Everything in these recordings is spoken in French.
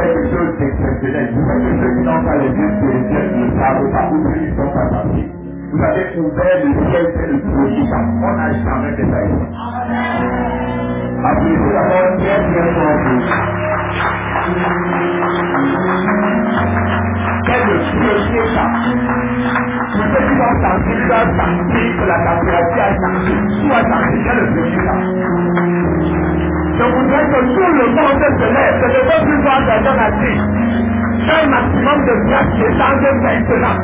quelque chose d'exceptionnel. Vous savez que ceux qui n'ont pas les yeux spirituels ne savent pas où ils sont pas passés. Vous avez ouvert le ciel, c'est le premier pas. On n'a jamais fait ça ici. Applaudissez d'abord très bien fort. C'est le premier pas. Pour ceux qui vont sentir, ils doivent sentir que la température a changé. Tout a changé, c'est le premier pas. Je voudrais que tout le monde se lève, que ne veut plus voir des gens assis. Un maximum de place qui est changé maintenant.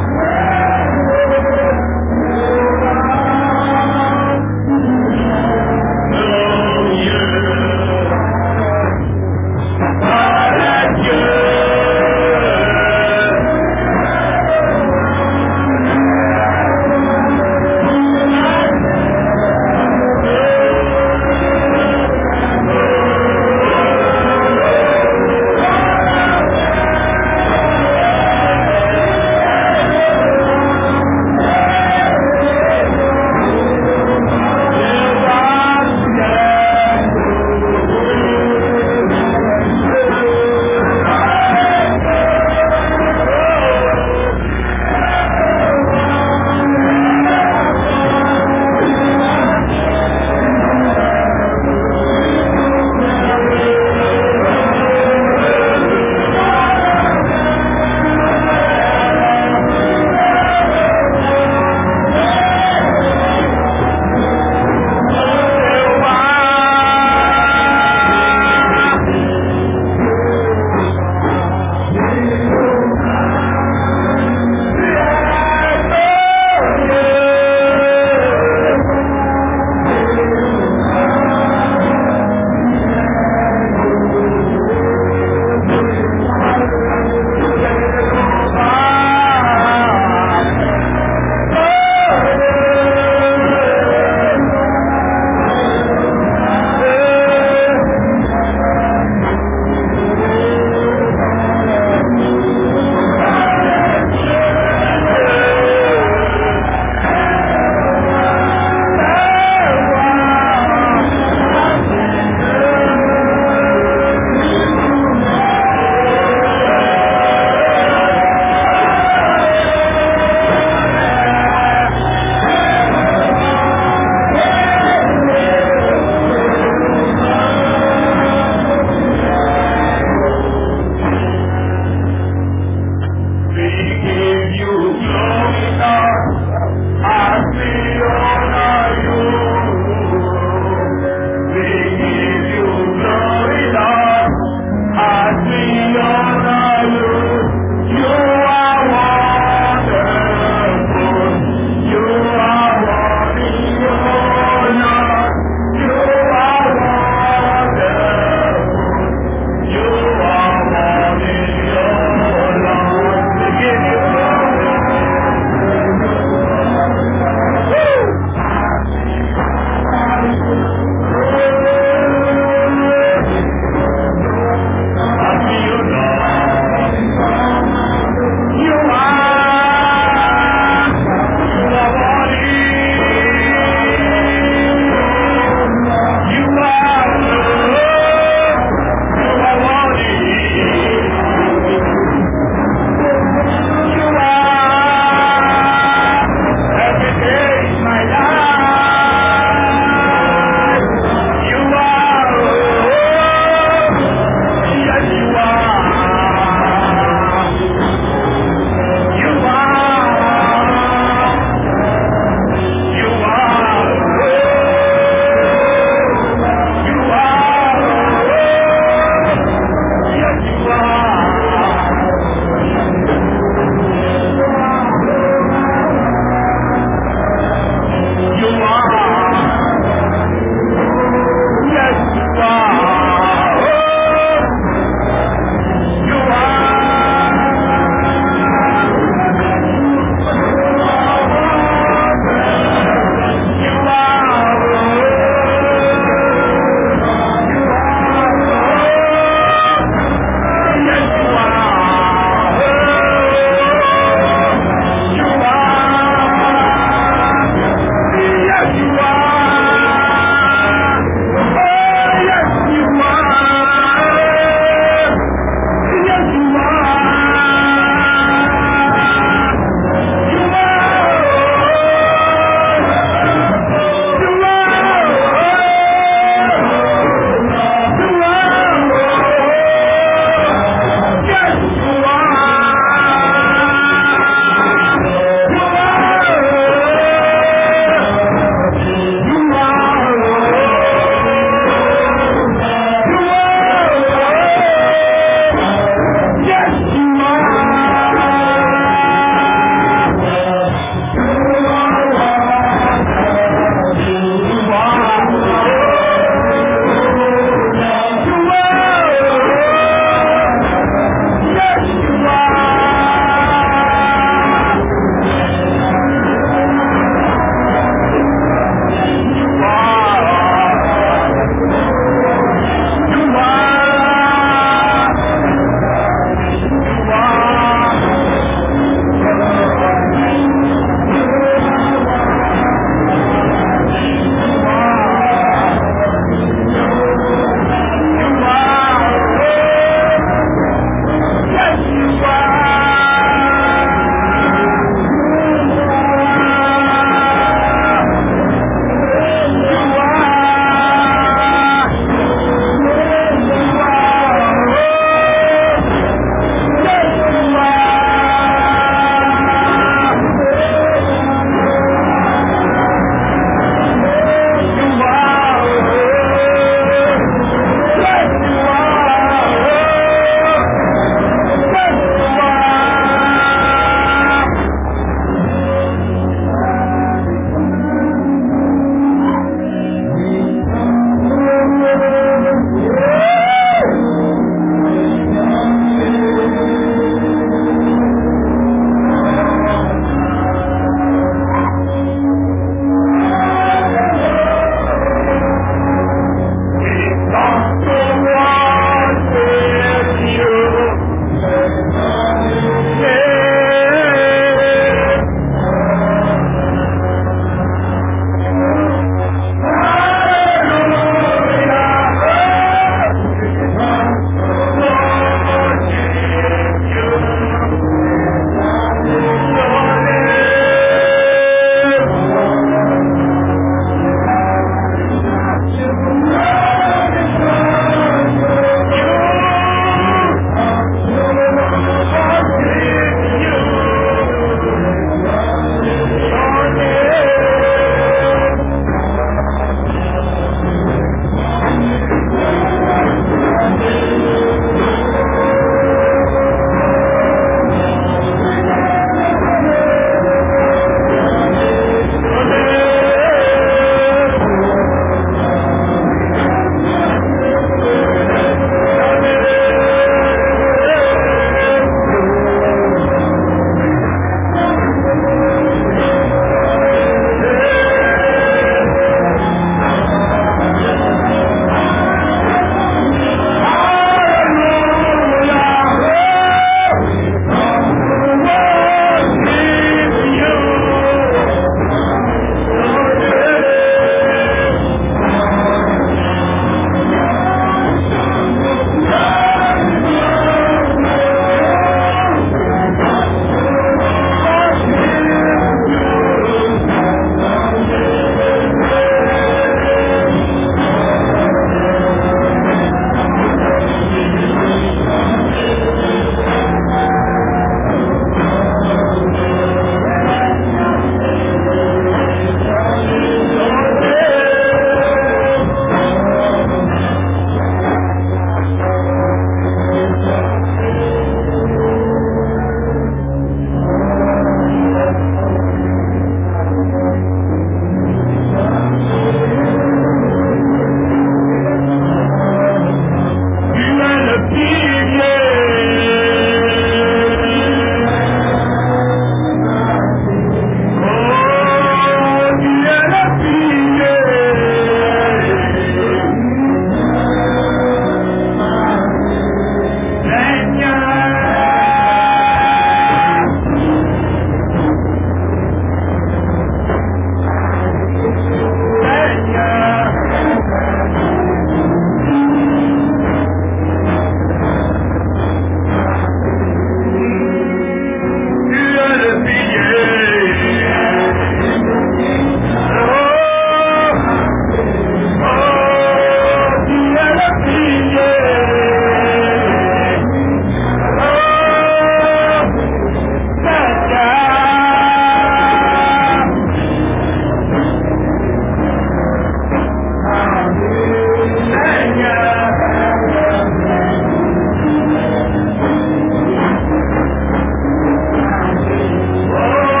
Oh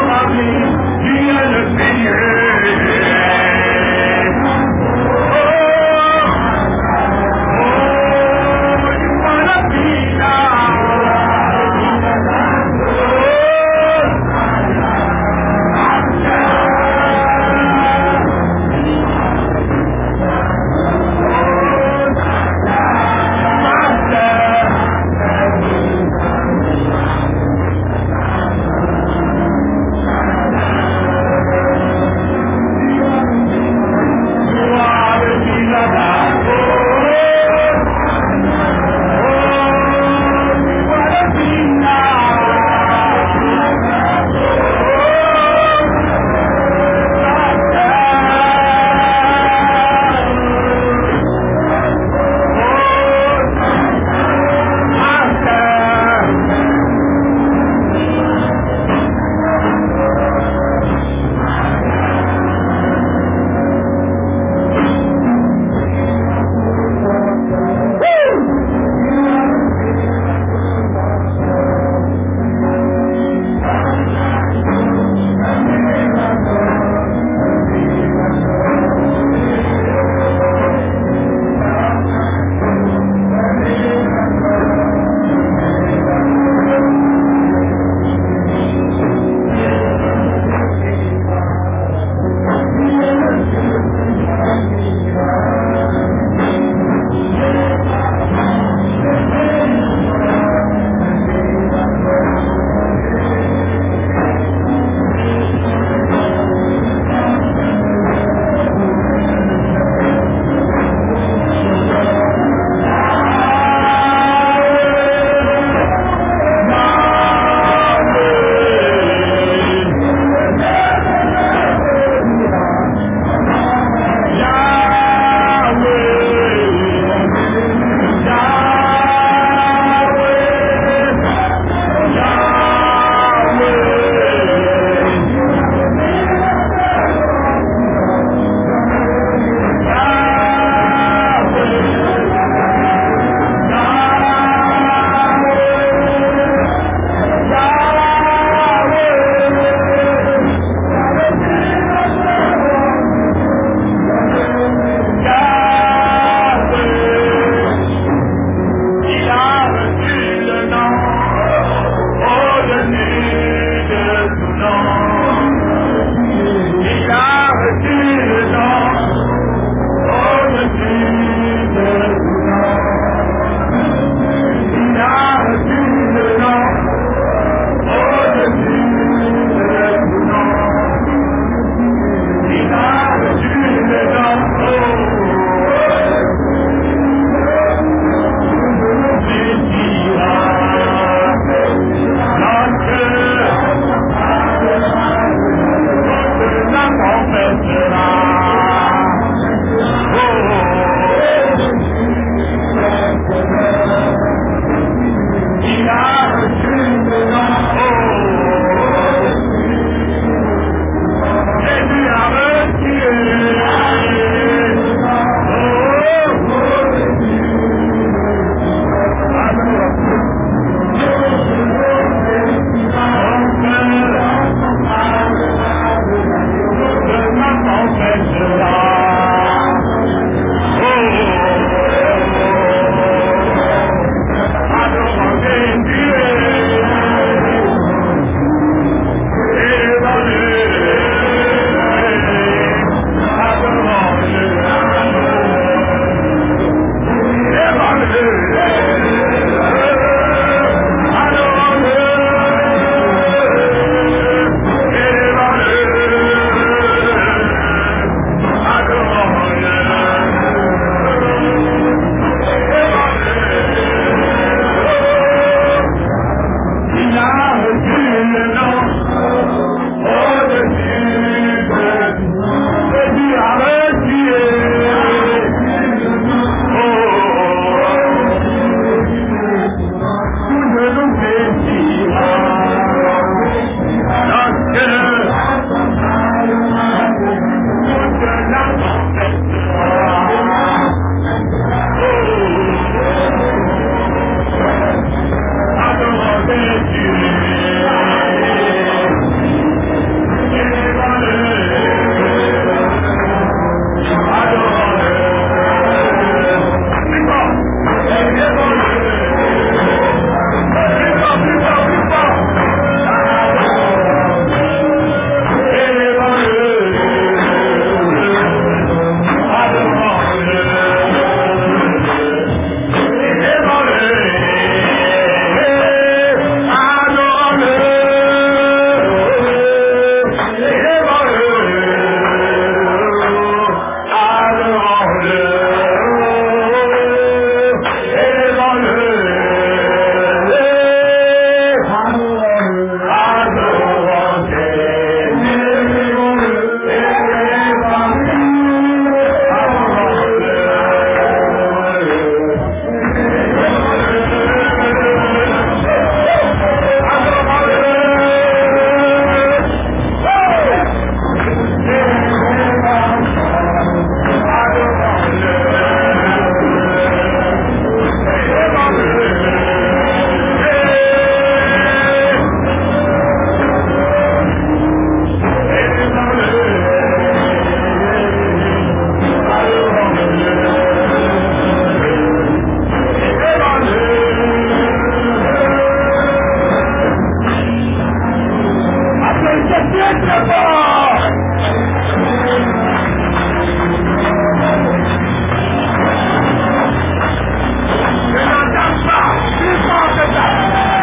c'est très très fort. Je n'entends pas plus fort que ça.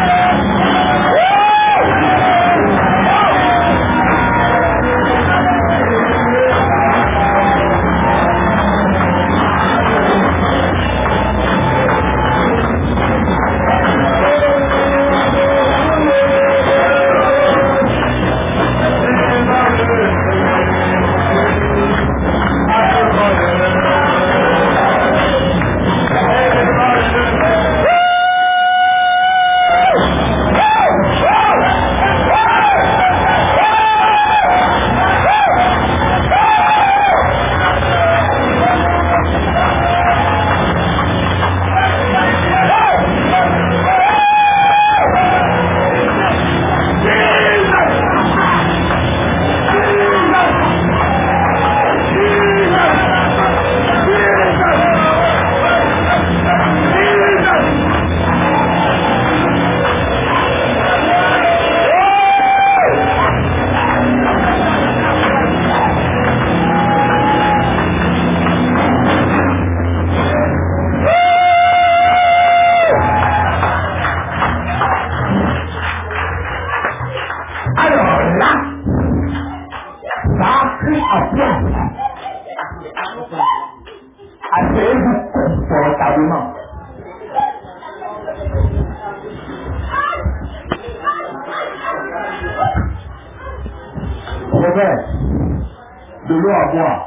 De l'eau à boire.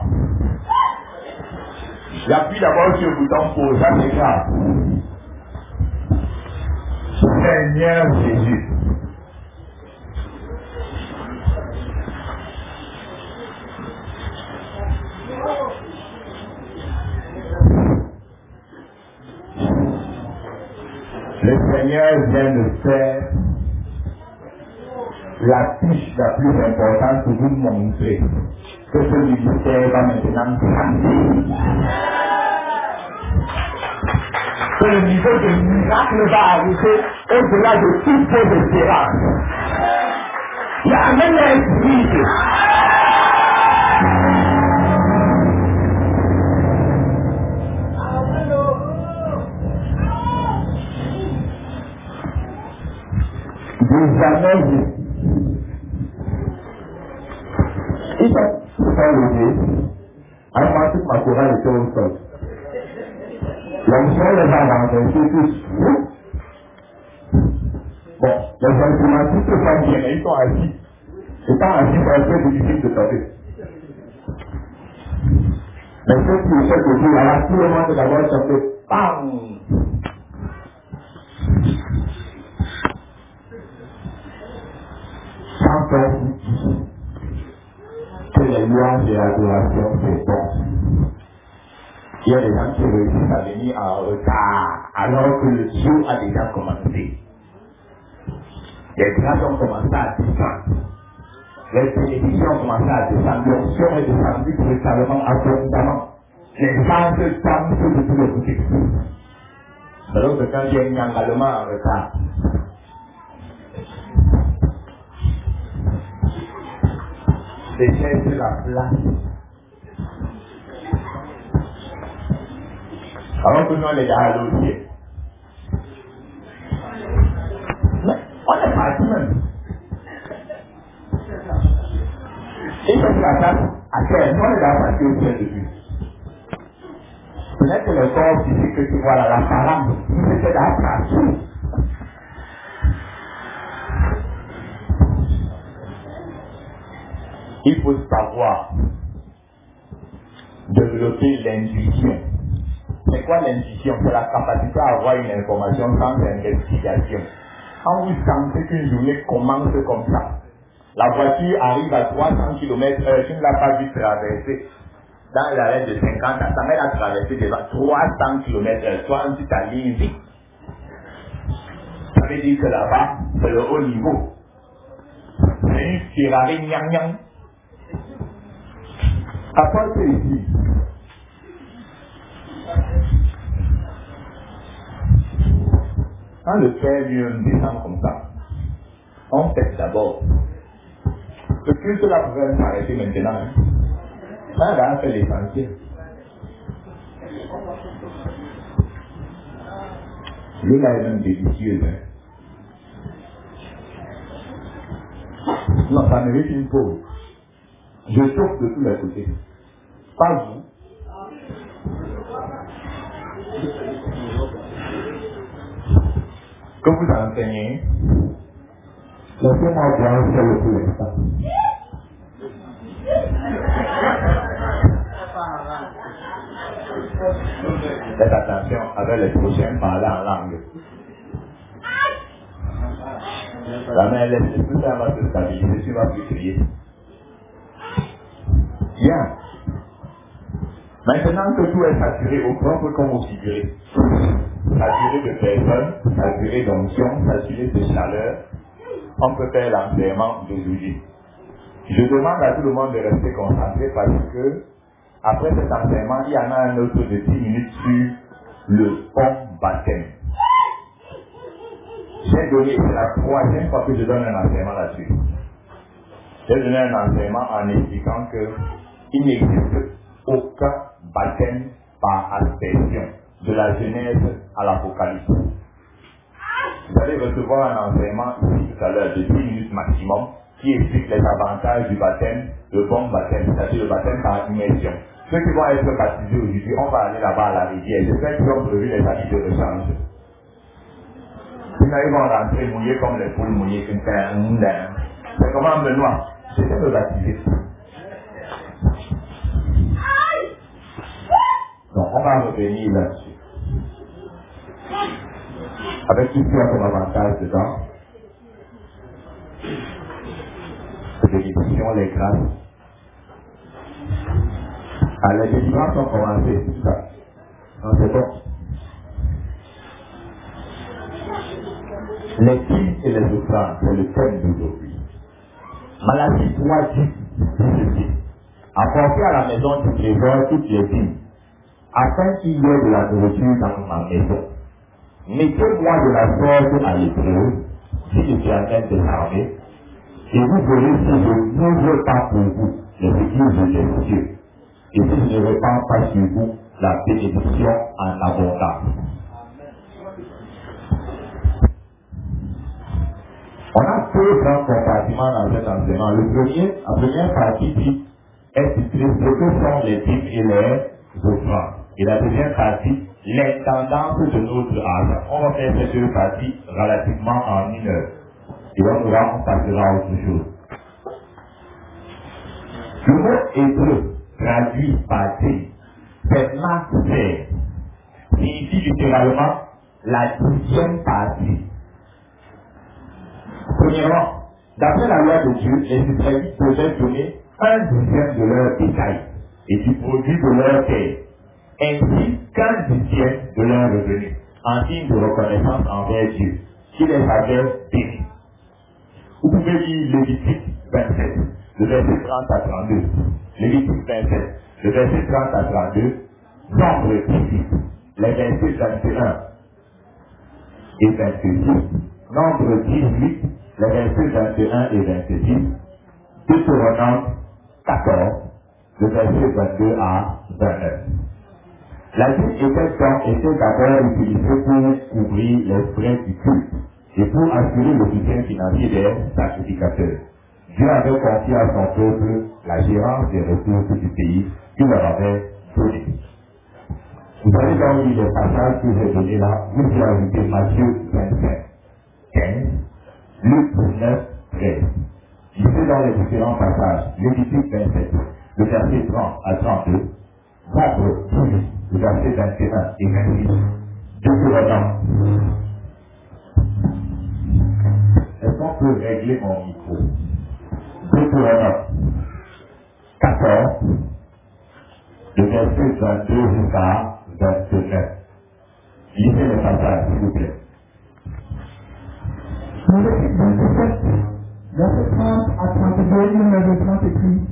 J'appuie d'abord sur le bouton pour ça, c'est grave. Seigneur Jésus. Le Seigneur vient de faire la fiche la plus importante pour vous montrer que ce ministère va maintenant grandir. Que le niveau de miracle va arriver au-delà de toutes vos espérances. Il y a même un esprit. Vous jamais vu. Ils sont levés. Alors, toute ma chorale était au sol. L'onction les a renversés tous. Bon, les informatiques sont bien, ils sont assis. Étant assis, c'est un peu difficile de tomber. Mais ceux qui essaient de dire, alors tout le monde est d'abord tombé. Bam! Quand on dit que les louanges et l'adoration c'est bon, il y a des gens qui réussissent à venir en retard alors que le jour a déjà commencé. Les grâces ont commencé à descendre. Les télévisions ont commencé à descendre. L'onction est descendue brutalement, abondamment. Les gens se dansent de tous les côtés. Alors que quand il y a un engagement en retard, c'est chercher la place. Alors que nous, on est dans l'autre. Mais on est parti même. Et donc la place à terre, nous on est dans la partie au ciel depuis. Ce n'est que le corps physique que tu vois là, la parade, nous étions dans la partie. Il faut savoir développer l'intuition. C'est quoi l'intuition? C'est la capacité à avoir une information sans investigation. Quand vous sentez qu'une journée commence comme ça, la voiture arrive à 300 km/h, tu ne l'as pas vu traverser dans l'arrêt de 50 ans, ça met à traverser devant 300 km/h, toi tu t'alignes vite. Ça veut dire que là-bas, c'est le haut niveau. C'est une Ferrari gnang-gnang. Après, c'est ici. Quand le Père vient descendre comme ça, on fait d'abord Ce culte-là pourrait s'arrêter maintenant. Ça va faire l'essentiel. L'eau là est même délicieuse. Non, ça mérite une pause. Je chauffe de tous les côtés. Pas vous. Que vous enseignez, laissez-moi voir un seul pour l'instant. Faites attention avec les prochains parler en langue. La main laisse tout ça va se stabiliser, tu vas plus crier. Bien. Maintenant que tout est saturé au propre comme au figuré, saturé de personnes, saturé d'onction, saturé de chaleur, on peut faire l'enseignement d'aujourd'hui. Je demande à tout le monde de rester concentré parce que après cet enseignement, il y en a un autre de 10 minutes sur le pont baptême. J'ai donné, c'est la troisième fois que je donne un enseignement là-dessus. J'ai donné un enseignement en expliquant qu'il n'existe aucun baptême par aspersion, de la Genèse à l'Apocalypse. Vous allez recevoir un enseignement ici tout à l'heure de 10 minutes maximum qui explique les avantages du baptême, le bon baptême, c'est-à-dire le baptême par immersion. Ceux qui vont être baptisés aujourd'hui, on va aller là-bas à la rivière. J'espère qu'ils ont prévu les habits de rechange. Sinon, ils vont rentrer mouillés comme les poules mouillées. C'est comment Benoît? Je vais me baptiser. Donc, on va revenir là-dessus. Avec tout ce qu'il y a comme avantage dedans, les bénédictions, les grâces. Alors, les délivrances ont commencé, tout ça. Non, c'est bon. Les dîmes et les offrandes, c'est le thème d'aujourd'hui. Malachie 3 dit ceci. Apportez à la maison du trésor toutes les dîmes, afin qu'il y ait de la nourriture dans ma maison. Mettez-moi de la sorte à l'épreuve, si je suis en train de l'armée, et vous verrez si je n'ouvre pas pour vous les églises des cieux, et si je ne répands pas sur vous la bénédiction en abondance. On a deux grands compartiments dans cet enseignement. La première partie dit est titrée ce que sont les dîmes et les offrandes. Et la deuxième partie, l'intendance de notre argent. On va faire ces deux parties relativement en 1 heure. Et on passera à autre chose. Le mot hébreu traduit par dîme, c'est maser, signifie littéralement la 10e partie. Premièrement, d'après la loi de Dieu, les Israélites devaient donner 1/10 de leur bétail et du produit de leur terre, ainsi qu'1/10 de leur revenu, en signe de reconnaissance envers Dieu, qui les avait bénis. Vous pouvez lire Lévitique 27, le verset 30 à 32. Lévitique 27, le verset 30 à 32. Nombre 18, les versets 21 et 26. Nombre 18, les versets 21 et 26. Deutéronome 14, le verset 22 à 29. La dîme était d'abord utilisée pour couvrir les frais du culte et pour assurer le soutien financier des sacrificateurs. Dieu avait confié à son peuple la gérance des ressources du pays qu'il leur avait donné. Vous allez donc lire les passages que j'ai donnés là, vous pouvez ajouter Matthieu 25, 15, Luc 19, 13. Lisez dans les différents passages, Lévitique 27, le verset 30 à 32, Nombre 18, le verset 21 et 26, Deutéronome. Est-ce qu'on peut régler mon micro? Deutéronome 14, le verset 22 jusqu'à 29. Lisez les passages, s'il vous plaît. Lévitique 27, verset 30 à 32, il me reprend écrit.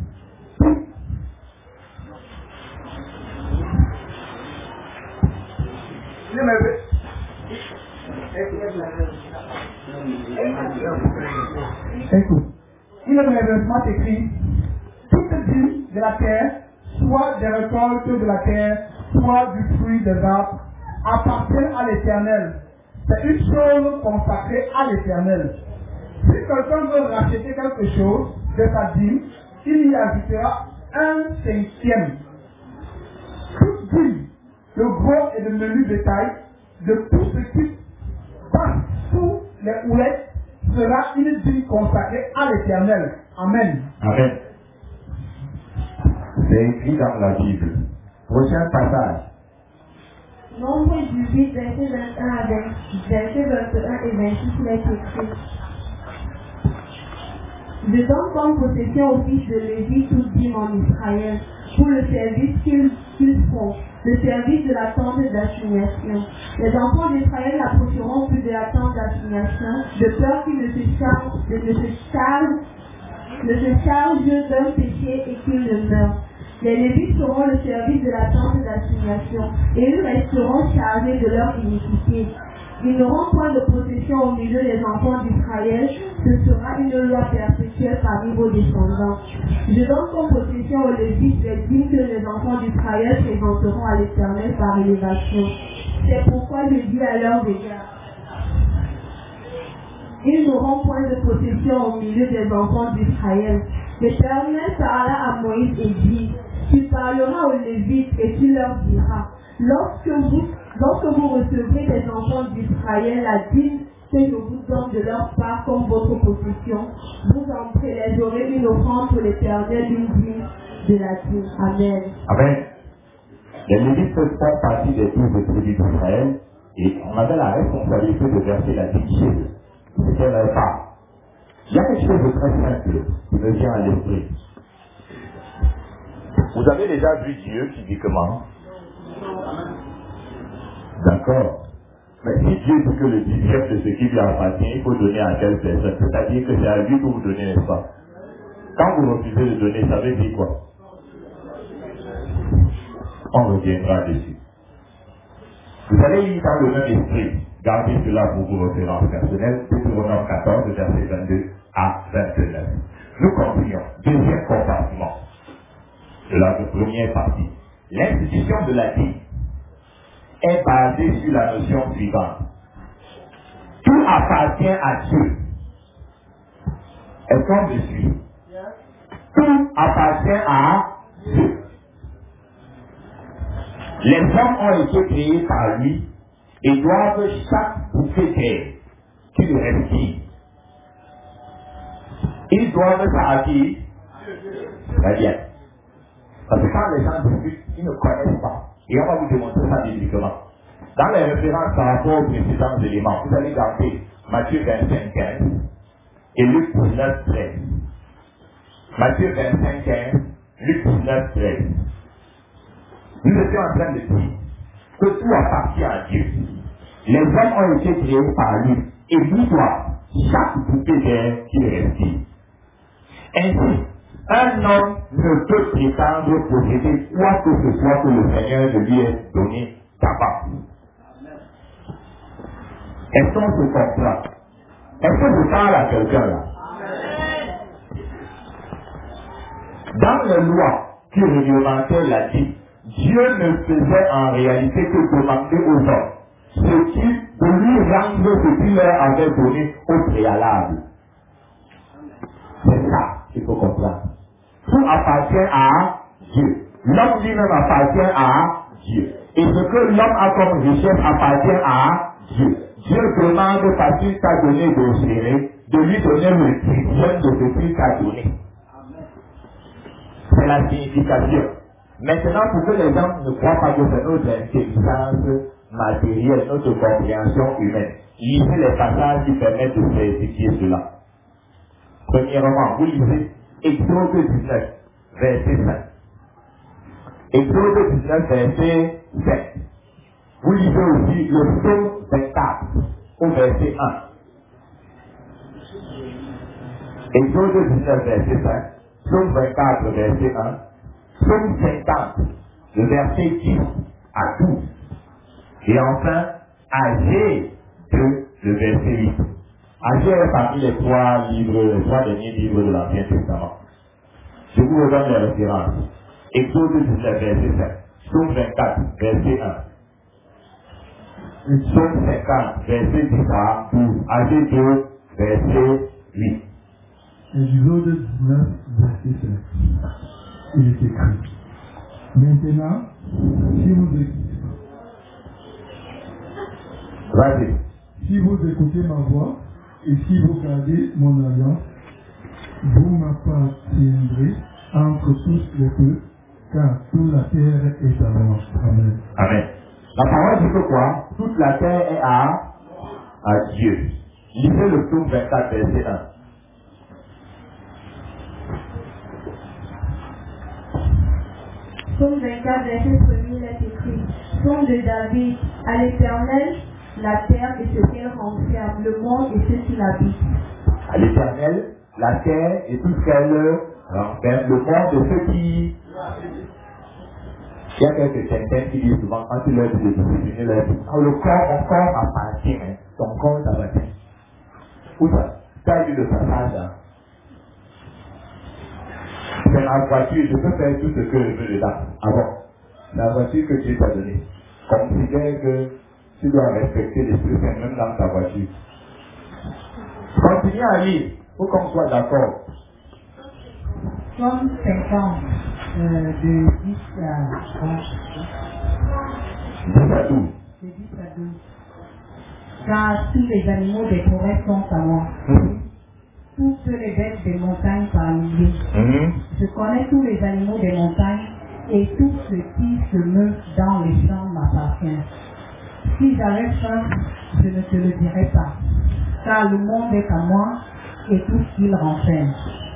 Écoute. il est dans les versements écrit, toute dîme de la terre, soit des récoltes de la terre, soit du fruit des arbres, appartiennent à l'Éternel. C'est une chose consacrée à l'Éternel. Si quelqu'un veut racheter quelque chose de sa dîme, il y ajoutera 1/5. Toute dîme, le gros et le menu bétail, de tout ce qui passe sous les houlettes, sera une dîme consacrée à l'Éternel. Amen. Amen. C'est écrit dans la Bible. Prochain passage. Nombre 18, verset 21 à 20, verset 21 et 26, il est écrit. Je donne comme possession au fils de Lévi toute dîme en Israël, pour le service qu'ils font, le service de la tente d'assignation. Les enfants d'Israël n'approcheront plus de la tente d'assignation, de peur qu'ils ne se chargent d'un péché et qu'ils ne meurent. Les Lévites feront le service de la tente d'assignation, et ils resteront chargés de leur iniquité. Ils n'auront point de possession au milieu des enfants d'Israël, ce sera une loi perpétuelle parmi vos descendants. Je donne comme possession aux Lévites les dîmes que les enfants d'Israël présenteront à l'Éternel par élévation. C'est pourquoi je dis à leur égard, ils n'auront point de possession au milieu des enfants d'Israël. L'Éternel parla à Moïse et dit, tu parleras aux Lévites et tu leur diras, lorsque vous recevrez des enfants d'Israël la dîme que je vous donne de leur part comme votre possession, vous en prélèverez une offrande pour l'Éternel d'une dîme de la dîme. Amen. Amen. Les Lévites font partie des 12 tribus d'Israël et on avait la responsabilité de verser la dîme chez eux. C'était leur part. Il y a quelque chose de très simple qui me vient à l'esprit. Vous avez déjà vu Dieu qui dit comment? D'accord. Mais si Dieu dit que le 10e de ce qui lui appartient, il faut donner à telle personne, c'est-à-dire que c'est à lui que vous donnez, n'est-ce pas? Quand vous refusez de donner, ça veut dire quoi? On reviendra dessus. Vous allez lire dans le même esprit. Gardez cela pour vos références personnelles. Deutéronome 14, verset 22 à 29. Nous continuons. Deuxième compartiment de la première partie. L'institution de la dîme est basée sur la notion suivante. Tout appartient à Dieu. Est-ce qu'on me suit? Tout appartient à Dieu. Les hommes ont été créés par lui et doivent chaque bouffée d'air qu'ils respirent. Ils doivent ça à qui? Très bien. Parce que quand les gens discutent, ils ne connaissent pas. Et on va vous démontrer ça bibliquement. Dans les références par rapport aux précédents éléments, vous allez garder Matthieu 25, 15 et Luc 19, 13. Matthieu 25, 15, Luc 19, 13. Nous étions en train de dire que tout appartient à Dieu. Les hommes ont été créés par lui et lui doit chaque bouffée d'air qu'il respire. Ainsi, un homme ne peut prétendre posséder quoi que ce soit que le Seigneur ne lui ait donné capable. Est-ce qu'on se comprend? Est-ce que je parle à quelqu'un là? Dans les lois qui réglementaient la dîme, Dieu ne faisait en réalité que demander aux hommes de lui rendre ce qu'il leur avait donné au préalable. C'est ça qu'il faut comprendre. Tout appartient à Dieu. L'homme lui-même appartient à Dieu. Et ce que l'homme a comme richesse appartient à Dieu. Dieu demande parce qu'il t'a donné de gérer, de lui donner le dixième de ce qu'il t'a donné. C'est la signification. Maintenant, pour que les gens ne croient pas que c'est notre intelligence matérielle, notre compréhension humaine, lisez les passages qui permettent de vérifier cela. Premièrement, vous lisez Exode 19, verset 5. Exode 19, verset 7. Vous lisez aussi le psaume 24, au verset 1. Exode 19, verset 5. Psaume 24, verset 1. Psaume 50, le verset 10 à 12. Et enfin, Agé 2, le verset 8. Agir est parmi les trois derniers livres de l'Ancien Testament. Je vous redonne les références. Exode 19, verset 5. Psaume 24, verset 1. Psaume 50, verset 10 à 12. Agir 2, verset 8. Exode 19, verset 5. Il est écrit. Maintenant, si vous écoutez ma voix et si vous gardez mon alliance, vous m'appartiendrez entre tous les peuples, car toute la terre est à moi. Amen. Amen. La parole dit que quoi? Toute la terre est à Dieu. Lisez le psaume 24, verset 1. Psaume 24, verset 1er, il est écrit. Psaume de David, à l'Éternel, la terre et ce qu'elle renferme, le monde et ceux qui l'habitent. À l'Éternel, la terre et tout ce qu'elle renferme, le monde et ceux qui... Il y a quelques chrétiens qui disent souvent, quand tu leur dis de discipliner leur vie, le corps, mon corps m'appartient, hein. Ton corps t'appartient. Où ça? Tu as vu le passage là? C'est ma voiture, je peux faire tout ce que je veux dedans. Ah bon? La voiture que Dieu t'a donnée. Considère que tu dois respecter l'Esprit Saint même dans ta voiture. Continue à lire, faut qu'on soit d'accord. Psaume 50, de 10 à 10 à 12. De 10 à 12. Car tous les animaux des forêts sont à moi. Toutes les bêtes des montagnes par milliers. Je connais tous les animaux des montagnes et tout ce qui se meut dans les champs m'appartient. Si j'avais faim, je ne te le dirais pas, car le monde est à moi et tout ce qu'il renferme.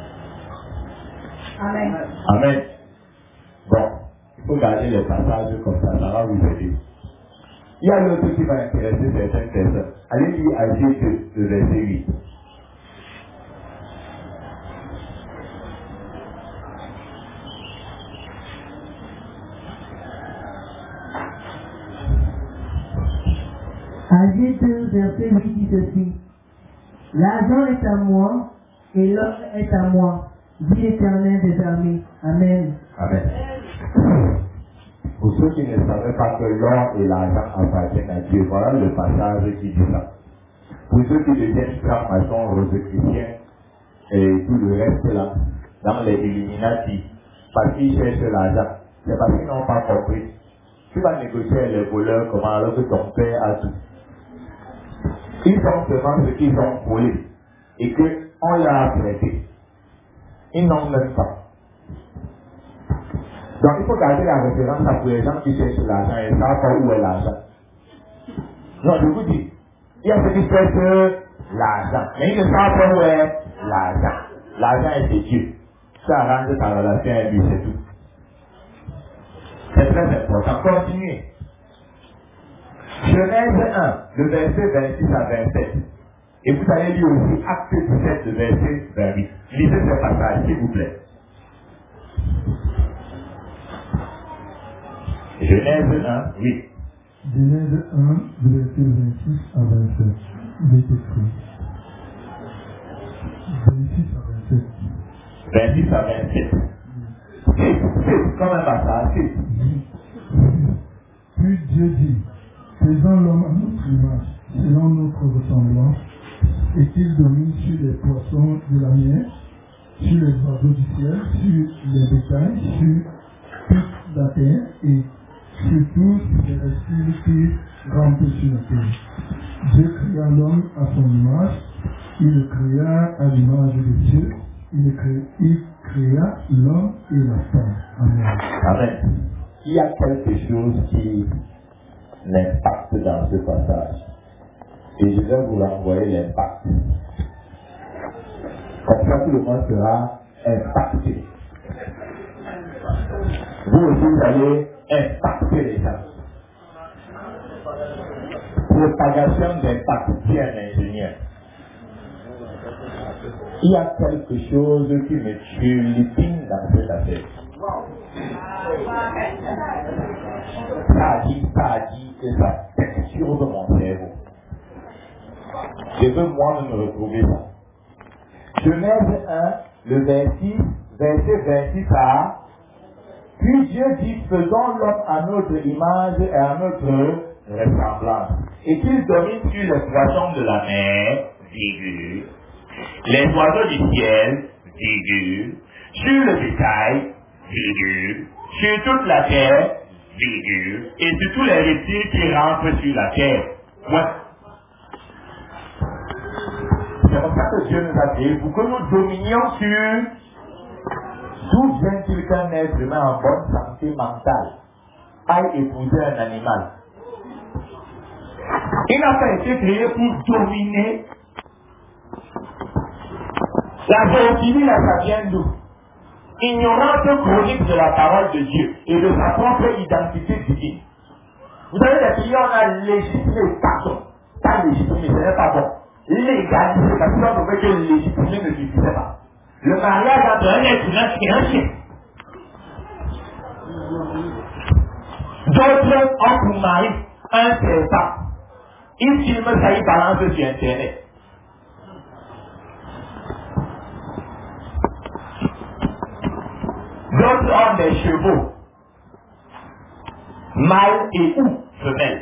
Amen. Amen. Bon, il faut garder les passages comme ça va vous aider. Il y a l'autre qui va intéresser certaines personnes. Allez lire Agir 2, le verset 8. Agir 2, verset 8 dit ceci. L'argent est à moi et l'or est à moi, dit l'Éternel des armées. Amen. Amen. Pour ceux qui ne savaient pas que l'or et l'argent appartiennent à Dieu, voilà le passage qui dit ça. Pour ceux qui deviennent francs-maçons, rosicruciens et tout le reste là, dans les Illuminati, parce qu'ils cherchent l'argent, c'est parce qu'ils n'ont pas compris. Tu vas négocier avec les voleurs comment alors que ton père a tout. Ils ont seulement ce qu'ils ont volé et qu'on leur a prêté. Ils n'ont même pas. Donc il faut garder la référence à tous les gens qui cherchent l'argent et ne savent pas où est l'argent. Non, je vous dis, il y a ceux qui cherchent l'argent, mais ils ne savent pas où est l'argent. L'argent est de Dieu. Ça arrange ta relation avec lui, c'est tout. C'est très important. Continuez. Genèse 1, le verset 26 à 27. Et vous allez lire aussi Acte 17, le verset 28. Lisez ce passage, s'il vous plaît. Genèse 1, oui. Genèse 1, verset 26 à 27. Il est écrit. 26 à 27. 26 à 27. C'est comme un passage. Puis Dieu dit, faisons l'homme à notre image, selon notre ressemblance, et qu'il domine sur les poissons de la mer, sur les oiseaux du ciel, sur les bétails, sur toute la terre, et sur tous les reptiles qui rampent sur la terre. Dieu créa l'homme à son image, il le créa à l'image de Dieu, il créa l'homme et la femme. Amen. Amen. Il y a quelque chose qui l'impacte dans ce passage. Et je vais vous renvoyer l'impact. Comme ça, tout le monde sera impacté. Vous aussi, vous allez impacter les gens. Propagation d'impact, dit un ingénieur. Il y a quelque chose qui me turlupine dans cette affaire. Ça a dit que ça perturbe mon cerveau. Je veux moi-même me retrouver ça. Genèse 1, le verset 26 à... Puis Dieu dit, faisons l'homme à notre image et à notre ressemblance. Et qu'il domine sur les poissons de la mer, virgule, les oiseaux du ciel, virgule, sur le bétail, virgule, sur toute la terre, virgule, et sur tous les reptiles qui rampent sur la terre. Ouais. C'est comme ça que Dieu nous a créés, pour que nous dominions sur... D'où vient-il qu'un être humain en bonne santé mentale aille épouser un animal? Il n'a pas été créé pour dominer. La zoophilie, là, ça vient d'où? Ignorance chronique de la parole de Dieu et de sa propre identité divine. Vous savez, les pays, on a légitimé, pardon, pas légitimé, ce n'est pas bon. Légalisé, parce qu'on pouvait que légitimer ne suffisait pas. Le mariage entre un être humain et un chien. D'autres ont pour mari un serpent. Ils filment ça, ils balancent sur Internet. D'autres ont des chevaux, mâles et ou femelles.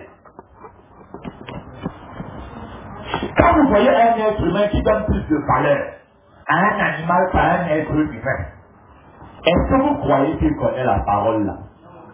Quand vous voyez un être humain qui donne plus de valeur à un animal qu'à un être humain, est-ce que vous croyez qu'il connaît la parole là?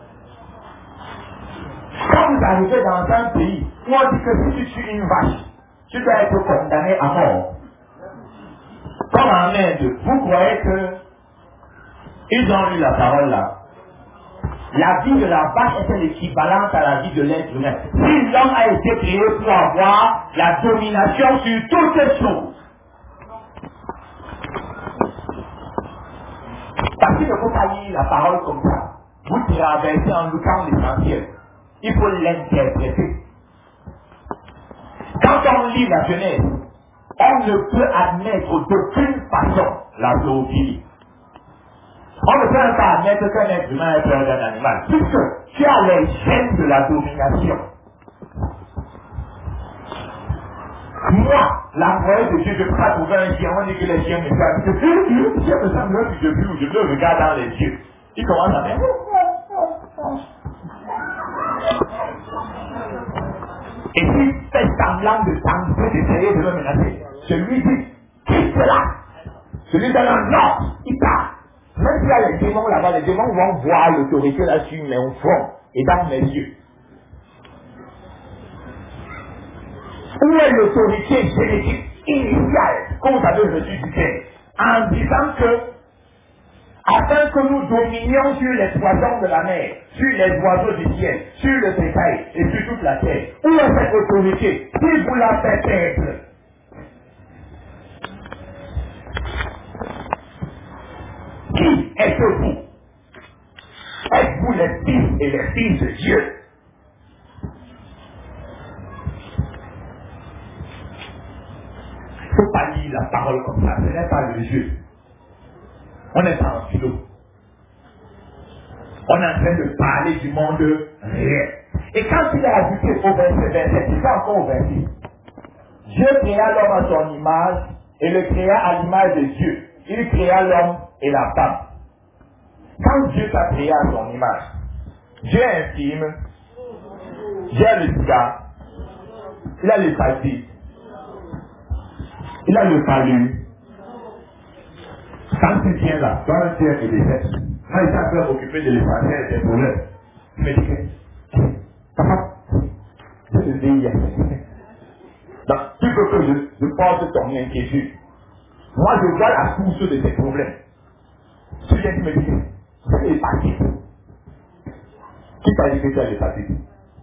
Quand vous arrivez dans un pays où on dit que si tu tues une vache, tu dois être condamné à mort. Comme en Inde, vous croyez que ils ont lu la parole là? La vie de la vache était l'équivalente à la vie de l'être humain. Si l'homme a été créé pour avoir la domination sur toutes les choses, parce qu'il ne faut pas lire la parole comme ça. Vous traversez en loupant l'essentiel. Il faut l'interpréter. Quand on lit la Genèse, on ne peut admettre d'aucune façon la zoophilie. On ne peut pas admettre qu'un être humain est peur d'un animal, puisque tu as les gènes de la domination. Moi, la preuve de Dieu, je ne peux pas trouver un chien, on dit que les chiens me savent. Le chien me semble que je le regarde dans les yeux. Il commence à faire. Et s'il fait semblant de tenter d'essayer de me menacer, je lui dis, quitte là. Je lui donne un ordre, il part. Même s'il y a les démons là-bas, les démons vont voir l'autorité là sur mon front et dans mes yeux. Où est l'autorité génétique initiale, comme vous savez, je suis du terre, en disant que, afin que nous dominions sur les poissons de la mer, sur les oiseaux du ciel, sur le bétail et sur toute la terre, où est cette autorité? Qui vous l'a fait être? Qui êtes-vous? Êtes-vous les fils et les filles de Dieu? Il ne faut pas lire la parole comme ça, ce n'est pas le jeu. On est en philo. On est en train de parler du monde réel. Et quand il a ajouté au verset, il fait encore au verset. Dieu créa l'homme à son image et le créa à l'image de Dieu. Il créa l'homme et la femme. Quand Dieu t'a créé à son image, Dieu est infime, Dieu a le sida, il a l'hépatique, il a le palu. Quand tu viens là, dans un tiers et des sexes, moi je suis en train m'occuper de l'essentiel des problèmes. Tu me dis que, papa, je te dis hier. Donc, tu veux que je porte ton inquiétude. Moi je vois la source de tes problèmes. Tu viens de me dire, c'est l'hépatique. Qui t'a dit que tu as l'hépatique?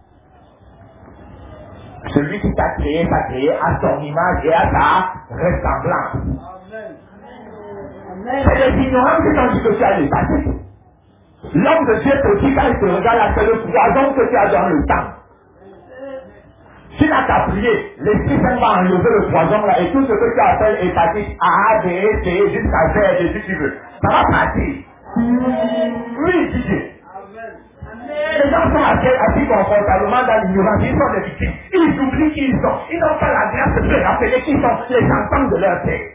Celui qui t'a créé à son image et à sa ressemblance. C'est les ignorants qui t'ont dit que tu as l'hépatique. L'homme de Dieu te dit quand il te regarde là, c'est le poison que tu as dans le temps. Tu n'as qu'à prier, l'Esprit Saint va enlever le poison là et tout ce que tu appelles hépatite A, B, C, jusqu'à Z, si tu veux. Ça va partir. Oui, Dieu. Les gens sont assis assis confortablement dans l'ignorance, ils sont des victimes. Ils oublient qui ils sont. Ils n'ont pas la grâce de se rappeler qu'ils sont les enfants de leur Père.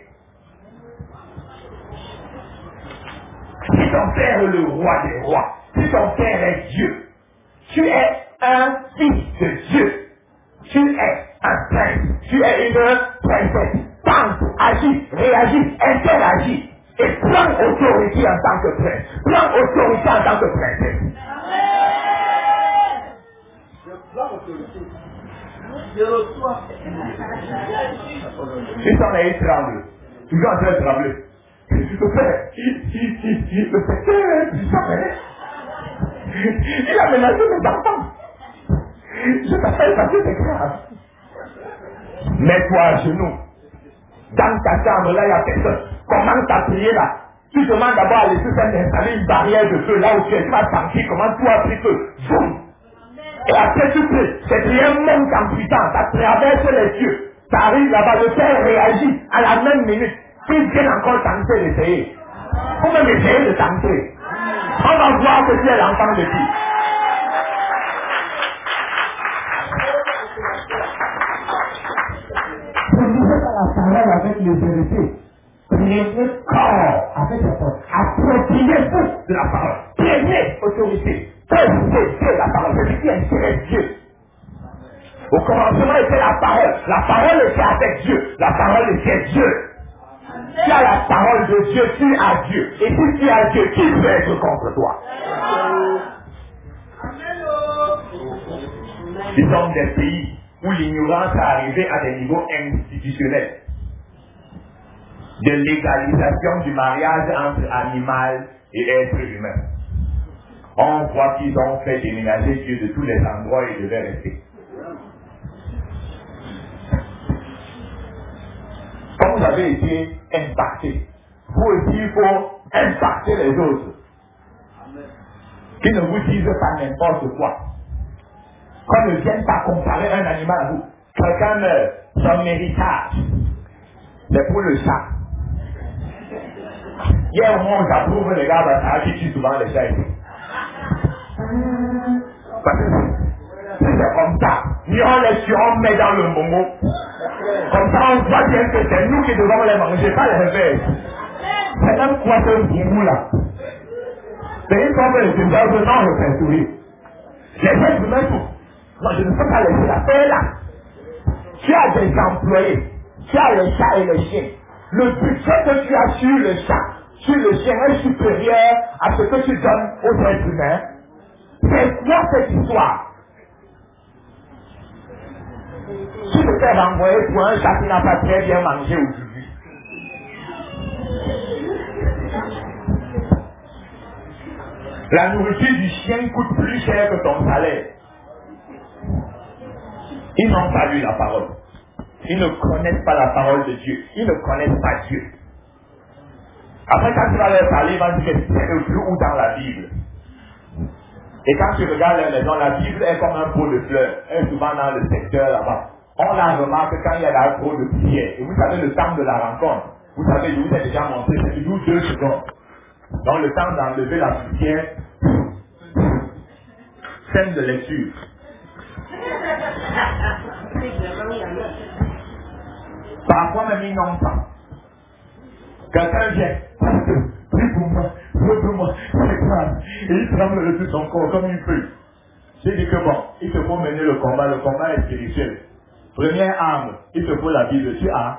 Si ton Père est le roi des rois, si ton Père est Dieu, tu es un fils de Dieu. Tu es un prince. Tu es une princesse. Pense, agis, réagis, interagis. Et prends autorité en tant que prince. Prends autorité en tant que princesse. Je reçois. Ils sont là, ils tremblent. Ils sont en train de trembler. Le Père, le secteur est puissant, hein? Il a menacé mes enfants. Je t'appelle parce que c'est grave. Mets-toi à genoux. Dans ta chambre, là, il n'y a personne. Commence à prier là. Tu demandes d'abord à l'Esprit Saint d'installer une barrière de feu là où tu es. Tu vas sentir comment tout a pris feu. Boum. Et après tu pries. Cette prière monte en puissance. Ça traverse les cieux. Ça arrive là-bas. Le Père réagit à la même minute. Ils viennent encore tenter d'essayer. Faut même essayer de tenter. On va voir que tu es l'enfant de Dieu. Priez par la parole avec légèreté. Priez corps avec la parole. Appropriez-vous de la parole. Prenez autorité. Possédez la parole. C'est ce qui intéresse Dieu. Au commencement était la parole. La parole était avec Dieu. La parole était Dieu. Tu as la parole de Dieu, tu as Dieu. Et si tu as Dieu, qui peut être contre toi? Nous sommes des pays où l'ignorance est arrivée à des niveaux institutionnels. De légalisation du mariage entre animal et être humain. On voit qu'ils ont fait déménager Dieu de tous les endroits et il devait rester. Quand vous avez été impacté, vous aussi il faut impacter les autres. Qu'ils ne vous disent pas n'importe quoi. Qu'on ne vienne pas comparer un animal à vous. Quelqu'un meurt, son héritage, c'est pour le chat. Hier au moins j'approuve les gars ça qui tue souvent les chats ici. Parce que si c'est comme ça, ni on les tue, on met dans le bongo. Comme ça on voit bien que c'est nous qui devons les manger, pas les reverses. C'est même quoi ce bongo là. C'est une fois que les gens veulent non refaire sourire. Les êtres humains tout. Non, je ne peux pas laisser la paix là. Tu as des employés, tu as les chats et les chiens. Le budget que tu as sur le chat, sur le chien est supérieur à ce que tu donnes aux êtres humains. C'est quoi cette histoire? Tu te fais renvoyer pour un chat qui n'a pas très bien mangé aujourd'hui. La nourriture du chien coûte plus cher que ton salaire. Ils n'ont pas lu la parole. Ils ne connaissent pas la parole de Dieu. Ils ne connaissent pas Dieu. Après, quand tu vas leur parler, ils vont dire que c'est le plus haut dans la Bible. Et quand tu regardes la maison, la Bible est comme un pot de fleurs. Elle est souvent dans le secteur là-bas. On la remarque quand il y a la pot de prière. Et vous savez le temps de la rencontre. Vous savez, je vous ai déjà montré, c'est toujours 2 secondes. Donc le temps d'enlever la prière, scène de lecture. Parfois même ils n'ont pas. Quelqu'un vient, prie pour moi, c'est grave. Et il tremble de tout son corps comme une feuille. J'ai dit que bon, il te faut mener le combat est spirituel. Première arme, il te faut la Bible. Tu as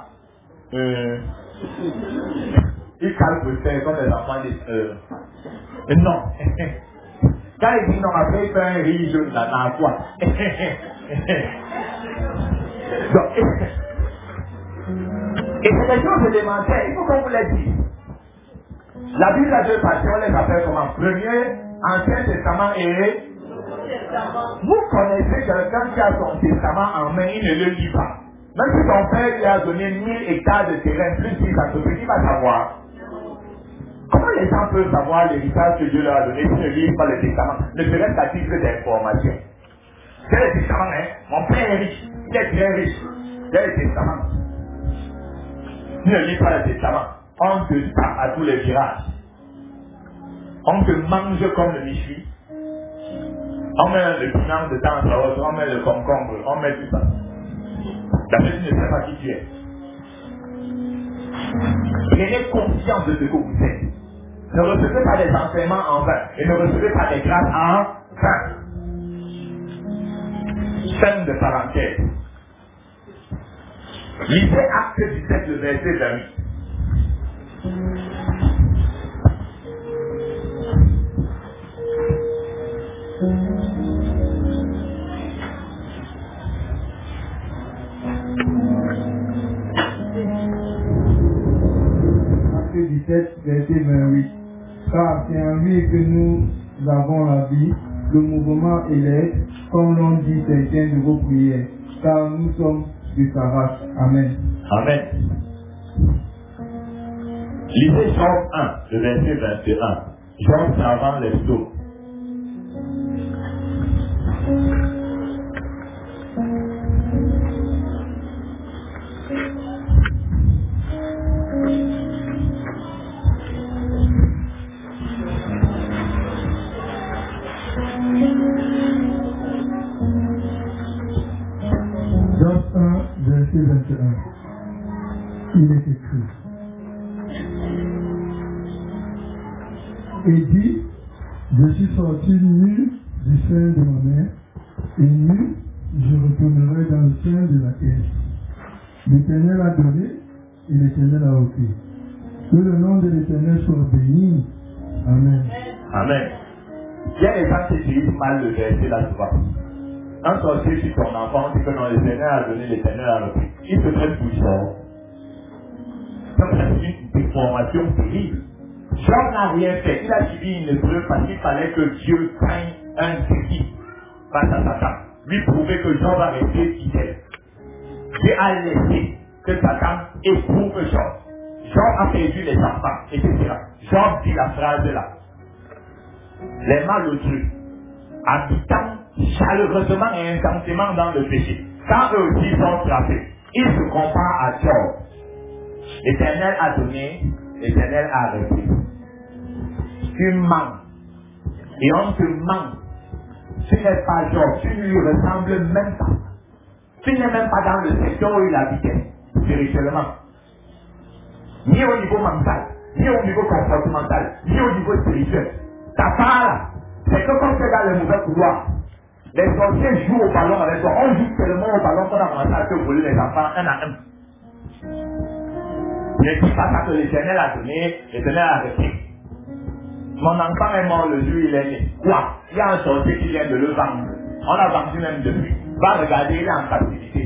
il calme faire comme les enfants disent non. Quand il dit non, après il fait un rire dans la foi. Donc, et c'est des choses élémentaires, il faut qu'on vous les dise. La Bible a 2 parties, on les appelle comment? Premier, Ancien Testament et... Vous connaissez quelqu'un qui a son testament en main, il ne le lit pas. Même si ton père lui a donné 1000 hectares de terrain, plus 6 entreprises, il va savoir. Comment les gens peuvent savoir l'héritage que Dieu leur a donné s'ils ne lisent pas le testament? Ne serait-ce qu'à titre d'information. C'est le testament, hein? Mon père est riche, il est très riche. C'est le testament. Tu ne lis pas le testament, on te tape à tous les virages. On te mange comme le Michoui. On met le piment de temps à autre, on met le concombre, on met tout ça. La personne ne sait pas qui tu es. Prenez conscience de ce que vous êtes. Ne recevez pas des enseignements en vain et ne recevez pas des grâces en vain. Fin de parenthèse. Lisez Acte 17, le verset 28. Acte 17, verset 28. Car c'est en lui que nous avons la vie, le mouvement et l'aide, comme l'ont dit certains de vos prières, car nous sommes de sa race. Amen. Amen. Lisez Job 1, le verset 21. Job avant les psaumes. Job 1, verset 21. Il est écrit. Et dit, je suis sorti nu du sein de ma mère, et nu, je retournerai dans le sein de la terre. L'Éternel a donné, et l'Éternel a ôté. Que le nom de l'Éternel soit béni. Amen. Amen. Il y a des gens qui utilisent mal le verset là souvent. Un sorcier sur ton enfant dit que non, l'Éternel a donné, l'Éternel a repris. Il se traite pour ça. Comme ça, c'est une déformation terrible. Job n'a rien fait. Il a subi une épreuve parce qu'il fallait que Dieu prenne un défi face à Satan. Lui prouver que Job a resté fidèle. Dieu a laissé que Satan éprouve Job. Job a perdu les enfants, etc. Job dit la phrase là. Les malheureux, habitant chaleureusement et intensément dans le péché, quand eux aussi sont frappés, ils se comparent à Job. L'Éternel a donné, l'Éternel a repris. Tu mens. Et on te ment. Tu n'es pas Job, tu ne lui ressembles même pas. Tu n'es même pas dans le secteur où il habitait, spirituellement. Ni au niveau mental, ni au niveau comportemental, ni au niveau spirituel. Ta part là, c'est que quand tu es dans le mauvais couloir, les sorciers jouent au ballon avec toi. On joue tellement au ballon qu'on a commencé à te voler les enfants un à un. Ne dis pas ça que l'Éternel a donné, l'Éternel a repris. Mon enfant est mort le jour où il est né. Quoi? Il y a un sorcier qui vient de le vendre. On l'a vendu même depuis. Va regarder, il est en captivité.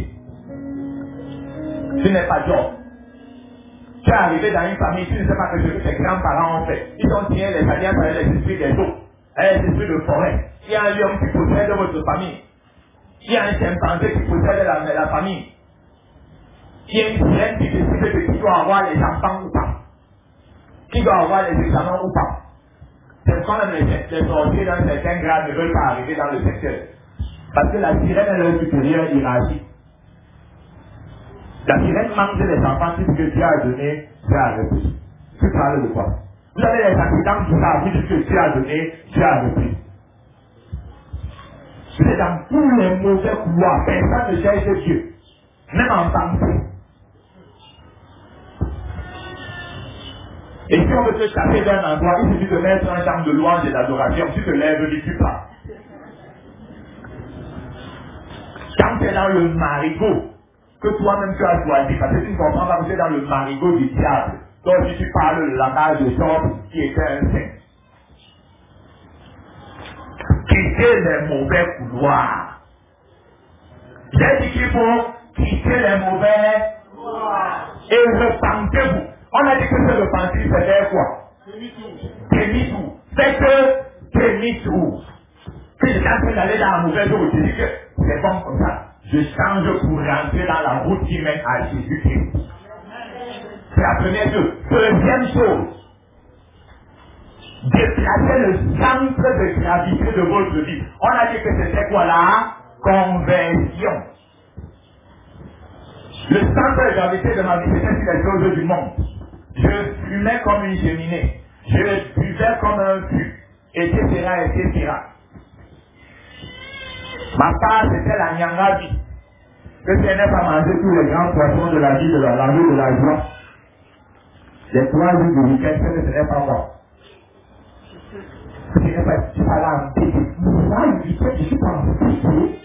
Tu n'es pas Job. Tu es arrivé dans une famille, tu ne sais pas que ce que tes grands-parents ont fait. Ils ont tiré les alliances avec les esprits des eaux, avec les esprits de forêt. Il y a un lion qui possède votre famille. Il y a un chimpanzé qui possède la famille. Il y a une sirène qui décide de qui doit avoir les enfants ou pas. Qui doit avoir les examens ou pas. C'est quand même les sorciers dans certains grades ne veulent pas arriver dans le secteur. Parce que la sirène est leur supérieure hiérarchie. La sirène mange les enfants, tout ce que Dieu a donné, Dieu a repris. Tu parles de quoi? Vous avez les accidents qui savent, tout ce que Dieu a donné, Dieu a repris. Vous êtes dans tous les mauvais couloirs, personne ne cherche Dieu. Même en pensée. Et si on veut te chasser d'un endroit, il suffit de mettre un chant de louange et d'adoration, tu te lèves, ne dis pas. Quand tu es dans le marigot, que toi-même tu as choisi, parce que tu ne comprends pas que tu es dans le marigot du diable. Donc si tu parles de la base de Job qui était un saint. Quittez les mauvais couloirs. J'ai dit qu'il faut quitter les mauvais couloirs. Et repentez-vous. On a dit que ce repentir, c'était quoi? Demi-tour. Faites demi-tour. Si je suis en train d'aller dans la mauvaise route, je dis que c'est bon comme ça. Je change pour rentrer dans la route qui mène à Jésus-Christ. C'est la première chose. Deuxième chose, déplacer le centre de gravité de votre vie. On a dit que c'était quoi la conversion. Le centre de gravité de ma vie, c'était sur les choses du monde. Je fumais comme une cheminée. Je buvais comme un fût, etc., etc. Ma part, c'était la Nyangabi. Que si elle n'a pas mangé tous les grands poissons de la vie, de la vie, de la joie, les 3 jours du week-end, ce n'est pas moi. Ce n'est pas, je suis pas là en bêté. Moi, le week-end, je suis pas en bêté.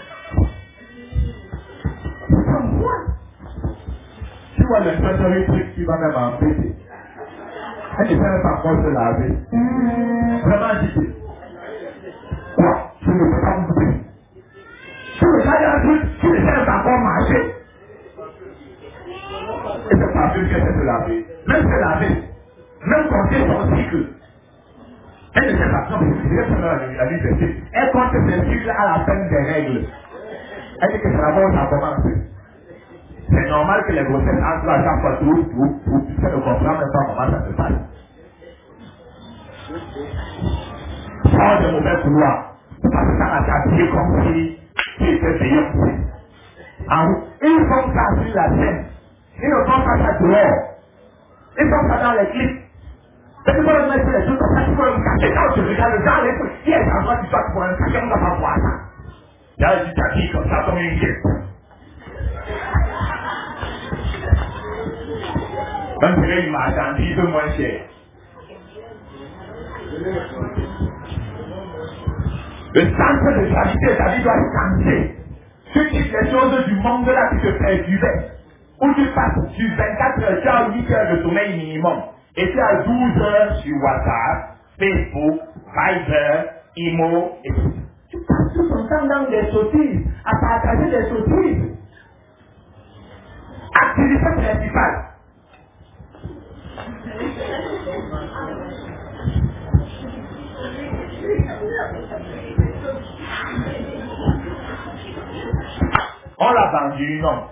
C'est pas moi. Tu vois le premier truc qui va même en bêté. Elle ne sait pas encore se laver. Vraiment, je dis. Quoi? Je ne peux pas me bêter. Tu regardes un truc, tu ne sais pas encore marcher. Et c'est pas plus qu'elle sait se laver. Même se laver. Même compter son cycle. Elle ne sait pas. Non, mais je vais prendre la vie. Elle compte ses cycles à la fin des règles. Elle dit que c'est d'abord ça commence. C'est normal que les grossesses entrent à chaque fois tout. Tu ne comprends même pas comment ça se passe. Sors de mauvais couloirs. Parce que ça a été compris. Qui était payé aussi. Ils font ça sur la scène. Ils ne font pas ça dehors. Ils font ça dans les clips. C'est que pour mettre les trucs comme ça, tu peux me cacher. Quand tu regardes le genre, les trucs, si elle s'en va, tu dois pouvoir me cacher, on ne va pas voir ça. Il y a du tapis comme ça, comme une guêpe. Même si une marchandise moins chère. Le centre de gravité, ta vie doit changer. Tu quittes les choses du monde là qui te perturbaient. Où tu passes sur 24 heures, tu as 8 heures de sommeil minimum. Et tu as 12 heures sur WhatsApp, Facebook, Viber, Imo, et tout. Tu passes tout ton temps dans des sottises, à partager des sottises. Activité principale. On l'a vendu, non.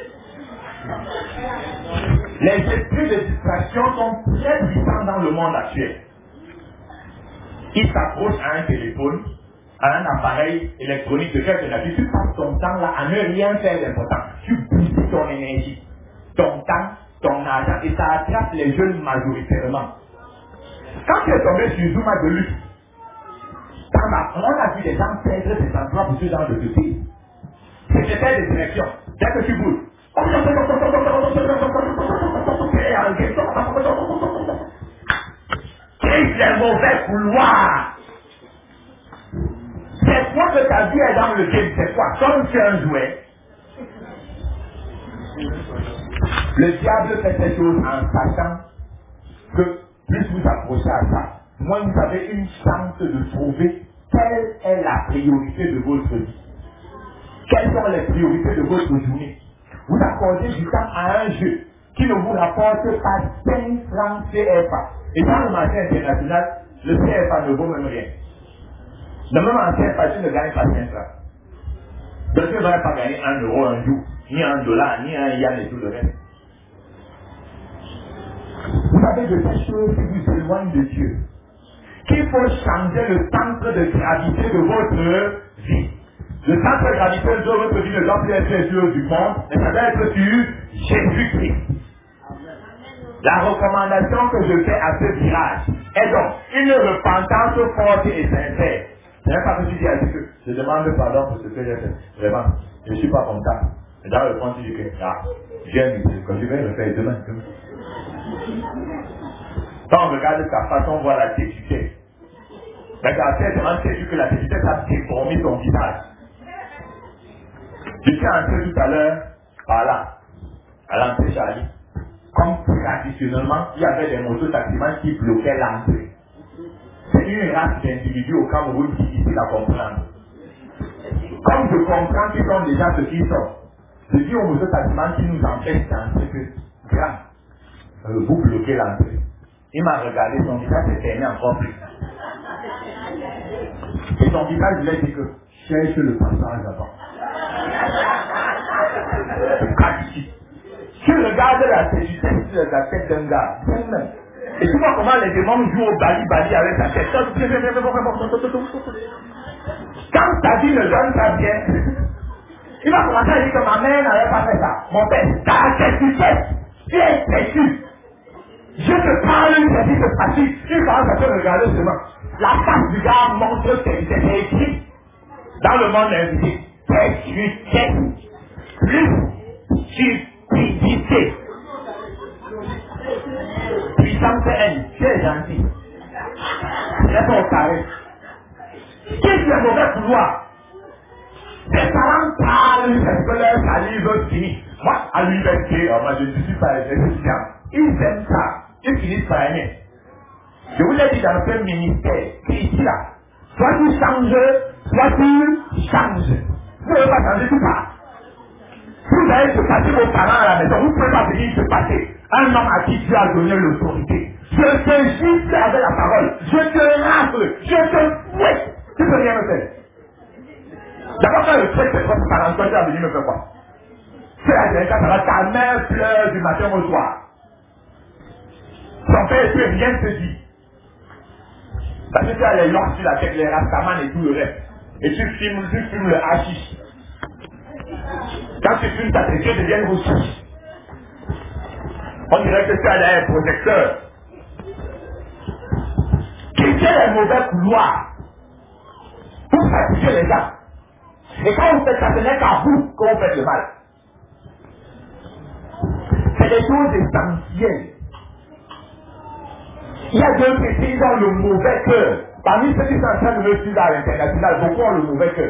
Les esprits de distraction sont très puissants dans le monde actuel. Ils s'approchent à un téléphone, à un appareil électronique de quelque nature. Tu passes ton temps là à ne rien faire d'important. Tu bousses ton énergie, ton temps, ton argent, et ça attrape les jeunes majoritairement. Quand tu es tombé sur Zuma de luxe, on a vu des gens perdre des emplois pour ce genre de soucis. C'était des directions. Dès que tu bouges, les mauvais couloirs. C'est quoi que ta vie est dans le game? C'est quoi? Comme tu es un jouet. Le diable fait ces choses en sachant que plus vous approchez à ça, moins vous avez une chance de trouver quelle est la priorité de votre vie. Quelles sont les priorités de votre journée? Vous accordez du temps à un jeu qui ne vous rapporte pas 5 francs CFA. Et dans le marché international, le CFA ne vaut même rien. Le même en CFA, tu ne gagnes pas 5 francs. Donc tu ne vas pas gagner 1 euro un jour, ni $1, ni un yen et tout le reste. Vous avez de ces choses qui vous éloignent de Dieu. Qu'il faut changer le centre de gravité de votre vie. Le centre de gravité de votre vie ne doit plus être sur du monde, mais ça doit être sur Jésus-Christ. La recommandation que je fais à ce virage est donc une repentance forte et sincère. Ce n'est pas que tu dis à Dieu que je demande pardon pour ce que j'ai fait. Vraiment, je ne suis pas content. Et dans le fond, tu dis que j'aime, quand je vais le faire demain. Quand on regarde ta façon, voir la têtitude. Mais tu as tellement têtu que la têtitude a déformé ton visage. Je suis entré tout à l'heure par là, à l'entrée Charlie. Comme traditionnellement, il y avait des motos-taximans qui bloquaient l'entrée. C'est une race d'individus au Cameroun qui est difficile à comprendre. Comme je comprends qu'ils sont déjà ceux qui sont, je dis aux motos-taximans qui nous empêchent d'entrer que, grand, vous bloquez l'entrée. Il m'a regardé, son visage s'est fermé encore plus. Et son visage, je lui ai dit que cherche le passage là-bas. Tu regardes la tête de la tête d'un gars, et tu vois comment les démons jouent au bali-bali avec sa tête. Quand ta vie ne donne pas bien, il va commencer à dire que ma mère n'avait pas fait ça. Mon père, ta tête, tu es têtu. Je te parle une petite pratique, tu commences à te regarder seulement. La face du gars montre que c'est écrit. Dans le monde invisible, c'est justesse plus stupidité. Puissance haine, tu es gentil. C'est ton carré. Qu'est-ce qui est mauvais couloir? Tes parents parlent parce que leur salive finit. Moi, à l'université, moi je ne suis pas étudiant. Ils aiment ça. Ils finissent par aimer. Je vous l'ai dit dans ce ministère, ici là, soit tu changes, soit tu changes. Vous ne pouvez pas changer tout ça. Vous allez se passer vos parents à la maison, vous ne pouvez pas venir se passer. Un homme à qui Dieu a donné l'autorité. Je te juste avec la parole. Je te rafle. Je te fouette. Tu peux rien me faire. D'abord, quand le fouette, c'est quoi tes parents, toi tu vas venir me faire quoi? C'est la dernière fois, ça va, ta mère pleure du matin au soir. Son père ne peut rien te dire. Parce que tu as les locks sur la tête, les rastaman et tout le reste. Et tu fumes le hashish. Quand tu fumes, ta tête devient rouge. On dirait que tu as là un projecteur. Quittez les mauvais couloirs. Pour fatiguer les gens. Et quand vous faites ça, ce n'est qu'à vous que vous faites le mal. C'est des choses essentielles. Il y a deux personnes qui ont le mauvais cœur. Parmi ceux qui sont en train de me suivre à l'international, beaucoup ont le mauvais cœur.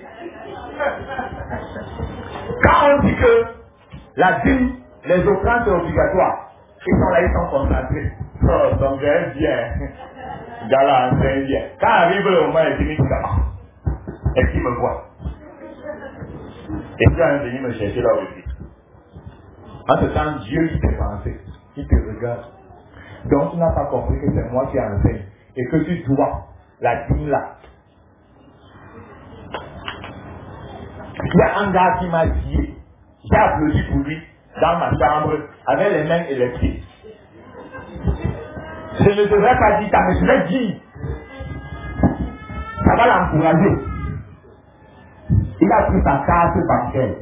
Quand on dit que la dîme, les offrandes c'est obligatoire, ils sont là, ils sont concentrés. Oh, donc j'aime bien. Gala, j'aime bien. Quand arrive le moment, il dit, est-ce qu'il me voit? Et puis, il est venu me chercher là où je suis. En ce temps, Dieu, il t'est pensé. Il te regarde. Donc, tu n'as pas compris que c'est moi qui enseigne. Et que tu dois la dîme là. Il y a un gars qui m'a dit, j'ai applaudi pour lui dans ma chambre avec les mains et les pieds. Je ne devrais pas dire ça, mais je vais dire. Ça va l'encourager. Il a pris sa carte bancaire.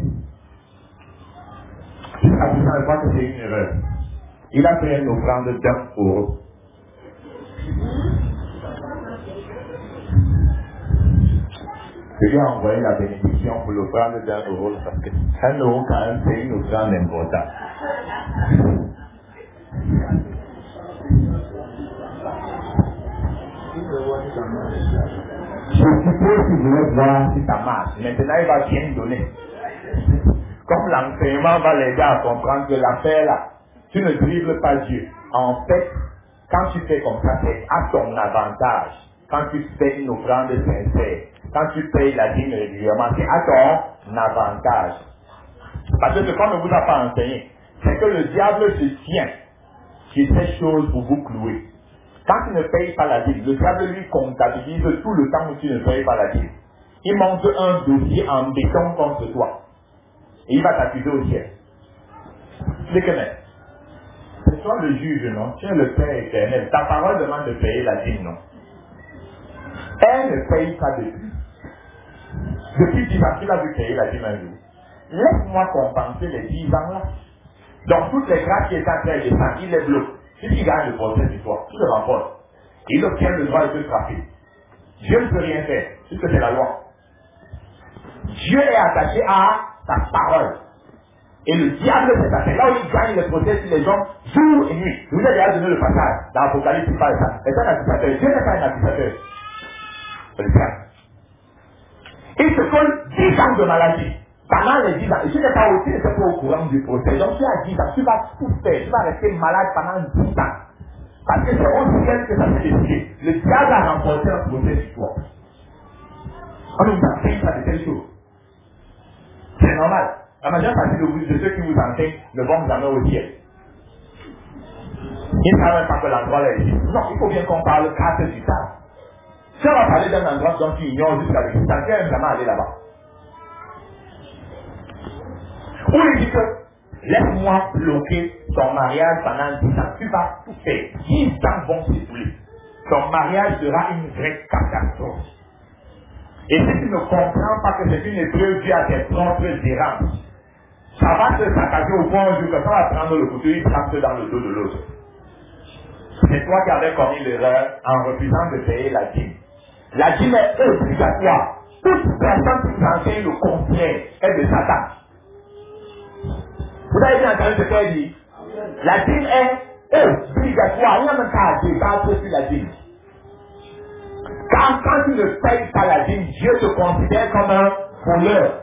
Jusqu'à présent, je crois que c'est une erreur. Il a fait une offrande d'€1. Je lui ai envoyé la bénédiction pour l'offrande d'€1 parce que 1€ quand même, c'est une offrande importante. Je suppose qu'il voulait voir si ça marche. Maintenant, il va bien donner. Comme l'enseignement va l'aider à comprendre que l'affaire là, tu ne dribbles pas Dieu. En fait, quand tu fais comme ça, c'est à ton avantage. Quand tu fais une offrande sincère, quand tu payes la dîme régulièrement, c'est à ton avantage. Parce que ce qu'on ne vous a pas enseigné, c'est que le diable se tient sur ces choses pour vous clouer. Quand tu ne payes pas la dîme, le diable lui comptabilise tout le temps où tu ne payes pas la dîme. Il monte un dossier en béton contre toi. Et il va t'accuser au ciel. C'est que même. C'est toi le juge, non? Tu es le Père éternel. Ta parole demande de payer la dîme, non? Elle ne paye pas depuis. Depuis 10 ans, tu l'as vu payer la dîme un jour. Laisse-moi compenser les 10 ans là. Donc toutes les grâces qui étaient en train de descendre, il les bloque. Si tu gagnes le procès sur toi, tu le remportes. Il obtient le droit de te frapper. Dieu ne peut rien faire, puisque c'est la loi. Dieu est attaché à sa parole. Et le diable, c'est là où il gagne le procès sur les hommes jour et nuit. Je vous ai déjà donné le passage dans l'Apocalypse qui parle de ça. C'est un accusateur. Dieu n'est pas un accusateur. C'est le diable. Il se colle 10 ans de maladie. Pendant les 10 ans, et tu n'es pas au courant du procès. Donc tu as 10 ans, tu vas tout faire. Tu vas rester malade pendant 10 ans. Parce que c'est au ciel que ça s'est décidé. Le diable a remporté un procès sur toi. On nous enseigne pas de telles choses. C'est normal. La majeure partie de ceux qui vous enseignent ne vont jamais au ciel. Ils ne savent même pas que l'endroit là est ici. Non, il faut bien qu'on parle 4 sur ça. Si on va parler d'un endroit dont tu ignores jusqu'à l'existence, tu n'aimes jamais aller là-bas. Ou il dit que laisse-moi bloquer ton mariage pendant 10 ans. Tu vas tout faire. 10 ans vont s'écouler. Ton mariage sera une vraie catastrophe. Et si tu ne comprends pas que c'est une épreuve due à tes propres errances, ça va te saccager au point où ça va prendre le couteau et tremper dans le dos de l'autre. C'est toi qui avais commis l'erreur en refusant de payer la dîme. La dîme est obligatoire. Toute personne qui vous enseigne le contraire est de Satan. Vous avez bien entendu ce qu'elle dit? La dîme est obligatoire. Il n'y a même pas à débattre sur la dîme. Car quand tu ne payes pas la dîme, Dieu te considère comme un voleur.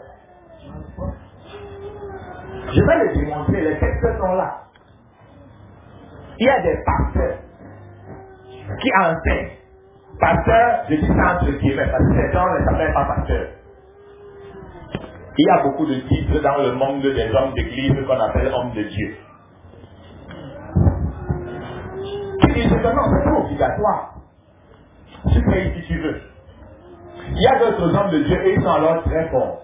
Je vais le démontrer, les textes sont là. Il y a des pasteurs qui enseignent. Pasteur, je dis ça entre guillemets, parce que ces gens ne s'appellent pas pasteurs. Il y a beaucoup de titres dans le monde des hommes d'église qu'on appelle hommes de Dieu. Qui disent que non, c'est pas obligatoire. Tu payes si tu veux. Il y a d'autres hommes de Dieu et ils sont alors très forts.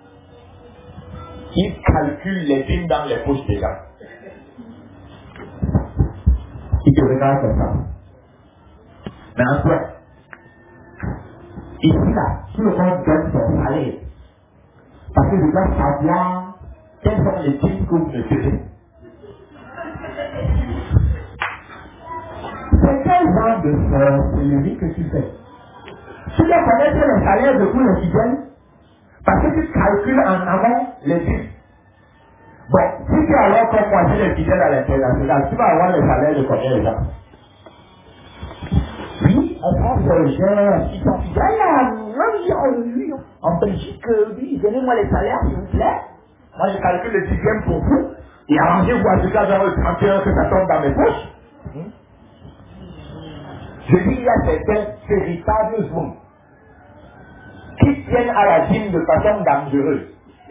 Ils calculent les dîmes dans les poches des gens. Ils te regardent comme ça. Mais en toi, ici là, tout le monde donne son salaire. Parce que je dois savoir quels sont les dîmes que vous me donnez. C'est quel genre de sorcellerie que tu fais? Tu dois connaître le salaire de tous les fidèles parce que tu calcules en amont les dîmes. Bon, si tu es alors comme moi, j'ai les fidèles à l'international, tu vas avoir le salaire de combien de gens? Oui, en France, ils sont fidèles. En Belgique, oui, donnez-moi les salaires, s'il vous plaît. Moi, je calcule le dixième pour vous. Et arrangez-vous à ce cas vers le 31 que ça tombe dans mes poches. Je dis, il y a certains véritables hommes qui tiennent à la dîme de façon dangereuse.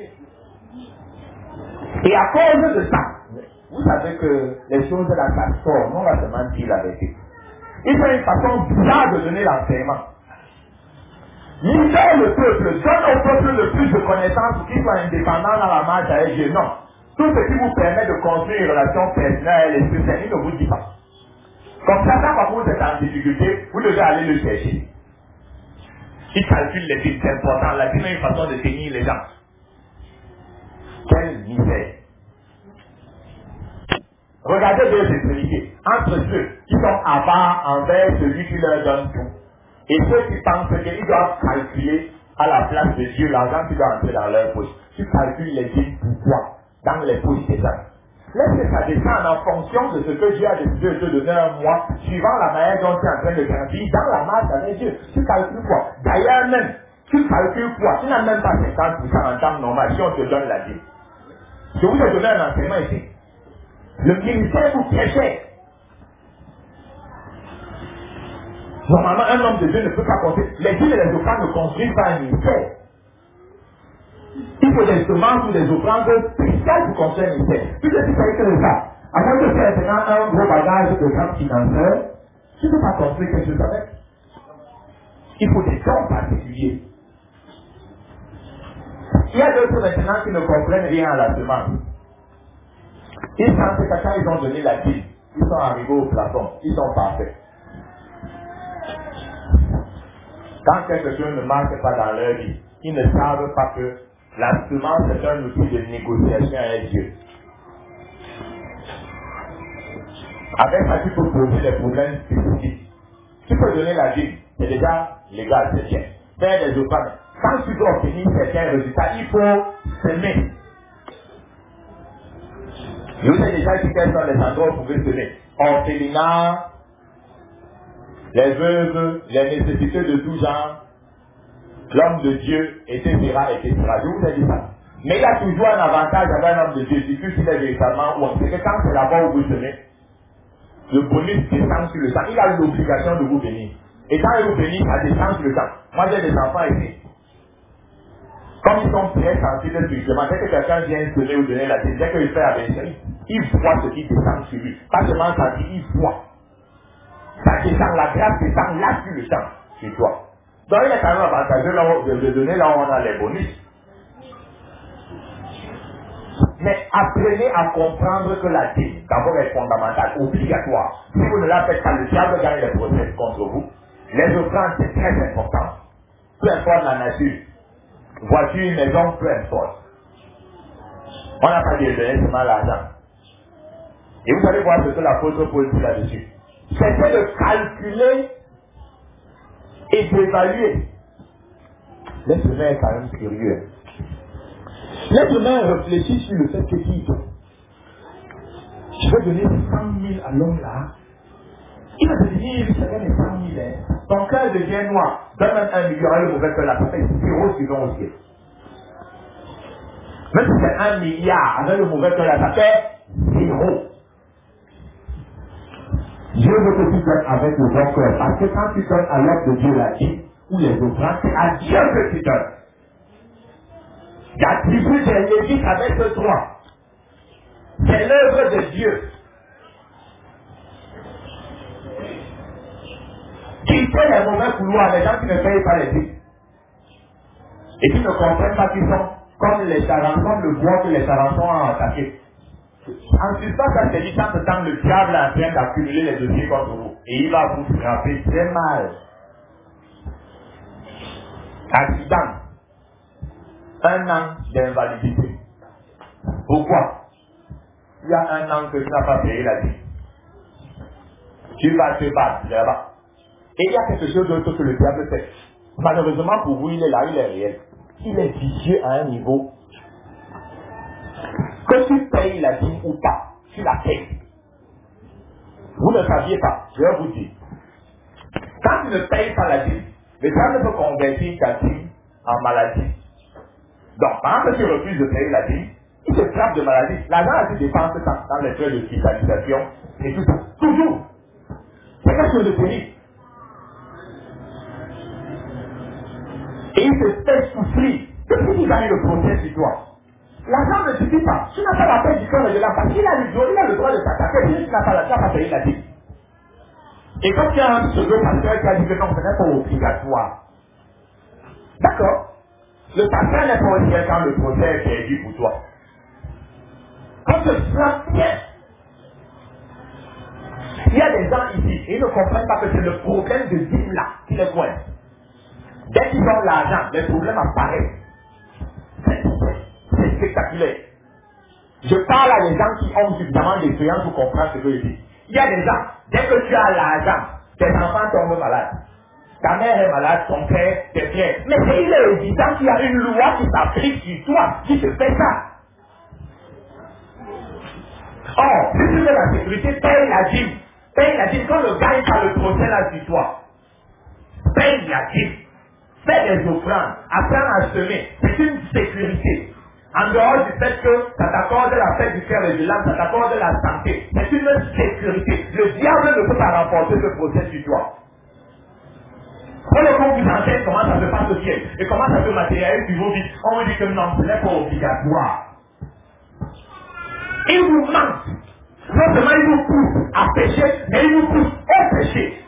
Et à cause de ça, vous savez que les choses là, ça sort, non, on va se mentir la vérité. Ils ont une façon bizarre de donner l'enseignement. Libère le peuple, donne au peuple le plus de connaissances pour qu'il soit indépendant dans la marche avec Dieu. Non. Tout ce qui vous permet de construire une relation personnelle et spéciale, il ne vous dit pas. Comme ça, quand vous êtes en difficulté, vous devez aller le chercher. Il calcule les dîmes, c'est important. La dîme est une façon de tenir les gens. Quelle misère. Regardez deux extrémités. Entre ceux qui sont avares envers celui qui leur donne tout. Et ceux qui pensent qu'ils doivent calculer à la place de Dieu l'argent qui doit entrer dans leur poche. Tu calcules les dîmes pourquoi dans les poches des gens. Laisse que ça descende en fonction de ce que Dieu a décidé de te donner un mois, suivant la manière dont tu es en train de grandir dans la marche avec Dieu. Tu calcules quoi? D'ailleurs même, tu calcules quoi? Tu n'as même pas 50% en temps normal si on te donne la dîme. Je vous ai donné un enseignement ici. Le ministère vous piégez. Normalement, un homme de Dieu ne peut pas compter. Les dîmes et les offrandes ne construisent pas un ministère. Il faut des semences ou des offrandes spéciales pour construire un ministère. Tout ce qui fait que ça, avant de faire maintenant un gros bagage de grands financeurs, tu ne peux pas construire quelque chose avec. Il faut des dons particuliers. Il y a d'autres maintenant qui ne comprennent rien à la semence. Ils pensent que quand ils ont donné la dîme, ils sont arrivés au plafond, ils sont parfaits. Quand quelque chose ne marche pas dans leur vie, ils ne savent pas que la semence est un outil de négociation avec Dieu. Avec ça, tu peux poser des problèmes spécifiques. Tu peux donner la dîme, c'est déjà légal, c'est bien. Faire des offrandes. Quand tu dois obtenir certains résultats, il faut semer. Je vous ai déjà dit quels sont les endroits où vous pouvez semer. Orphelinat, les veuves, les nécessités de tout genre, l'homme de Dieu, etc., etc. Je vous ai dit ça. Mais il y a toujours un avantage avec un homme de Dieu, surtout s'il est véritablement ou c'est que quand c'est là-bas où vous semez, le bonus descend sur le sang. Il a l'obligation de vous bénir. Et quand il vous bénit, ça descend sur le sang. Moi j'ai des enfants ici. Comme ils sont très sensibles spirituellement, dès que quelqu'un vient semer ou donner la dîme, dès qu'il fait la bénédiction, il voit ce qui descend sur lui. Pas seulement sentir, il voit. Ça descend, la grâce descend là sur le sang, sur toi. Donc il est quand même avantageux de donner là où on a les bonus. Mais apprenez à comprendre que la dîme, d'abord, est fondamentale, obligatoire. Si vous ne la faites pas, le diable gagne les procès contre vous. Les offrandes, c'est très important. Peu importe la nature. Voiture, maison, peu importe. On n'a pas dit de donner seulement l'argent. Et vous allez voir ce que l'apôtre Paul dit là-dessus. C'était de calculer et d'évaluer L'être humain est quand même curieux. L'être humain réfléchit sur le fait que si je vais donner 100 000 à l'homme là, il va te dire, il chacun les 100 000. Ton cœur devient noir. Donne même 1 million à le mauvais cœur là, ça fait 0 qui vont au ciel. Même si c'est 1 milliard, avec le mauvais cœur là, ça fait 0. Dieu veut que tu donnes avec le bon cœur. Parce que quand tu donnes à l'œuvre de Dieu la vie, ou les offrandes, c'est à Dieu que tu donnes. L'attribut des Lévites avec ce droit. C'est l'œuvre de Dieu. Quitter les mauvais couloirs, les gens qui ne payent pas les dîmes. Et qui ne comprennent pas qu'ils sont comme les charançons, comme le bois que les charançons ont attaqué. En suspens, ça se dit tant de temps, le diable est en train d'accumuler les dossiers contre vous. Et il va vous frapper très mal. Accident. 1 an d'invalidité. Pourquoi? Il y a 1 an que tu n'as pas payé la dîme. Tu vas te battre là-bas. Et il y a quelque chose d'autre que le diable fait. Malheureusement pour vous, il est là, il est réel. Il est vicieux à un niveau. Que tu payes la dîme ou pas, tu la payes. Vous ne saviez pas, je vais vous dire. Quand tu ne payes pas la dîme, le diable peut convertir ta dîme en maladie. Donc, par exemple, si tu refuses de payer la dîme, il te frappe de maladie. L'argent a été dépensé dans les frais d'hospitalisation et tout ça. Toujours. C'est quelque chose de terrible. Et il te fait souffrir. Qu'est-ce que tu gagnes le procès sur toi? L'argent ne suffit pas. Tu n'as pas la paix du cœur et de l'âme. Parce qu'il a le droit de s'attaquer. Si tu n'as pas la paix, tu n'as pas payé la dîme. Et quand il y a un pseudo pasteur qui a dit que non, ce n'est pas obligatoire. D'accord. Le pasteur n'est pas aussi quand le procès est perdu pour toi. Quand tu frappes bien, il y a des gens ici, et ils ne comprennent pas que c'est le problème de dîme là qui les coince. Dès qu'ils ont l'argent, les problèmes apparaissent. C'est spectaculaire. Je parle à des gens qui ont suffisamment d'expérience pour comprendre ce que je dis. Il y a des gens, dès que tu as l'argent, tes enfants tombent malades. Ta mère est malade, ton père, tes frères. Mais c'est il est évident qu'il y a une loi qui s'applique sur toi, qui te fait ça. Or, si tu veux la sécurité, paye la dîme. Paye la dîme. Quand le gars est par le procès là sur toi, paye la dîme. Fais des offrandes, apprends à semer. C'est une sécurité. En dehors du fait que ça t'accorde la paix du cœur et de l'âme, ça t'accorde la santé. C'est une sécurité. Le diable ne peut pas remporter ce procès sur toi. Prenez qu'on vous enseigne comment ça se passe au ciel et comment ça se matérialise sur vos vies. On vous dit que non, ce n'est pas obligatoire. Il vous manque. Non seulement il vous pousse à pécher, mais il vous pousse au péché.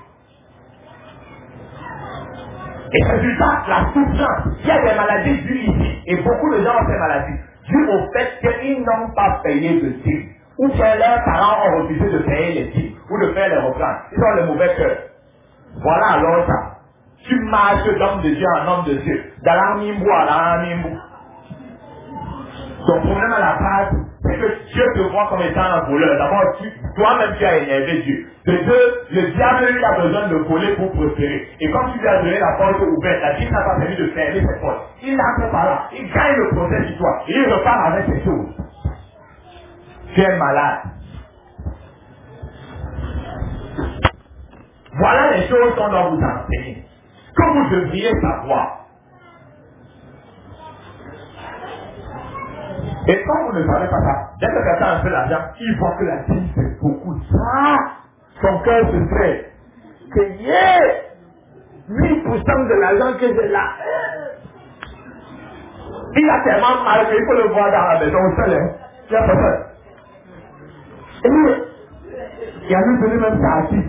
Et résultat, la souffrance. Il y a des maladies dues ici. Et beaucoup de gens ont ces maladies. Dues au fait qu'ils n'ont pas payé de dîme. Ou que leurs parents ont refusé de payer les dîmes. Ou de faire les reprendre. Ils ont le mauvais cœur. Voilà alors ça. Tu marches d'homme de Dieu en homme de Dieu. Ton problème à la base, c'est que Dieu te voit comme étant un voleur. D'abord, toi-même tu as énervé Dieu. De deux, le diable lui a besoin de voler pour prospérer. Et comme tu lui as donné la porte ouverte, la Bible n'a pas permis de fermer cette porte. Il entre par là, il gagne le procès sur toi. Et il repart avec ses choses. Tu es malade. Voilà les choses qu'on doit vous enseigner. Que vous devriez savoir. Et quand vous ne savez pas ça, dès que quelqu'un a fait l'argent, il voit que la dîme c'est beaucoup. Ça, son cœur se fait. Que 1000% de l'argent que j'ai là. Il a tellement mal qu'il faut le voir dans la maison au sol. Il a pas peur. Et lui, il a lui donné même ça assis.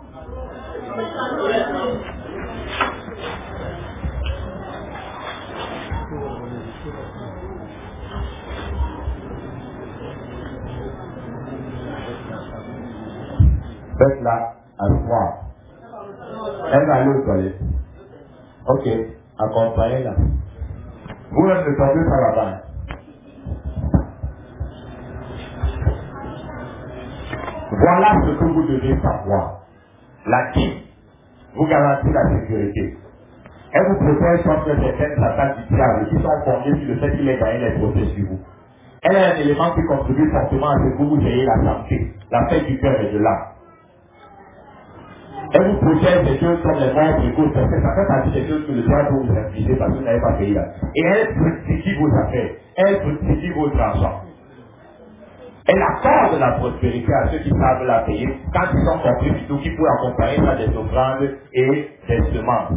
Faites-la à soir. Elle va aller aux toilettes. Ok, accompagnez-la. Vous-même ne tombez pas là-bas. Voilà ce que vous devez savoir. La dîme vous garantit la sécurité. Elle vous protège contre certaines attaques du diable qui sont fondées sur le fait qu'il ait gagné les procès sur vous. Elle est un élément qui contribue fortement à ce que vous ayez la santé, la paix du cœur et de l'âme. Elle vous protège des choses comme les morts précoces, parce que ça fait partie des choses que le diable peut vous infliger parce que vous n'avez pas payé là. Et elle fructifie vos affaires, elle fructifie votre argent. Elle accorde la prospérité à ceux qui savent la payer quand ils ont compris plutôt qu'ils peuvent accompagner ça des offrandes et des semences.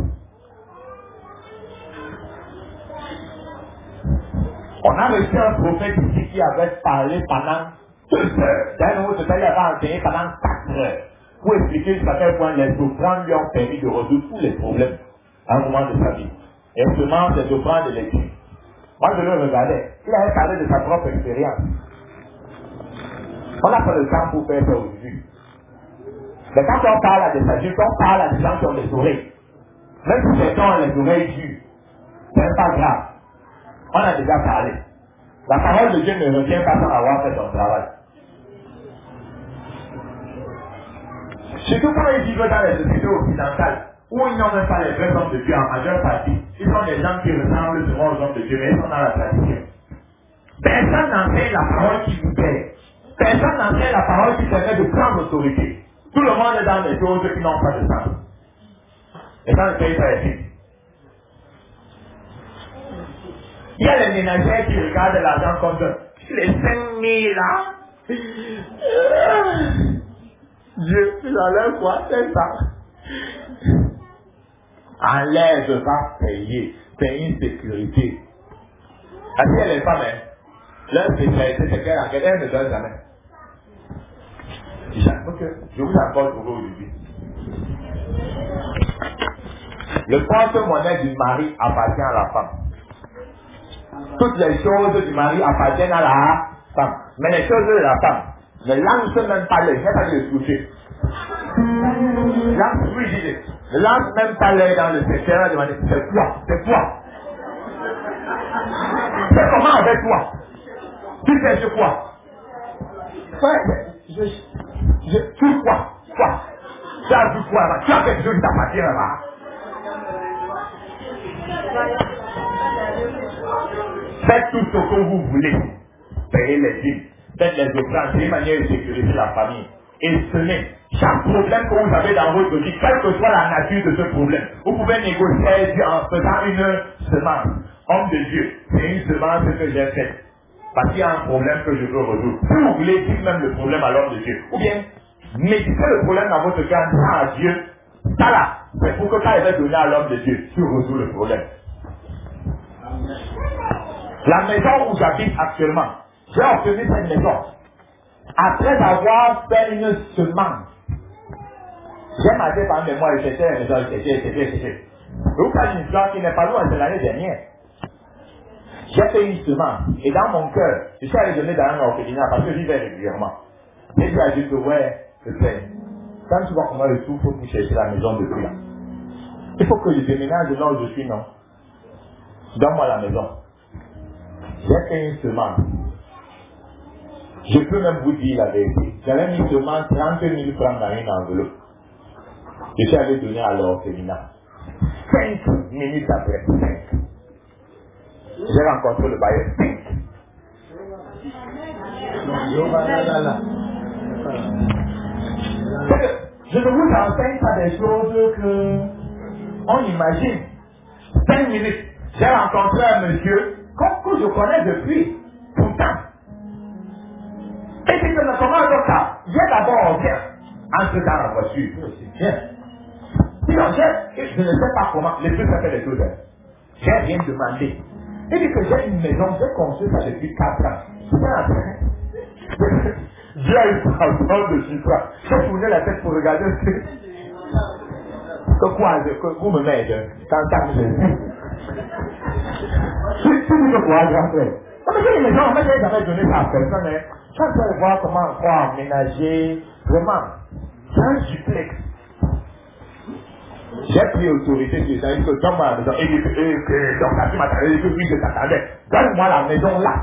On a reçu un prophète ici qui avait parlé pendant 2 heures. D'un autre, il avait enseigné pendant 4 heures. Pour expliquer jusqu'à quel point les offrandes lui ont permis de résoudre tous les problèmes à un moment de sa vie. Et seulement des offrandes électriques. Moi, je le regardais. Il avait parlé de sa propre expérience. On n'a pas le temps pour faire ça aujourd'hui. Mais quand on parle à des adultes, on parle à des gens qui ont des oreilles. Même si ces gens ont les oreilles dures, ce n'est pas grave. On a déjà parlé. La parole de Dieu ne revient pas sans avoir fait son travail. Surtout quand ils vivent dans les sociétés occidentales, où ils n'ont même pas les vrais hommes de Dieu en majeure partie. Ils sont des gens qui ressemblent souvent aux hommes de Dieu, mais ils sont dans la tradition. Personne n'enseigne la parole qui libère. Personne n'enseigne la parole qui permet de prendre autorité. Tout le monde est dans des choses qui n'ont pas de sens. Et dans le pays ici. Il y a les ménagères qui regardent l'argent comme ça. Les 5 000 là. Dieu, j'enlève quoi? C'est ça. Enlève, va payer. C'est une sécurité. Ainsi, les femmes, leur spécialité, c'est qu'elles ne donnent jamais. Ok, je vous accorde pour vous aujourd'hui. Le porte-monnaie du mari appartient à la femme. Toutes les choses du mari appartiennent à la femme. Mais les choses de la femme ne lancent même pas l'œil. Il n'y a pas de les toucher. Ne lance même pas l'œil dans le secteur de demander c'est quoi? C'est quoi? C'est comment avec toi? Tu fais ce quoi? Tu quoi? Quoi? Tu as vu quoi là? Tu as quelque chose qui t'appartient là-bas? Faites tout ce que vous voulez. Payez les dîmes. Faites les offrandes. C'est une manière de sécuriser la famille. Et semez chaque problème que vous avez dans votre vie, quelle que soit la nature de ce problème. Vous pouvez négocier en faisant une semence. Homme de Dieu, c'est une semence que j'ai faite. Parce qu'il y a un problème que je veux résoudre. Si vous voulez dire même le problème à l'homme de Dieu, ou bien méditez le problème dans votre cœur en disant à Dieu, ça là, c'est pour que quand il va donner à l'homme de Dieu, tu résous le problème. La maison où j'habite actuellement, j'ai obtenu cette maison après avoir fait une semence. J'ai marché par mémoire et c'était la maison, c'était. Vous avez une histoire qui n'est pas loin, c'est l'année dernière. J'ai fait une semence et dans mon cœur, je suis allé donner dans un orphelinat parce que j'y vais régulièrement. J'ai dit à Dieu que ouais, je fais. Quand tu vois comment le tout, il faut chercher la maison depuis là. Il faut que je déménage de là où je suis, non? Donne-moi la maison. J'ai fait une semence. Je peux même vous dire la vérité. J'avais mis seulement 30 000 francs dans une enveloppe. Je suis allé donner à l'orphelinat. 5 minutes après, 5. J'ai rencontré le bailleur. 5. Je ne vous enseigne pas des choses que on imagine. 5 minutes. J'ai rencontré un monsieur que je connais depuis pourtant. Et puis je me commande comme ça. Viens d'abord, viens. Entre dans la voiture. Viens. Sinon, je ne sais pas comment. Les deux ça fait les choses. J'ai rien demandé. Il dit que j'ai une maison, j'ai construit ça depuis 4 ans. Dieu a eu pardon de Chypre. J'ai tourné la tête pour regarder que quoi, que vous me mettez quand Jésus. Tu dis que quoi, grand frère? Mais j'ai une maison, en fait, j'ai jamais donné ça à personne. Quand tu vas voir comment on va aménager, vraiment, c'est un duplex. J'ai pris autorité sur ça, il dit que donne-moi la maison. Et il dit que donc là, tu m'attendais, il dit que oui, je t'attendais. Donne-moi la maison là.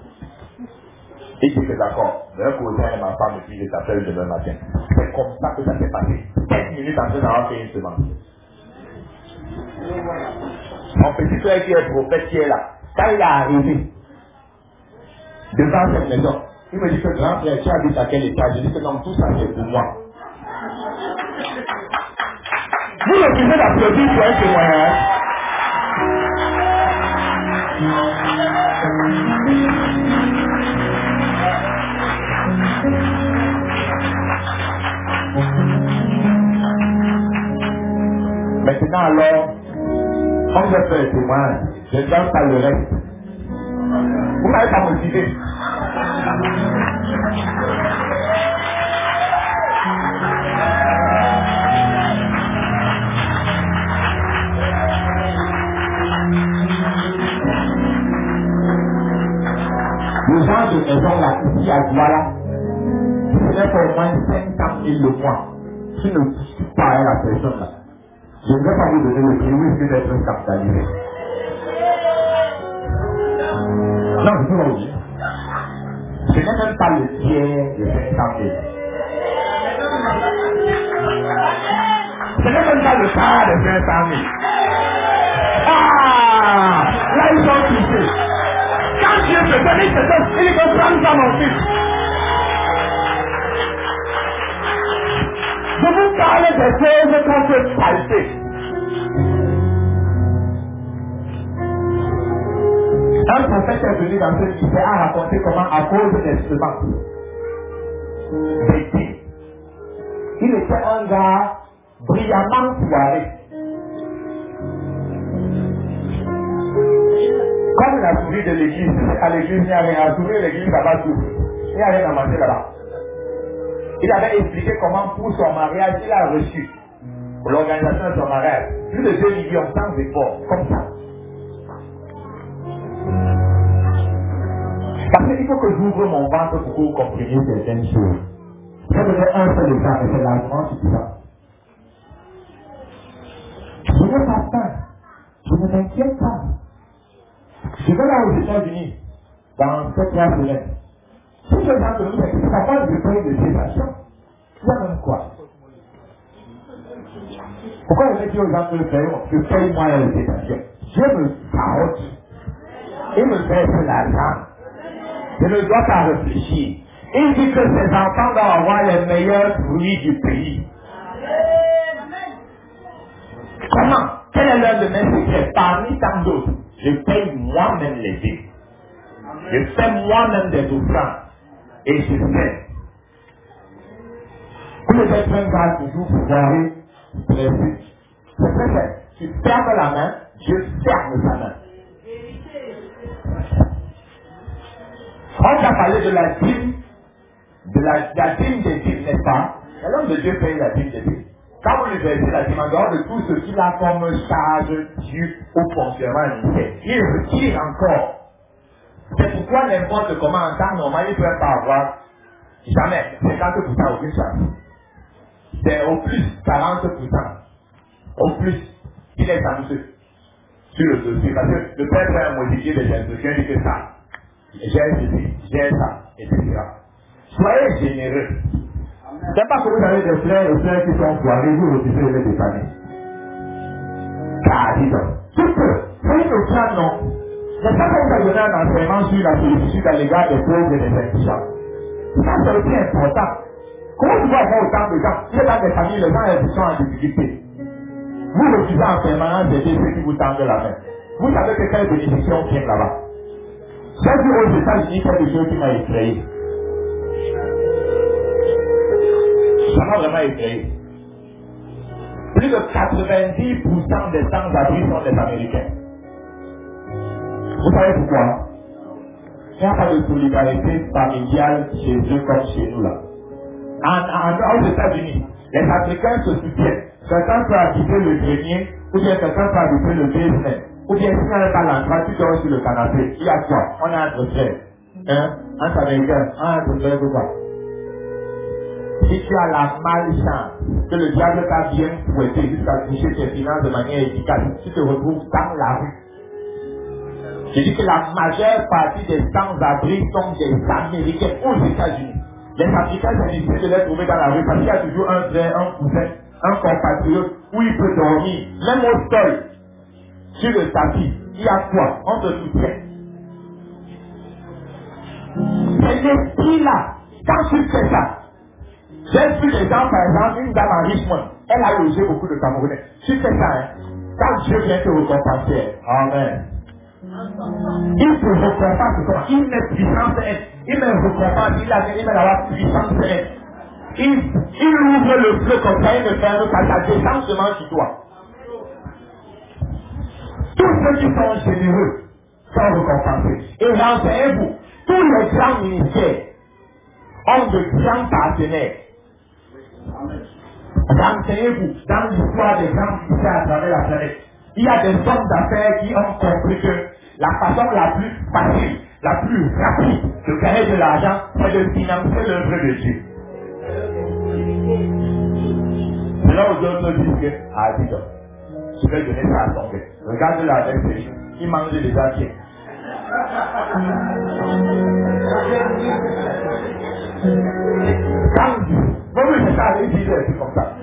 Et je suis d'accord. D'un côté, ma femme, et puis je t'appelle demain matin. C'est comme ça que ça s'est passé. 5 minutes en train d'avoir fait une semence. Mon petit frère qui est prophète qui est là, quand il est arrivé devant cette maison, il me dit que grand frère, tu habites à quel étage? Je dis que non, tout ça c'est pour moi. Vous refusez d'applaudir pour un témoignage. Maintenant alors, comme je fais un témoignage, je ne donne pas le reste. Vous m'avez pas motivé. Le genre de maison là, ici à Douala, c'est pour au moins 500 000 le mois. Tu ne touches pas à la personne là. Je ne vais pas vous donner le prix, oui, c'est d'être capitalisé. Non, je peux pas vous dire. Ce n'est même pas le tiers de 500 000. Ce n'est même pas le quart de 500 000. Ah! Là, ils sont touchés. Quand Dieu te donne, il te donne, il te prend ça, mon fils. Je vous parle des choses qu'on peut palper. Un prophète est venu dans ce ministère à raconter comment, à cause des semences, des dîmes, il était un gars brillamment soiré. Comme la souris de l'église, à l'église, il n'y a rien à sourire, l'église là-bas tout. Il n'y a rien à manger là-bas. Il avait expliqué comment pour son mariage, il a reçu, pour l'organisation de son mariage, plus de 2 millions sans effort, comme ça. Parce qu'il faut que j'ouvre mon ventre pour que vous compreniez certaines choses. Je vais donner un seul exemple, et c'est largement suffisant. Je n'ai pas faim. Je ne m'inquiète pas. Je vais là aux États-Unis, dans 7 semaines. Si les gens de nous disent, papa, je paye de célébration, tu vas même quoi? Pourquoi je vais dire aux gens que je paye moi la célébration? Dieu me carotte. Il me verse l'argent. Je ne dois pas réfléchir. Il dit que ses enfants doivent avoir les meilleurs fruits du pays. Comment? Quel est l'un de mes secrets? Parmi tant d'autres, je paye moi-même les dîmes. Je fais moi-même des offrandes. Et je fais. Vous devez être un gars toujours foiré, stressé. C'est très simple. Tu fermes la main, Dieu ferme sa main. On a parlé de la dîme, de la dîme des dîmes, n'est-ce pas? L'homme de Dieu paye la dîme des dîmes. Quand vous lui versez la dîme, en dehors de tout ce qu'il a comme charge due au fonctionnement ministère, il retire encore. C'est pourquoi n'importe comment en temps normal, il ne peut pas avoir jamais 50%, aucune chance. C'est au plus 40%. Au plus, il est chanceux sur le dossier. Parce que le père fait modifier des instructions, il dit que ça. J'ai ceci, j'ai ça, etc. Soyez généreux. C'est pas que vous avez des frères et frères qui sont foirés, vous refusez de les dépanner. Car, dis donc, tout peut, c'est une offrande, non. Mais ça, quand vous avez donné un enseignement sur la sollicitude à l'égard des pauvres et des indigents, ça c'est aussi important. Comment tu vas avoir autant de gens? Il y a dans des familles, les gens sont en difficulté. Vous refusez en permanence d'aider ceux qui vous tendent la main. Vous savez que quelle bénédiction vient là-bas. J'ai vu aux États-Unis quelque chose qui m'a effrayé. Ça m'a vraiment effrayé. Plus de 90% des sans-abri sont des Américains. Vous savez pourquoi? Il n'y a pas de solidarité familiale chez eux comme chez nous là. Aux États-Unis, les Africains se soutiennent. Quelqu'un peut habiter le grenier, ou bien quelqu'un peut habiter le basement. Ou bien si on n'est pas l'entrée, tu dors sur le canapé. Il y a quoi? On a entre frères. Entre Américains, entre frères ou quoi? Si tu as la malchance que le diable t'a bien fouetté jusqu'à toucher tes finances de manière efficace, tu te retrouves dans la rue. Je dis que la majeure partie des sans-abri sont des Américains aux États-Unis. Les Africains, c'est difficile de les trouver dans la rue parce qu'il y a toujours un frère, un cousin, un compatriote où il peut dormir, même au sol. sur le tapis, il y a quoi? On se soutient. C'est l'esprit-là. Quand tu fais ça, j'ai vu des gens, par exemple, une dame en Richmond, elle a logé beaucoup de Camerounais. Tu fais ça, hein? Quand Dieu vient te récompenser, amen. Il te récompense comment? Il met puissance en elle. Il met récompense, il met la puissance en elle. Il ouvre le feu comme ça, il ne ferme pas, ça descend seulement sur toi. Tous ceux qui sont généreux sont récompensés. Et renseignez-vous, tous les grands ministères ont de grands partenaires. Renseignez-vous, dans l'histoire des grands ministères à travers la planète, il y a des hommes d'affaires qui ont compris que la façon la plus facile, la plus rapide de gagner de l'argent, c'est de financer l'œuvre de Dieu. C'est là où d'autres disent que, ah, dis donc, je vais donner ça à ton gars. Regarde-le avec ses joues. Il mange déjà bien. Quand oui, c'est ça, il dit des trucs comme ça.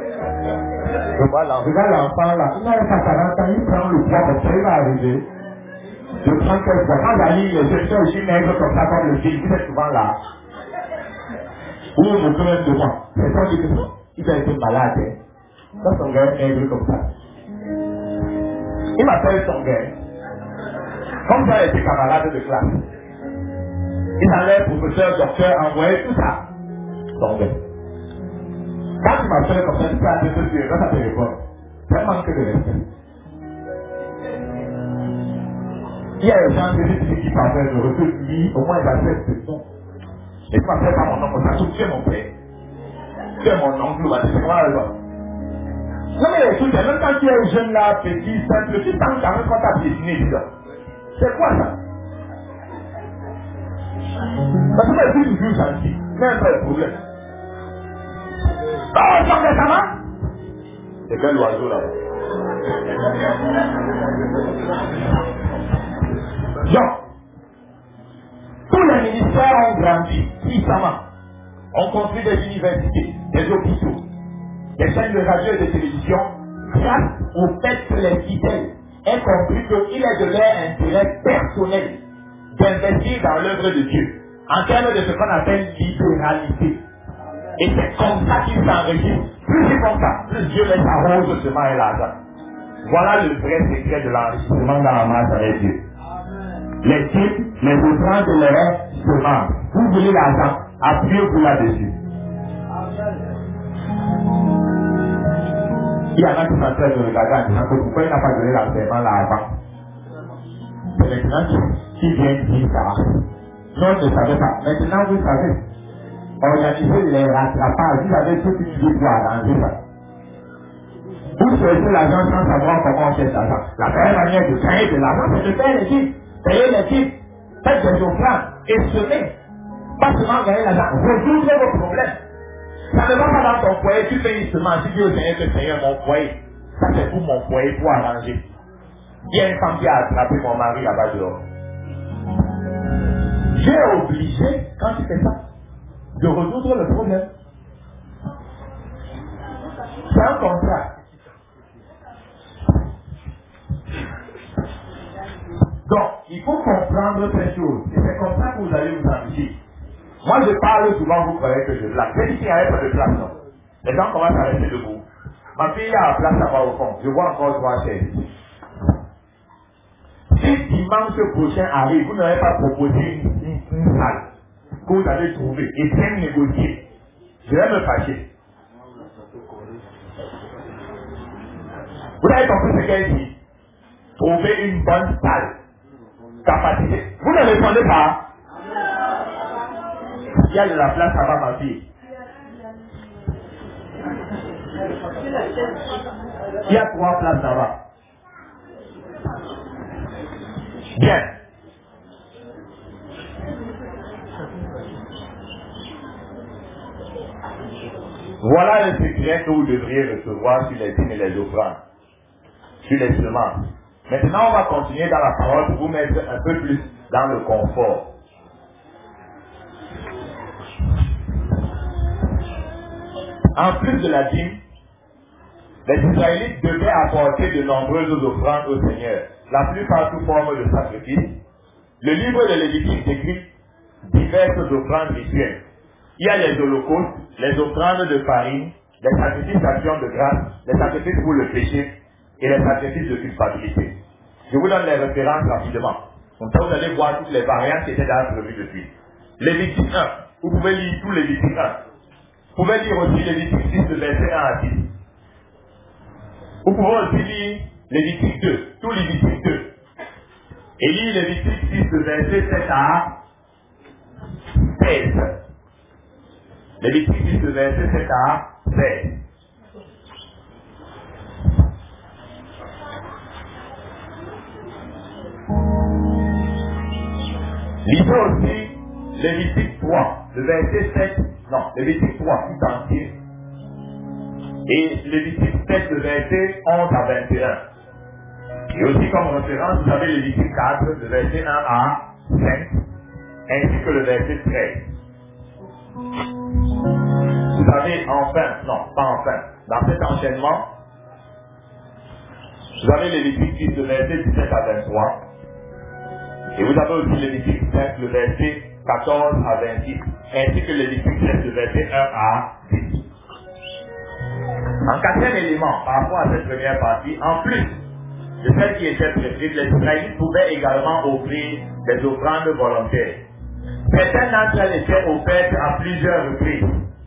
Regarde l'enfant là, il n'a pas 40 ans, il prend le poids comme ça, il va arriver. Je prends quelques fois. Quand j'allie les gestions aussi maigres comme ça, comme le film, vous êtes souvent là. Ou vous vous même de moi. C'est ça qui dit, il a été malade. Ça, son gars est maigre comme ça. Il m'appelle son gars. Comme ça, il était camarade de classe. Il allait, professeur, docteur, envoyer tout ça. Son gars. Quand il m'appelle comme ça, il fait attention sur ça te répond. C'est un manque de respect. Il y a des gens qui parlent de retour, lui, au moins il accepte ce nom. Et tu m'appelles pas mon nom comme ça, tu es mon père. Tu es mon oncle, c'est quoi alors? Non mais écoute, même quand tu es jeune là, petit, simple, tu penses quand même quand tu as dessiné, dis donc. C'est quoi ça? Parce que moi, je suis toujours gentil. Mais un peu de problème. Oh, ça va? C'est quel oiseau là? Donc, tous les ministères ont grandi puissamment. On construit des universités, des hôpitaux, des chaînes de radio et de télévision, grâce au fait que les fidèles aient compris qu'il est de leur intérêt personnel d'investir dans l'œuvre de Dieu, en termes de ce qu'on appelle libéralité. Et c'est comme ça qu'ils s'enrichissent. Plus c'est comme ça, plus Dieu laisse arrose seulement et l'argent. Voilà le vrai secret de l'enrichissement dans la marche avec Dieu. Les types, les offrandes et les restes semences. Vous voulez l'argent, appuyez-vous là-dessus. Il y en a qui sont en train de regarder en disant que pourquoi il n'a pas donné l'enseignement là avant. C'est maintenant qui vient dire ça. Non, je ne savais pas. Maintenant, vous savez. Organiser les rattrapages, vous avez toute une vie pour arranger ça. Vous cherchez l'argent sans savoir comment on cherche l'argent. La meilleure manière de gagner de l'argent, c'est de faire l'équipe. Payer l'équipe. Faites des offrandes et semer. Pas seulement gagner l'argent. Résoudre vos problèmes. Ça ne va pas dans ton foyer, tu fais une semence, tu dis au Seigneur que Seigneur, mon foyer. Ça c'est pour mon foyer, pour arranger. Il y a une femme qui a attrapé mon mari là-bas dehors. Dieu est obligé, quand tu fais ça, de résoudre le problème. C'est un contrat. Donc, il faut comprendre ces choses. Et c'est comme ça que vous allez vous enrichir. Moi, je parle souvent, vous croyez que je blague. J'ai dit qu'il n'y avait pas de place, non. Les gens commencent à rester debout. Ma fille a la place là-bas au fond. Je vois encore 3 chaises. Si dimanche prochain arrive, vous n'avez pas proposé une salle que vous avez trouvée et bien négociée, je vais me fâcher. Vous avez compris ce qu'elle dit? Trouver une bonne salle. Capacité. Vous ne répondez pas. Il y a de la place là-bas, ma fille. Il y a 3 places là-bas. Bien. Voilà le secret que vous devriez recevoir sur les dîmes et les offrandes, sur les semences. Maintenant, on va continuer dans la parole pour vous mettre un peu plus dans le confort. En plus de la dîme, Les Israélites devaient apporter de nombreuses offrandes au Seigneur, la plupart sous forme de sacrifice. Le livre de Lévitique décrit diverses offrandes rituelles. Il y a les holocaustes, les offrandes de farine, les sacrifices d'action de grâce, les sacrifices pour le péché et les sacrifices de culpabilité. Je vous donne les références rapidement. Comme ça, vous allez voir toutes les variantes qui étaient dans la revue depuis. Lévitique 1, vous pouvez lire tout Lévitique 1. Vous pouvez lire aussi Lévitique 6, de verset 1 à 10. Vous pouvez aussi lire Lévitique 2, tout Lévitique 2. Et lire Lévitique 6, de verset 7 à 16. Lévitique 6, de verset 7 à 16. Lisez aussi Lévitique 3, le verset 7, non, Lévitique 3, tout entier. Et Lévitique 7, le verset 11 à 21. Et aussi comme référence, vous avez Lévitique 4, le verset 1 à 5, ainsi que le verset 13. Vous avez enfin, non, pas enfin, dans cet enchaînement, vous avez Lévitique 10, le verset 17 à 23. Et vous avez aussi Lévitique 5, le verset 14 à 26, ainsi que Lévitique 7, le verset 1 à 10. En quatrième élément, par rapport à cette première partie, en plus de celle qui était prescrite, les Israélites pouvaient également offrir des offrandes volontaires. Certaines d'entre elles étaient offertes à plusieurs reprises.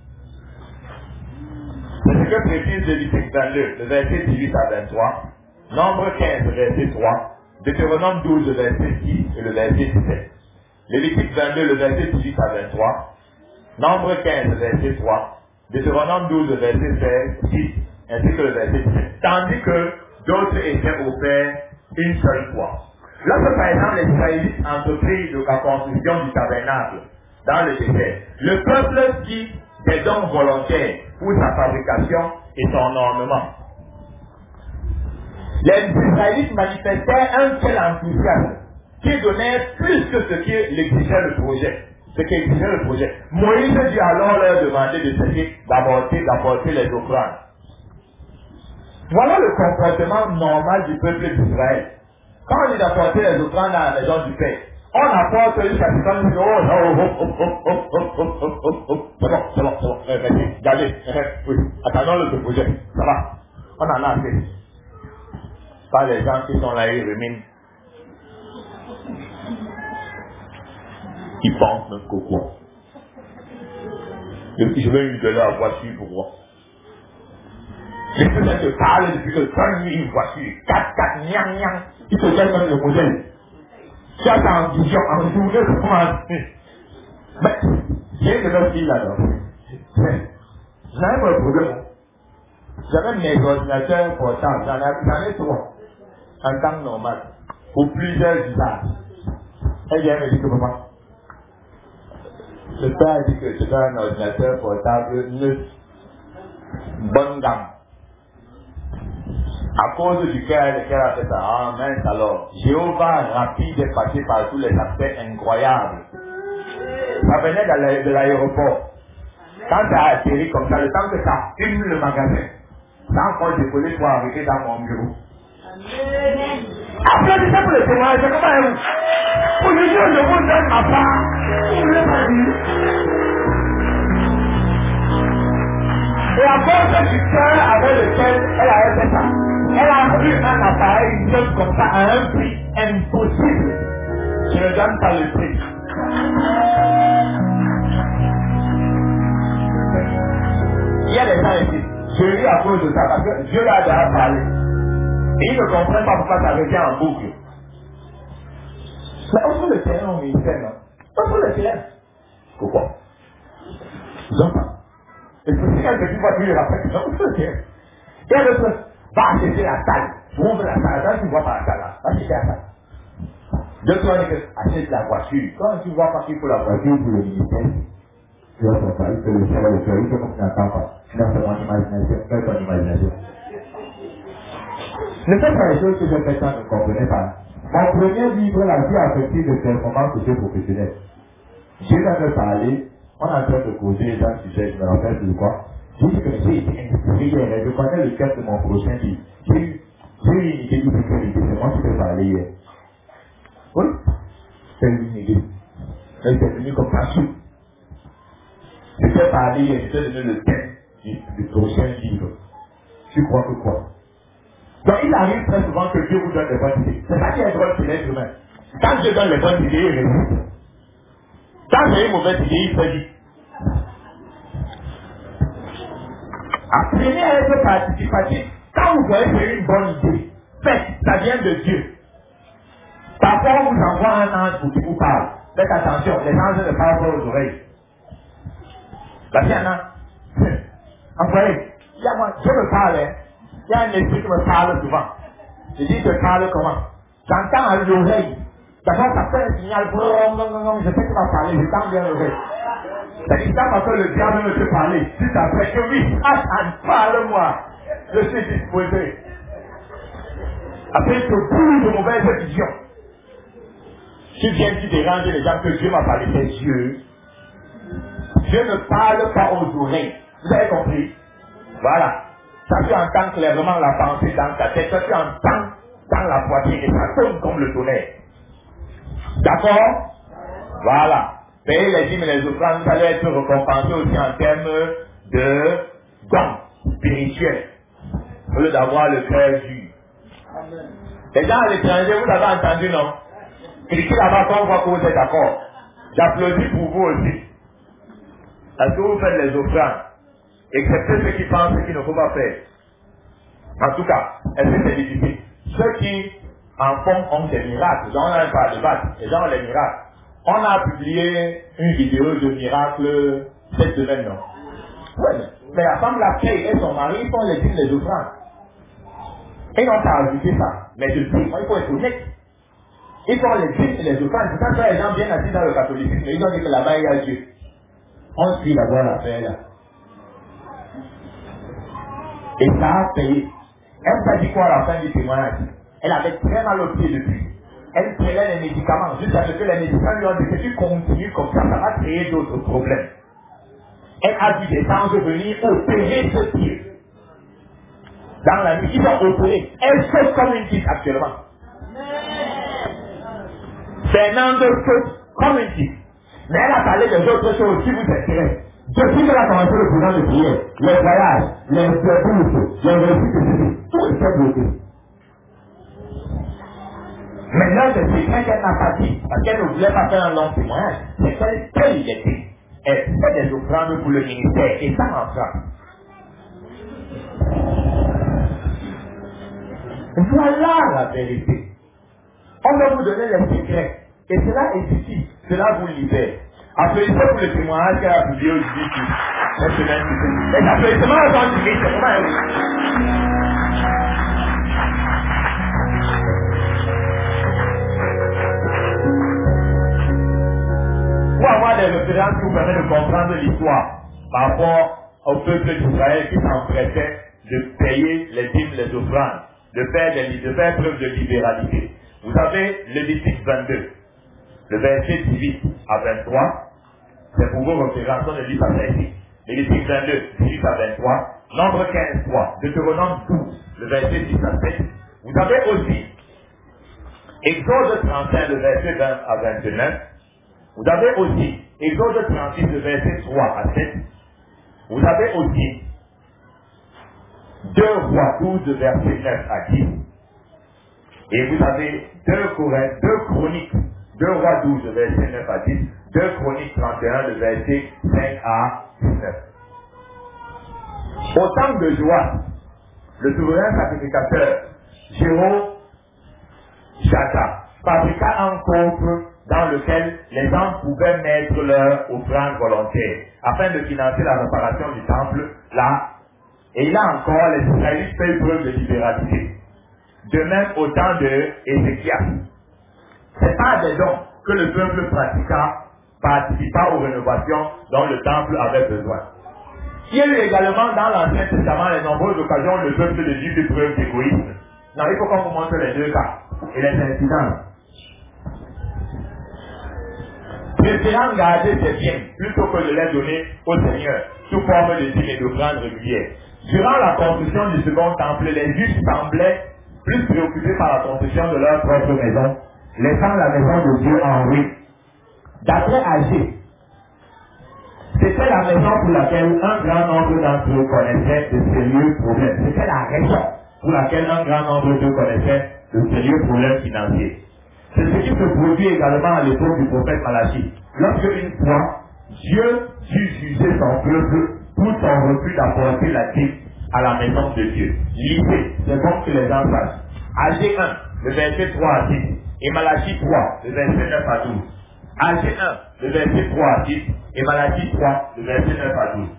C'est ce que précise Lévitique 22, le verset 18 à 23, Nombre 15, verset 3, Deutéronome 12, le verset 6 et le verset 17. Lévitique 22, le verset 18 à 23. Nombre 15, verset 3. Deutéronome 12, le verset 16, 6, ainsi que le verset 17. Tandis que d'autres étaient offerts une seule fois. Lorsque par exemple les Israélites entreprirent la construction du tabernacle dans le désert, le peuple fit des dons volontaires pour sa fabrication et son ornement. Les Israélites manifestaient un tel enthousiasme qui donnait plus que ce qu'exigeait le projet. Moïse dut alors leur demander de cesser d'apporter les offrandes. Voilà le comportement normal du peuple d'Israël. Quand on dit d'apporter les offrandes à la maison du Père, on apporte jusqu'à ce qu'on dit, c'est bon, regardez, oui, attendons le projet, ça va, on en a assez. Pas les gens qui sont là, ils ruminent. Ils pensent même qu'au quoi. Je veux une de leur voiture pour moi. Les gens te parlent depuis que tu as une voiture, 4x4, niang niang, ils te donnent même le modèle. Tu as ta ambition, en journée, comment. Mais, j'ai de leur fille là-dedans. J'avais pas de problème. J'avais mes ordinateurs portables, j'en ai trois. En temps normal, pour plusieurs usages. Elle vient me dire que maman, le père dit que c'est un ordinateur portable neuf, bonne gamme. À cause du cœur, le cœur a fait ça. Ah mince alors, Jéhovah rapide est passé par tous les aspects incroyables. Ça venait de l'aéroport. Quand ça a atterri comme ça, le temps que ça fume le magasin, ça a encore décollé pour arriver dans mon bureau. Applaudissez pour le témoignage, c'est comment elle. Aujourd'hui, je vous donne ma part. Vous voulez pas dire. Et à cause du cœur avec lequel elle a fait ça, elle a eu un appareil neuf comme ça à un prix impossible. Je ne donne pas le prix. Il y a des gens ici, je ris à cause de ça parce que Dieu l'a déjà parlé. Et ils ne comprennent pas pourquoi ça revient en boucle. Mais on peut le faire au ministère, non? On peut le faire. Pourquoi? Non pas. Et puis si quelqu'un dit, tu le rappelles, non, on peut le faire. Et l'autre va acheter la salle. Ouvre la salle, quand tu ne vois pas la salle là, va acheter la salle. Deux fois, on dit que achète la voiture. Quand tu ne vois pas qu'il faut la voiture pour le ministère, tu vas faire ça, il faut le faire, il faut comme tu n'entends pas. Non, c'est mon imagination, fais ton imagination. Ne faites pas les choses que je fais ça, ne comprenez pas. Mon premier livre, La vie affective de performance socio-professionnelle. J'ai jamais parlé, on est en train de causer dans le sujet, je me rappelle de quoi. J'ai dit que j'ai été inspiré hier, je connais le cœur de mon prochain livre. J'ai eu une idée de sécurité, c'est moi qui peux parler hier. Oui, c'est une idée. Mais c'est venu comme ça. Je t'ai parlé hier, je t'ai donné le thème du prochain livre. Tu crois que quoi? Donc il arrive très souvent que Dieu vous donne des bonnes idées. C'est ça qui est drôle chez l'être humain. Quand Dieu donne les bonnes idées, il résiste. Quand j'ai une mauvaise idée, il se dit. Apprenez à être participatif. Quand vous voyez faire une bonne idée, faites, ça vient de Dieu. Parfois on vous envoie un ange pour qu'il vous parle. Faites attention, les anges ne parlent pas aux oreilles. Parce qu'il y en a. Envoyez, je me parle, hein. Il y a un esprit qui me parle souvent. Je dis, je parle comment? J'entends à l'oreille. D'abord, ça fait un signal, je sais qu'il va parler, je tends bien l'oreille. C'est ça parce que le diable me fait parler. Si ça fait que oui, parle-moi. Je suis disposé. Après, je bouge de mauvaises visions. Tu viens qui dérange les gens que Dieu m'a parlé, c'est Dieu. Dieu ne parle pas aux oreilles. Vous avez compris? Voilà. Ça tu entends clairement la pensée dans ta tête, ça tu entends dans la poitrine et ça sonne comme le tonnerre. D'accord? Voilà. Payer les dîmes et les offrandes, vous allez être récompensé aussi en termes de dons spirituels. Au lieu d'avoir le cœur dur. Les gens à l'étranger, vous avez entendu, non? Cliquez là-bas quand on voit que vous êtes d'accord. J'applaudis pour vous aussi. Parce que vous faites les offrandes. Excepté ceux qui pensent qu'il ne faut pas faire. En tout cas, est-ce que c'est difficile? Ceux qui en font ont des miracles. On n'a pas de débat. Les gens ont des miracles. On a publié une vidéo de miracle cette semaine, non? Oui, mais la femme l'a fait et son mari, ils font les dîmes des offrandes. Ils n'ont pas ajouté ça. Mais je dis, moi, il faut être honnête. Ils font les dîmes et les offrandes. C'est quand les gens viennent assis dans le catholicisme, mais ils ont dit que là-bas, il y a Dieu. On suit d'abord l'affaire là. Et ça a payé. Elle m'a dit quoi à la fin du témoignage? Elle avait très mal au pied depuis. Elle prenait les médicaments jusqu'à ce que les médecins lui ont dit que tu continues comme ça va créer d'autres problèmes. Elle a vu des anges venir opérer ce pied. Dans la nuit, ils ont opéré. Elle saute comme une petite actuellement. Fernando saute comme une petite. Mais elle a parlé des autres choses qui vous intéressent. Depuis qu'elle a commencé le programme de prière, les voyages, les bourses, les réussites, tout était bloqué. Maintenant, c'est quelqu'un qu'elle n'a pas dit, parce qu'elle ne voulait pas faire un long témoignage, c'est qu'elle paye les prix. Elle fait des offrandes pour le ministère, et ça en France. Voilà la vérité. On va vous donner les secrets. Et cela est ici. Cela vous libère. Applaudissez pour le témoignage qu'elle a publié aujourd'hui. Cette semaine. Les applaudissements sont divins. C'est vraiment. Pour avoir des références qui vous permettent de comprendre l'histoire par rapport au peuple d'Israël qui s'empressait de payer les dîmes, les offrandes, de faire preuve de libéralité. Vous avez Lévitique 22, le verset 18 à 23, c'est pour vos références, on ne lit pas ça ici. Lévitique 22, 18 à 23, Nombre 15, 3, Deutéronome 12, le verset 10 à 7. Vous avez aussi Exode 35, le verset 20 à 29. Vous avez aussi Exode 36, le verset 3 à 7. Vous avez aussi 2 Rois 12, verset 9 à 10. Et vous avez 2 Chroniques, 2 Rois 12, verset 9 à 10. 2 Chroniques 31, le verset 5 à 19. Au temps de Joas, le souverain sacrificateur Jéhoshaphat fabriqua un coffre dans lequel les gens pouvaient mettre leur offrande volontaire afin de financer la réparation du temple là. Et là encore, les Israélites font preuve de libéralité. De même au temps de Ézéchias. Ce n'est pas des dons que le peuple participa aux rénovations dont le temple avait besoin. Il y a eu également dans l'Ancien Testament les nombreuses occasions où le peuple de Dieu fait preuve d'égoïsme. Non, il faut qu'on vous montre les deux cas et les incidents. préférant garder ses biens plutôt que de les donner au Seigneur sous forme de dîmes et d'offrandes régulières. Durant la construction du second temple, les Juifs semblaient plus préoccupés par la construction de leur propre maison, laissant la maison de Dieu en ruine. D'après Agé, c'était la maison pour laquelle un grand nombre d'entre eux connaissaient de sérieux problèmes. C'était la raison pour laquelle un grand nombre d'eux connaissaient de sérieux problèmes financiers. C'est ce qui se produit également à l'époque du prophète Malachie. Lorsque une fois, Dieu dut juger son peuple pour son refus d'apporter la dîme à la maison de Dieu. Lisez, c'est bon que les gens sachent. Agé 1, le verset 3 à 6, et Malachie 3, le verset 9 à 12. Agé 1, le verset 3 à 6, et Malachie 3, le verset 9 à 12.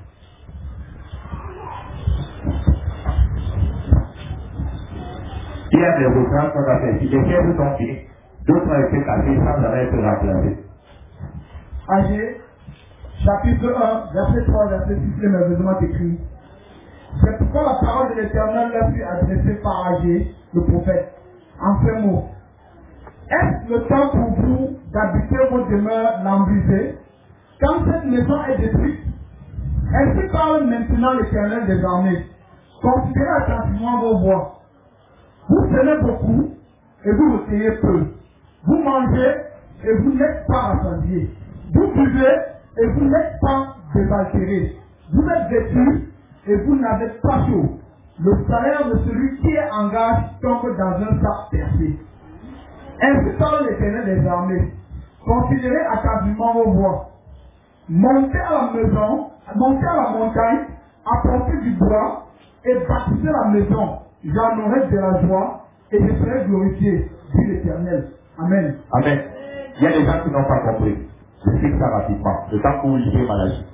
Il y a des reprends qu'on a fait. Si les pièces sont finies, d'autres ont été cassées sans jamais être remplacées. Agé, chapitre 1, verset 3, verset 6, est merveilleusement écrit. C'est pourquoi la parole de l'Éternel leur fut adressée par Agé, le prophète, en ces mots. Est-ce le temps pour vous d'habiter vos demeures lambrisées, quand cette maison est détruite? Ainsi parle maintenant l'Éternel des armées. Considérez attentivement vos voies. Vous semez beaucoup et vous recueillez peu. Vous mangez et vous n'êtes pas rassasiés. Vous buvez et vous n'êtes pas désaltérés. Vous êtes vêtus et vous n'avez pas chaud. Le salaire de celui qui est en gage tombe dans un sac percé. Ainsi parle l'Éternel des armées. Considérez attentivement vos voies. Montez à la maison, montez à la montagne, apportez du bois et bâtissez la maison. J'en aurai de la joie et je serai glorifié, dit l'Éternel. Amen. Amen. Il y a des gens qui n'ont pas compris. Je fixe ça rapidement. Le temps que vous lisez Malachie.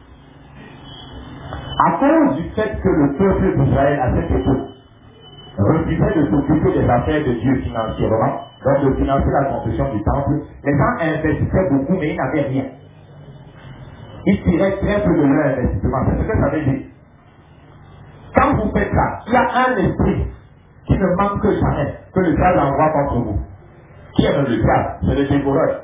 À cause du fait que le peuple d'Israël à cette époque refusait de s'occuper des affaires de Dieu financièrement, donc de financer la construction du temple, les gens investissaient beaucoup mais ils n'avaient rien. Ils tiraient très peu de leur investissement. C'est ce que ça veut dire. Quand vous faites ça, il y a un esprit qui ne manque jamais, que le diable envoie contre vous. Qui est le diable? C'est le dévoreur.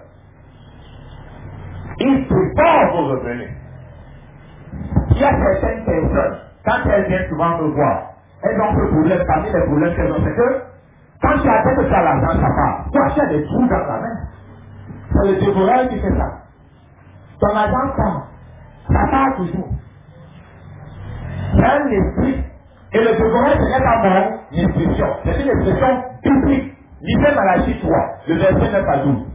Il prépare vos revenus. Il y a certaines personnes, quand elles viennent souvent me voir, elles ont ce problème, parmi les problèmes qu'elles ont, c'est que quand tu attends que tu as l'argent, ça part. Toi, tu as des trous dans la main. C'est le dévoreur qui fait ça. Ton argent part. Ça part toujours. C'est un esprit. Et le dévoreur, ce n'est pas mon expression. C'est une expression biblique. Lisez Malachie 3, le verset 9 à 12.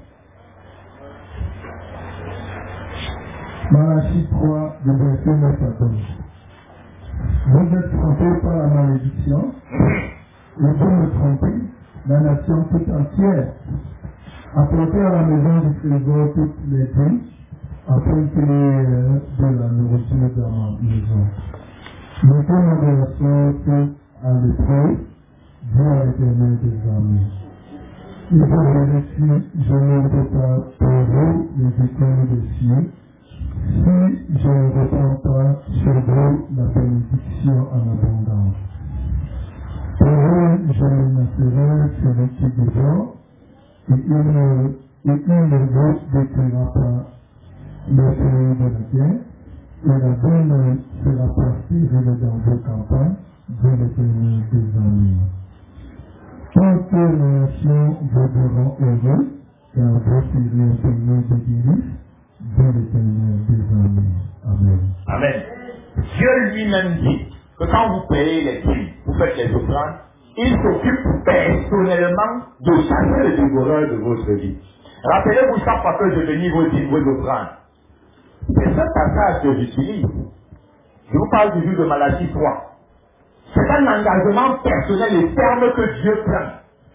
Malachie 3, le verset 9 à 12. Vous êtes trompés par la malédiction, et vous me trompez, la nation toute entière. Apportez à la maison du trésor toutes les dîmes, afin qu'il y ait de la nourriture dans ma maison. Mettez mon ressource à l'épreuve, dit à l'Éternel des armées. Il faut vérifier, je n'ouvre pas pour vous les écoles des cieux, si je ne reprends pas sur vous la bénédiction en abondance. Pour eux, je menacerai celui qui dévore, et il ne vous détruira pas le pays de la guerre, et la bonne sera prospérée dans vos campagnes, de l'Éternel des armées. Toutes les nations deviendront heureux, car vous serez un pays de délices, de l'Éternel des armées. Amen. Amen. Dieu lui-même dit que quand vous payez les dîmes, vous faites les offrandes, il s'occupe personnellement de chasser le dévoreur de votre vie. Rappelez-vous chaque fois que je bénis vos dîmes, vos offrandes. C'est ce passage que j'utilise. Je vous parle toujours de Malachie 3. C'est un engagement personnel et ferme que Dieu prend.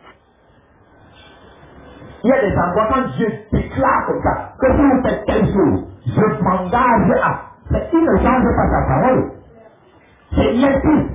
Il y a des endroits quand Dieu déclare comme ça, que si vous faites quelque chose, je m'engage à. Mais il ne change pas sa parole. C'est rien tout.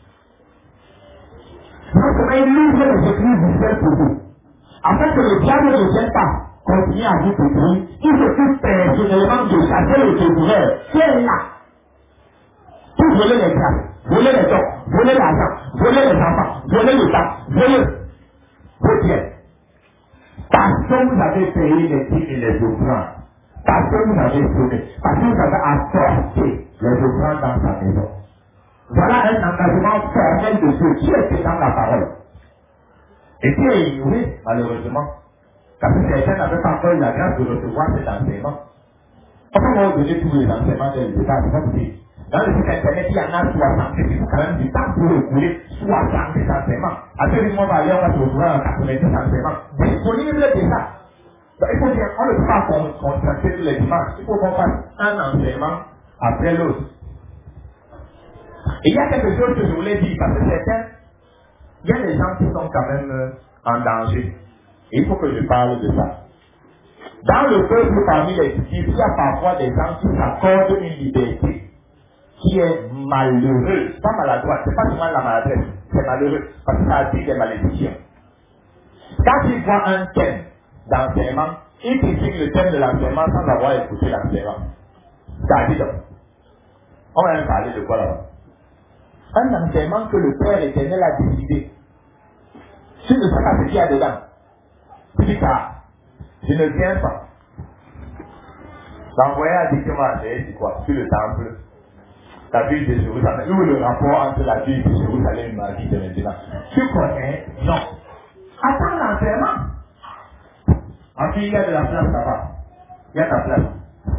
Donc, il ouvre les églises du ciel pour vous. Afin que le diable ne vienne pas continuer à vous détruire, il s'occupe personnellement de chasser le dévoreur. C'est là. Pour voler les grâces, voler les dons, voler l'argent, voler les enfants, voler le temps, voler vos biens. Parce que vous avez payé les dîmes et les offrandes, Parce que vous avez sonné. Parce que vous avez apporté les offrandes dans sa maison. Voilà un engagement formel de Dieu qui était dans la parole. Et qui est ignoré, malheureusement. Parce que certains n'avaient pas encore eu la grâce de recevoir cet enseignement. On peut leur donner tous les enseignements dès le départ, c'est pas possible. Dans le site internet, il y en a 60. Il faut quand même du temps pour écouler 70 enseignements. Après, on va aller, on va se retrouver en 90 enseignements. Disponible déjà. Donc, il faut dire, on ne peut pas concentrer tous les dimanches. Il faut qu'on fasse un enseignement après l'autre. Et il y a quelque chose que je voulais dire, parce que certains, il y a des gens qui sont quand même en danger. Et il faut que je parle de ça. Dans le peuple parmi les disciples, il y a parfois des gens qui s'accordent une liberté qui est malheureuse, pas maladroite, c'est pas seulement la maladresse, c'est malheureux, parce que ça attire des malédictions. Quand ils voient un thème d'enseignement, ils critiquent le thème de l'enseignement sans avoir écouté l'enseignement. C'est-à-dire, on va même parler de quoi là-bas? Un enseignement que le Père éternel a décidé. Tu ne sais pas ce qu'il y a dedans. Tu dis ça. Je ne viens pas. L'envoyé a dit que moi, c'est quoi? Sur le temple, la ville de Jérusalem. Où le rapport entre la ville de Jérusalem et ma vie de maintenant? Tu connais? Non. Attends l'enterrement. En fait, il y a de la place là-bas. Il y a de la place.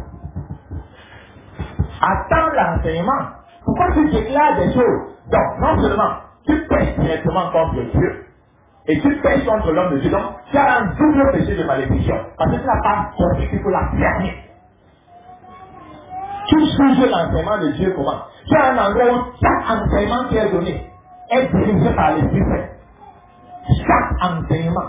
Attends l'enseignement. Pourquoi tu déclares des choses? Donc, non seulement tu pèches directement contre Dieu, et tu pèches contre l'homme de Dieu, donc tu as un double péché de malédiction. Parce que tu n'as pas compris qu'il faut la fermer. Tu juges l'enseignement de Dieu comment? Tu as un endroit où chaque enseignement qui est donné est dirigé par l'Esprit Saint. Chaque enseignement.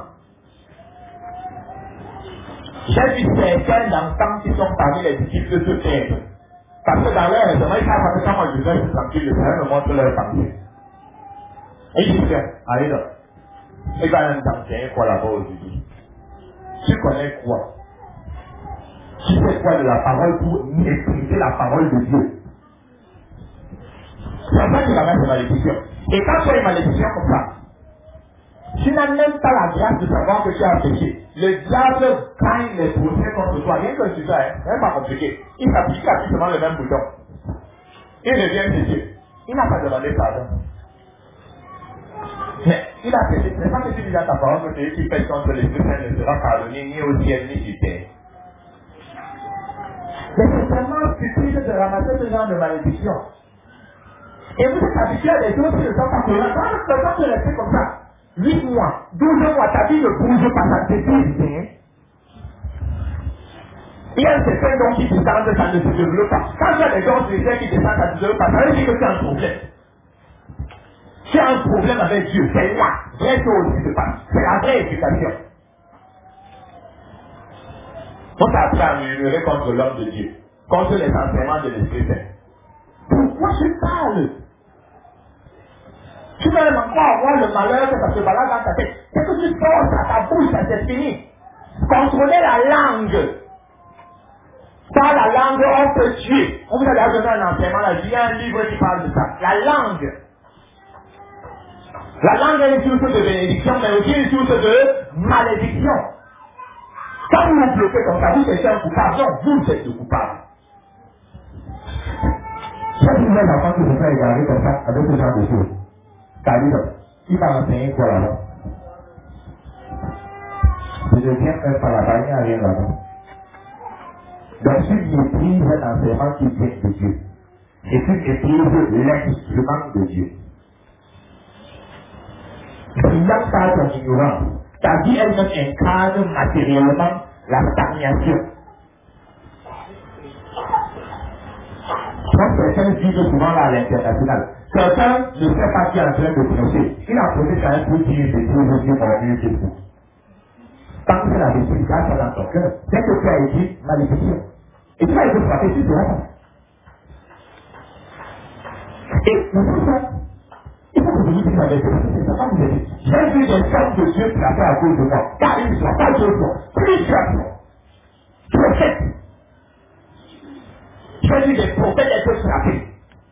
J'ai vu certains d'enfants qui sont parmi les disciples de Pierre. Parce que dans leur raisonnement, ils savent que quand moi je vais tranquille, le Seigneur me montre leur pensée. Et ils disent, allez donc. Et quand même t'enseigner quoi là-bas aujourd'hui? Tu connais quoi? Tu sais quoi de la parole pour maîtriser la parole de Dieu? C'est ça qui va mettre des malédictions. Et quand tu as une malédiction comme ça, tu n'as même pas la grâce de savoir que tu as péché. Le diable gagne les procès contre toi. Rien que tu fais, c'est pas compliqué. Il s'appuie seulement le même bouton. Il revient chez Dieu. Il n'a pas demandé pardon. Mais il a péché. C'est pas que tu dis à ta parole que celui qui pèche contre l'Esprit Saint ne sera pardonné ni au ciel ni sur terre. Mais c'est vraiment stupide de ramasser ce genre de malédiction. Et vous êtes habitué à des choses qui ne sont pas courantes. Quand le temps de rester comme ça, 8 mois, 12 mois, ta vie ne bouge pas, ça te détruit. Il y a un certain don qui descend, ça ne se développe pas. Quand il y a des dons spirituels qui descendent, ça ne se développe pas. Ça veut dire que tu as un problème. Tu as un problème avec Dieu. C'est là. Vraie chose qui se passe. C'est la vraie éducation. On s'apprend à murmurer contre l'homme de Dieu, contre les enseignements de l'Esprit Saint. Pourquoi je parle? Tu vas même encore avoir le malheur que ça se balade dans ta tête. C'est que tu forces à ta bouche, ça c'est fini. Contrôlez la langue. Par la langue, on peut tuer. On vous a donné un enseignement là, il y a un livre qui parle de ça. La langue. La langue est une source de bénédiction, mais aussi une source de malédiction. Quand vous vous bloquez comme ça, vous êtes un coupable. Non, vous êtes le coupable. Chaque nouvelle enfant qui se fait égarer comme ça, avec ce genre de choses. C'est-à-dire, il va enseigner quoi là-bas? Je deviens un parabane, il n'y a rien là-bas. Donc, tu maîtrises un enseignement qui vient de Dieu. Et tu maîtrises l'instrument de Dieu. Brillant par ton ignorance, ta vie elle-même incarne matériellement la stagnation. Comme certains vivent souvent là à l'international. Certains ne savent pas qui est en train de prêcher. Il a posé quand même pour dire c'est tout, je suis mort, c'est tout. Tant que c'est la vérité, ça dans ton cœur. Dès que tu as été malédiction. Et tu vas être frappé sur toi. Et pour ça, il faut que vous disiez la vérité. C'est ça que vous avez dit. J'ai vu des femmes de Dieu frappées à cause de moi. Car ils ne sont pas deux fois, plusieurs fois. Prophètes. J'ai vu des prophètes être frappés.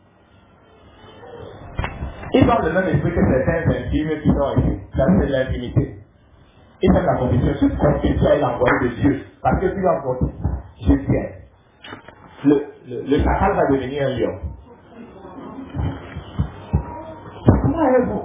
Ils ont le même esprit que certains intimes qui sont ici. Ça, c'est de l'intimité. Ils ont la conviction. Tu confesses à l'envoyé de Dieu. Parce que tu as voté. je tiens. Le chacal va devenir un lion. Comment est-vous?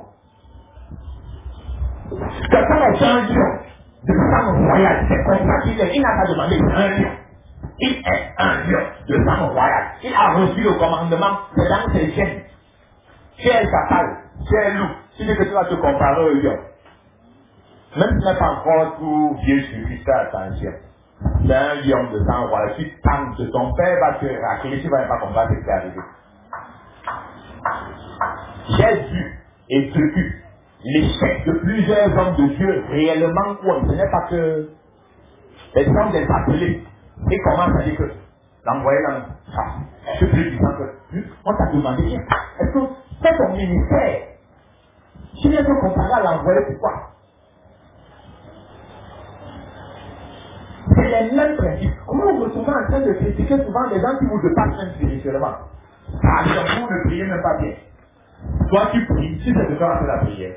Quelqu'un est un lion de sang royal, c'est comme ça qu'il est. Il n'a pas demandé, c'est un lion. Il est un lion de sang royal. Il a reçu le commandement, c'est dans ses gènes. Tu es chacal, tu es loup. Tu dis que tu vas te comparer au lion. Même si tu n'es pas encore tout vieux suivi, fais attention. C'est un lion de sang royal. Tu tentes, ton père va te racler, tu ne vas pas comprendre ce qui est arrivé. J'ai vu et vécu l'échec de plusieurs hommes de Dieu réellement quoi. Ce n'est pas que les hommes des appelés et commencent à dire que l'envoyer dans ça. Je plus disant que on t'a demandé, est-ce que c'est ton ministère? Tu viens te comparer à l'envoyer, pourquoi? C'est les mêmes principes. Comment vous vous trouvez en train de critiquer souvent des gens qui vous dépassent même spirituellement? Par exemple, vous ne priez même pas bien. Toi tu pries, si c'est de faire la prière.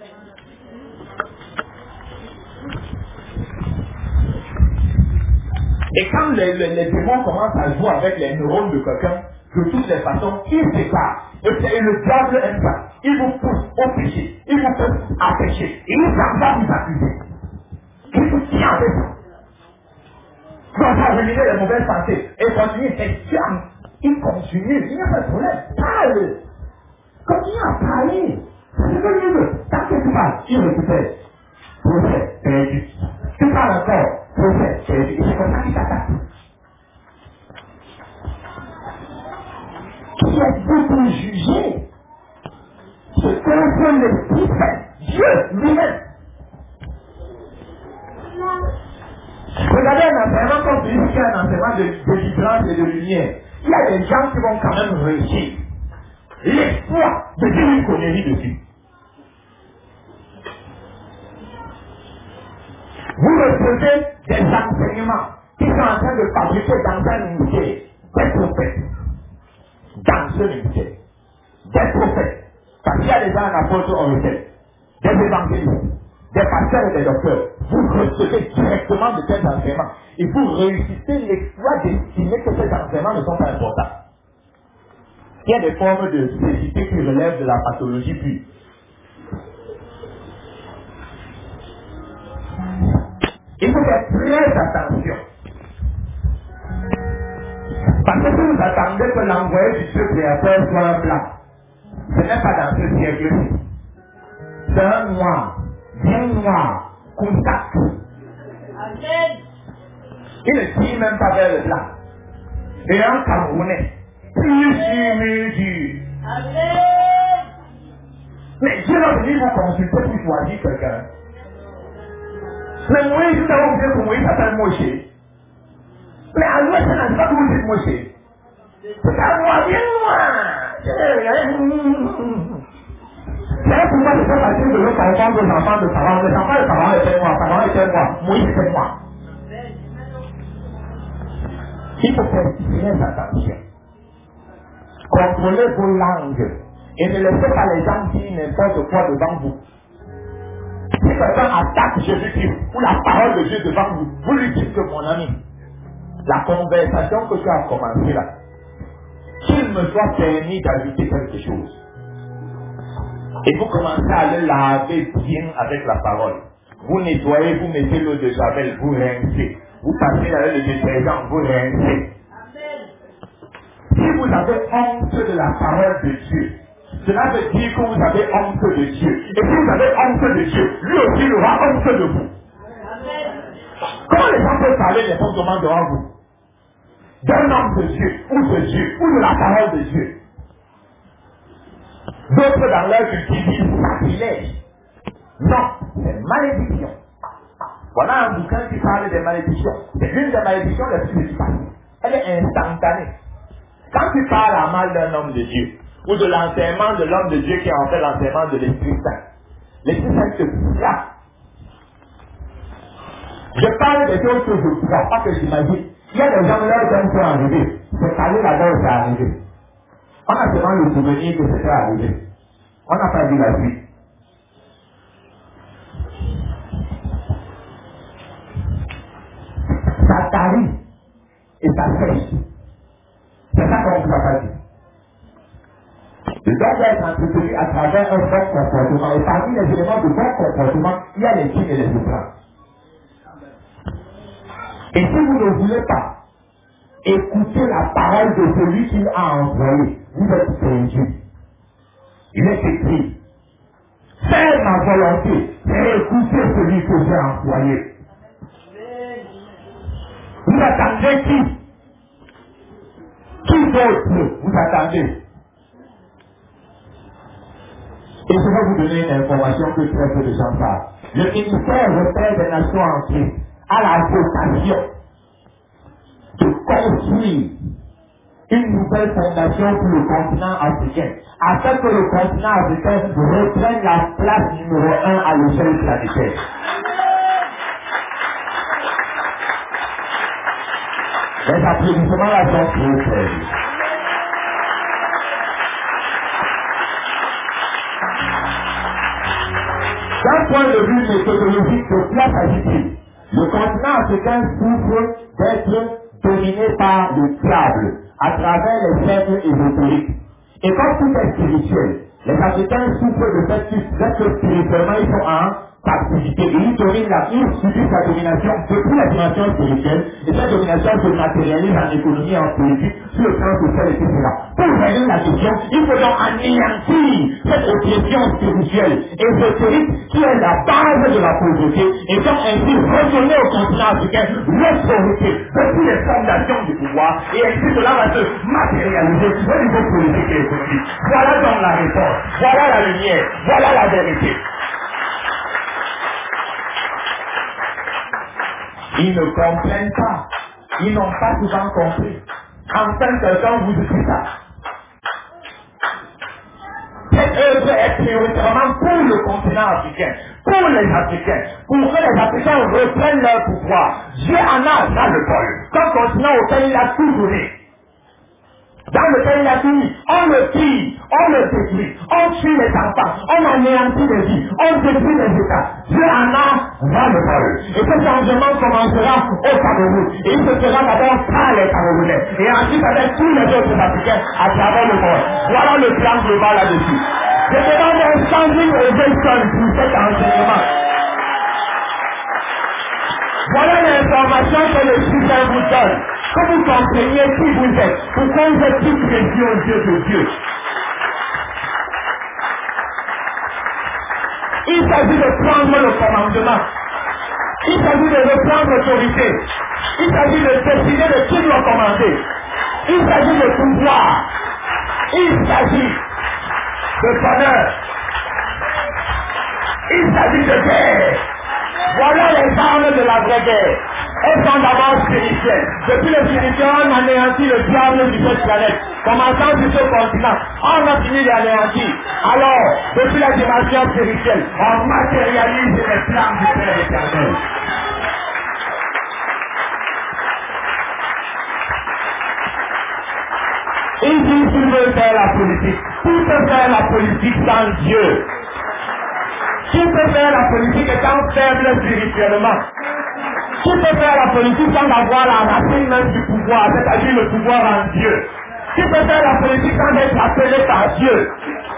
Et quand les démons commencent à jouer avec les neurones de quelqu'un, de toutes les façons, ils s'écartent. Et le diable aime ça. Il vous pousse au péché. Il vous pousse à pécher. Et il ne va vous accuser. Il vous tient avec ça. Donc ça va éliminer les mauvaises pensées. Et continue, il continue. Il n'y a pas de problème. Parle. Continue à parler. C'est ce que Dieu veut. Tant que tu parles, il récupère. Procès, perdu. Tu parles encore. Procès, perdu. Et c'est comme ça qu'il t'attaque. Qui êtes-vous pour juger ce qu'un seul esprit fait? Dieu lui-même. Regardez un enseignement comme celui qui est un enseignement de délivrance et de lumière. Il y a des gens qui vont quand même réussir. L'espoir de dire une connerie dessus. Vous recevez des enseignements qui sont en train de fabriquer dans un ministère des prophètes. Dans ce ministère. Des prophètes. Parce qu'il y a des gens en apôtre, on le sait. Des évangélistes. Des pasteurs et des docteurs. Vous recevez directement de tels enseignements. Et vous réussissez l'exploit d'estimer que ces enseignements ne sont pas importants. Il y a des formes de cécité qui relèvent de la pathologie pure. Il faut faire très attention. Parce que si vous attendez que l'envoyé du Dieu créateur soit un blanc, ce n'est pas dans ce siècle-ci. C'est un noir, bien noir, contact. Amen. Il ne tire même pas vers le blanc. Et un Camerounais. Plus dur. Amen. Mais Dieu va venir vous consulter pour choisir quelqu'un. Mais Moïse, vous avez oublié que Moïse s'appelle Moshe. Mais à l'ouest, ça n'a pas que vous dites Moshe. C'est un noir, bien noir. C'est un pouvoir de faire passer de l'autre enfant aux enfants de parents. Les enfants de parents étaient noirs, parents étaient noirs. Moïse était noir. Il faut faire très attention. Contrôlez vos langues et ne laissez pas les gens dire n'importe quoi devant vous. Si quelqu'un attaque Jésus-Christ ou la parole de Dieu devant vous, vous lui dites que mon ami, la conversation que tu as commencée là, qu'il me soit permis d'ajouter quelque chose. Et vous commencez à le laver bien avec la parole. Vous nettoyez, vous mettez l'eau de Javel, vous rincez. Vous passez avec le détergent, vous rincez. Si vous avez honte de la parole de Dieu, cela veut dire que vous avez honte de Dieu. Et si vous avez honte de Dieu, lui aussi il aura honte de vous. Comment les gens peuvent parler n'importe devant vous? D'un homme de Dieu, ou de la parole de Dieu. D'autres dans leur culture disent sacrilège. Non, c'est malédiction. Voilà un bouquin qui parle des malédictions. C'est l'une des malédictions les plus efficaces. Elle est instantanée. Quand tu parles à mal d'un homme de Dieu, ou de l'enseignement de l'homme de Dieu qui est en fait l'enseignement de l'Esprit Saint, l'Esprit Saint te frappe. Je parle des choses que je ne crois pas que j'imagine. Il y a des gens là qui sont arrivés. C'est allé là-bas où c'est arrivé. On a seulement le souvenir que c'était arrivé. On n'a pas vu la suite. Ça t'arrive. et ça sèche. C'est ça qu'on ne va pas dire. Le don doit être entretenu à travers un bon comportement. Et parmi les éléments de bon comportement, il y a les signes et les souffrances. Et si vous ne voulez pas écouter la parole de celui qui a envoyé, vous êtes perdu. Il est écrit, fais ma volonté et écoutez celui que j'ai envoyé. Vous attendez qui? Qui d'autre vous attendez? Et je vais vous donner une information que très peu de gens savent. Le ministère européen des Nations entières a la vocation de construire une nouvelle fondation pour le continent africain, afin que le continent africain reprenne la place numéro 1 à l'échelle planétaire. Les applaudissements là sont trop faibles. D'un point de vue méthodologique, de quoi s'agit-il? Le continent africain souffre d'être dominé par le diable à travers les cercles ésotériques. Et comme tout est spirituel, les Africains souffrent de cette que spirituellement ils sont en captivité. Et ils subissent la domination depuis la dimension spirituelle, et cette domination se matérialise en économie et en politique, sur le plan social, etc. Pour régler la question, il faut donc anéantir cette oppression spirituelle ésotérique qui est la base de la pauvreté, et donc ainsi redonner au continent africain l'autorité depuis les fondations du pouvoir, et ainsi cela va se matérialiser au niveau politique et économique. Voilà donc la réponse, voilà la lumière, voilà la vérité. Ils ne comprennent pas. Ils n'ont pas souvent compris. Enfin, quelqu'un vous dit ça. Cette œuvre est prioritairement pour le continent africain, pour les Africains, pour que les Africains reprennent leur pouvoir. Dieu en a dans le pôle. Comme continent auquel il a tout donné. Dans lequel il a tout mis, on le pille, on le détruit, on tue les enfants, on anéantit les vies, on détruit les États. Dieu en a dans le pôle. Et ce changement commencera au Cameroun. Et il se fera d'abord par les Camerounais. Et ensuite avec tous les autres Africains à travers le monde. Voilà le plan global là-dessus. Je demande un standing ovation pour cet enseignement. Voilà l'information que le système vous donne. Que vous compreniez qui vous êtes, pourquoi vous êtes tous réduits aux yeux de Dieu. Il s'agit de prendre le commandement. Il s'agit de reprendre l'autorité. Il s'agit de décider de qui doit commander. Il s'agit de pouvoir. Il s'agit de bonheur. Il s'agit de guerre. Voilà les armes de la vraie guerre. Elles sont d'abord spirituelles. Depuis le spirituel, on anéantit le diable de cette planète. Commençant sur ce continent, on a fini d'anéantir. Alors, depuis la dimension spirituelle, on matérialise les plans du Père éternel. Ici, tu veux faire la politique. Qui peut faire la politique sans Dieu? Qui peut faire la politique étant faible spirituellement? Qui peut faire la politique sans avoir la racine même du pouvoir, c'est-à-dire le pouvoir en Dieu? Qui peut faire la politique sans être appelé par Dieu?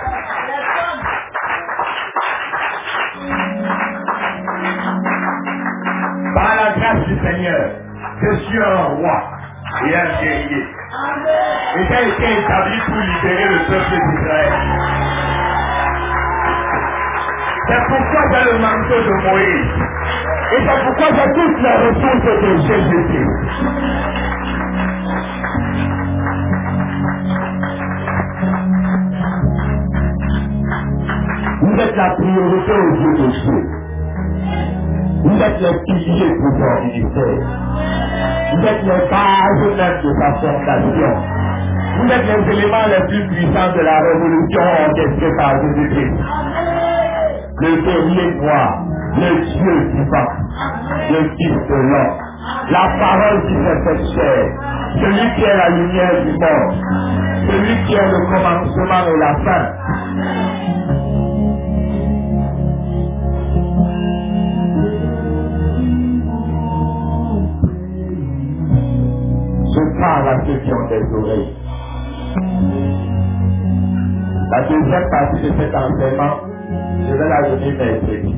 Par la grâce du Seigneur, je suis un roi et un guerrier. Et j'ai été établi pour libérer le peuple d'Israël. C'est pourquoi j'ai le manteau de Moïse. Et c'est pourquoi j'ai toutes les ressources de Jésus. Vous êtes la priorité aux yeux de Dieu. Vous êtes les piliers pour son ministère. Vous êtes les bases même de sa fondation. Vous êtes les éléments les plus puissants de la révolution orchestrée par Jésus-Christ. Le guerrier noir, le Dieu vivant, le Fils de l'homme, la parole qui s'est faite chair, celui qui est la lumière du monde, celui qui est le commencement et la fin. parole à ceux qui ont des oreilles. La deuxième partie de cet enseignement, je vais la donner mercredi.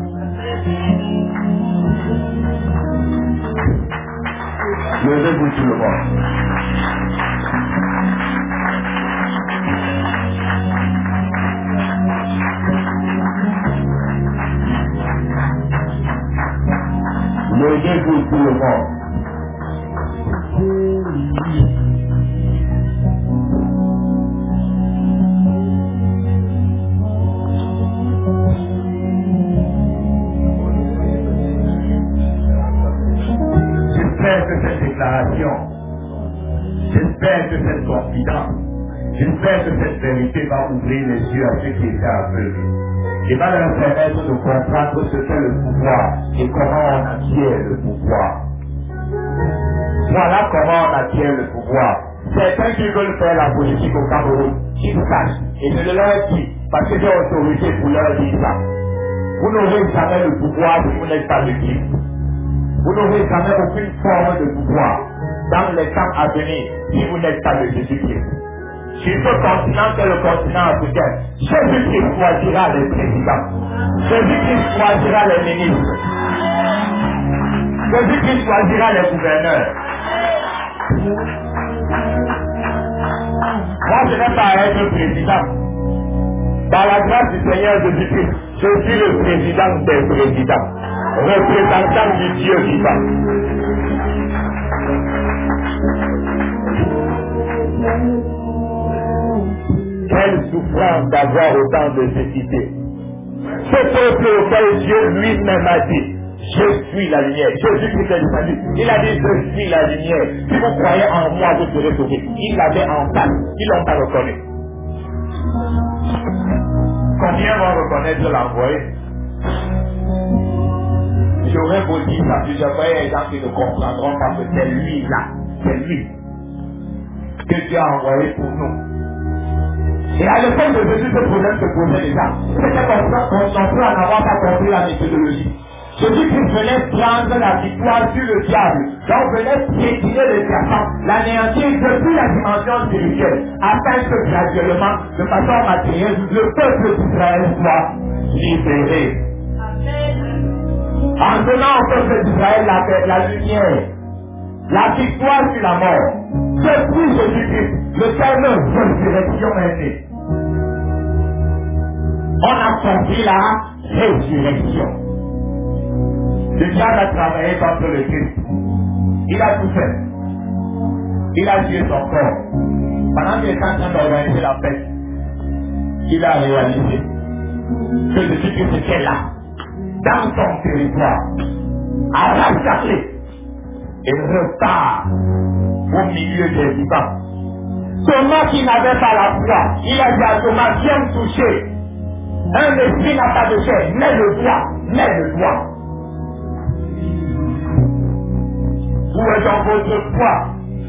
Levez-vous tout le monde. Levez-vous tout le monde. J'espère que cette déclaration, j'espère que cette confidence, j'espère que cette vérité va ouvrir les yeux à ceux qui étaient aveuglés et va leur permettre de comprendre ce qu'est le pouvoir et comment on acquiert le pouvoir. Voilà comment on acquiert le pouvoir. Certains qui veulent faire la politique au Cameroun, ils sachent, et je le leur dis, parce que j'ai autorité pour leur dire ça. Vous n'aurez jamais le pouvoir si vous n'êtes pas de Christ. Vous n'aurez jamais aucune forme de pouvoir dans les temps à venir si vous n'êtes pas de Jésus-Christ. Sur ce continent que le continent africain, Jésus-Christ choisira les présidents. Jésus-Christ choisira les ministres. Jésus-Christ choisira les gouverneurs. Moi, je n'ai pas à être président. Par la grâce du Seigneur Jésus-Christ, je suis le président des présidents, représentant du Dieu vivant. Quelle souffrance d'avoir autant de cécité. Ce peuple auquel Dieu lui-même a dit, je suis la lumière. Jésus-Christ est descendu. Il a dit, je suis la lumière. Si vous croyez en moi, vous serez sauvés. Il l'avait en face. Ils l'ont pas reconnu. Combien vont reconnaître l'envoyé? J'aurais beau dire ça plusieurs fois, il y a des gens qui ne comprendront pas que c'est lui là. C'est lui que Dieu a envoyé pour nous. Et à l'époque de Jésus, ce problème se posait déjà. C'était comme ça qu'on peut en avoir pas compris la méthodologie. Jésus-Christ venait prendre la victoire sur le diable. Donc venait piétiner le serpent, l'anéantir depuis la dimension spirituelle, afin que graduellement, de façon matérielle, le peuple d'Israël soit libéré. En donnant au peuple d'Israël la lumière, la victoire sur la mort. Depuis Jésus-Christ, le terme résurrection est né. On a compris la résurrection. Le diable a travaillé contre le Christ. Il a tout fait. Il a tué son corps. Pendant qu'il était en train d'organiser la fête, il a réalisé que Jésus-Christ était là, dans son territoire, à rassembler et repart au milieu des vivants. Thomas qui n'avait pas la foi, il a dit à Thomas, viens me toucher. Un esprit n'a pas de chair, mets le doigt. Où est donc votre foi?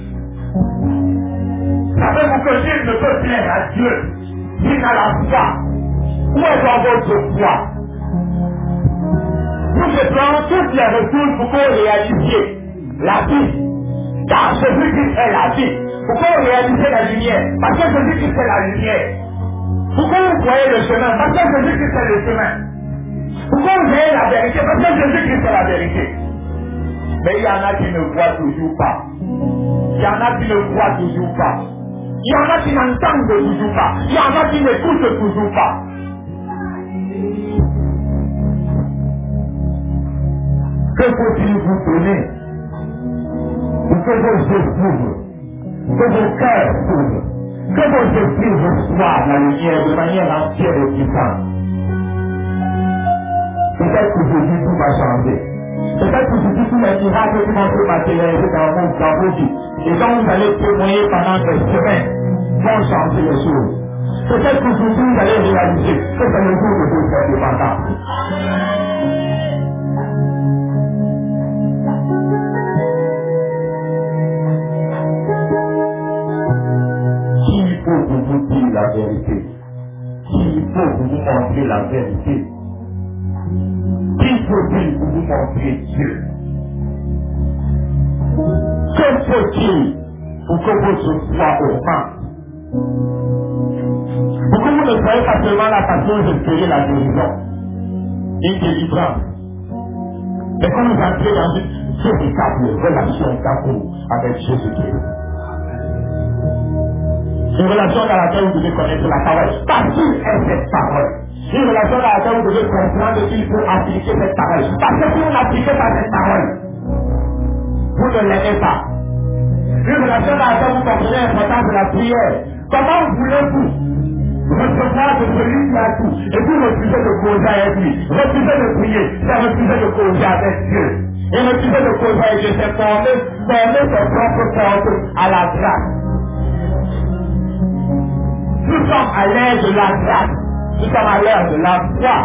Savez-vous que Dieu ne peut plaire à Dieu s'il n'a la foi? Où est donc votre foi? Nous déployons toutes les ressources pour que vous réalisiez la vie. Car Jésus-Christ est la vie. Pourquoi vous réalisez la lumière? Parce que Jésus-Christ est la lumière. Pourquoi vous voyez le chemin? Parce que Jésus-Christ est le chemin. Pourquoi vous voyez la vérité? Parce que Jésus-Christ est la vérité. Mais il y en a qui ne voient toujours pas. Il y en a qui ne voient toujours pas. Il y en a qui n'entendent toujours pas. Il y en a qui n'écoutent toujours pas. Que faut-il vous donner pour que vos yeux s'ouvrent, que vos cœurs s'ouvrent, que vos esprits reçoivent la lumière de manière entière et puissante? Peut-être qu'aujourd'hui tout va changer. Peut-être qu'aujourd'hui tous les miracles qui vont se matérialiser dans vos vies et dont vous allez témoigner pendant des semaines vont changer les choses. Peut-être qu'aujourd'hui vous allez réaliser que c'est le jour de votre indépendance. Il faut que vous dire la vérité. Il faut que vous montrez la vérité. Il faut-il que vous montrez Dieu? Que faut-il pour que votre foi augmente. Pour que vous ne soyez pas seulement là parce que vous espérez la guérison, une délivrance. Mais quand vous entrez dans une véritable relation d'amour avec Jésus-Christ. Une relation dans laquelle vous devez connaître la parole. Parce qu'il est cette parole. Une relation dans laquelle vous devez comprendre qu'il faut appliquer cette parole. Parce que si vous n'appliquez pas cette parole, vous ne l'aimez pas. Une relation dans laquelle vous comprenez l'importance de la prière. Comment voulez-vous recevoir de celui qui a tout et vous refusez de causer avec lui? Refusez de prier, c'est refuser de causer avec Dieu. Et refuser de causer avec Dieu, c'est former ses propres portes à la grâce. Nous sommes à l'ère de la grâce. Nous sommes à l'ère de la foi.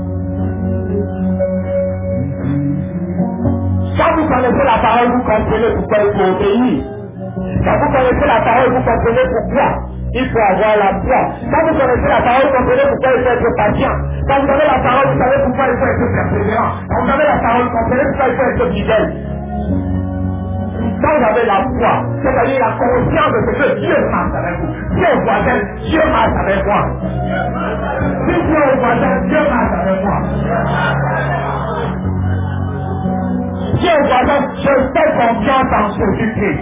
Quand vous connaissez la parole, vous comprenez pourquoi il faut obéir. Quand vous connaissez la parole, vous comprenez pourquoi il faut avoir la foi. Quand vous connaissez la parole, vous comprenez pourquoi il faut être patient. Quand vous avez la parole, vous savez pourquoi il faut être persévérant. Quand vous avez la parole, vous comprenez pourquoi il faut être fidèle. Quand vous avez la foi, c'est-à-dire la conscience de ce que Dieu marche avec vous. Dieu est voisin, Dieu marche avec moi. Si Dieu est voisin, Dieu marche avec moi. Dieu est voisin, je fais confiance en Jésus-Christ.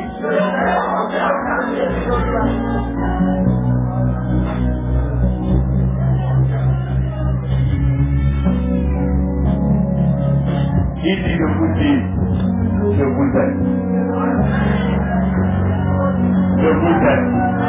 Il dit de vous dire, je vous aime. Je vous aime.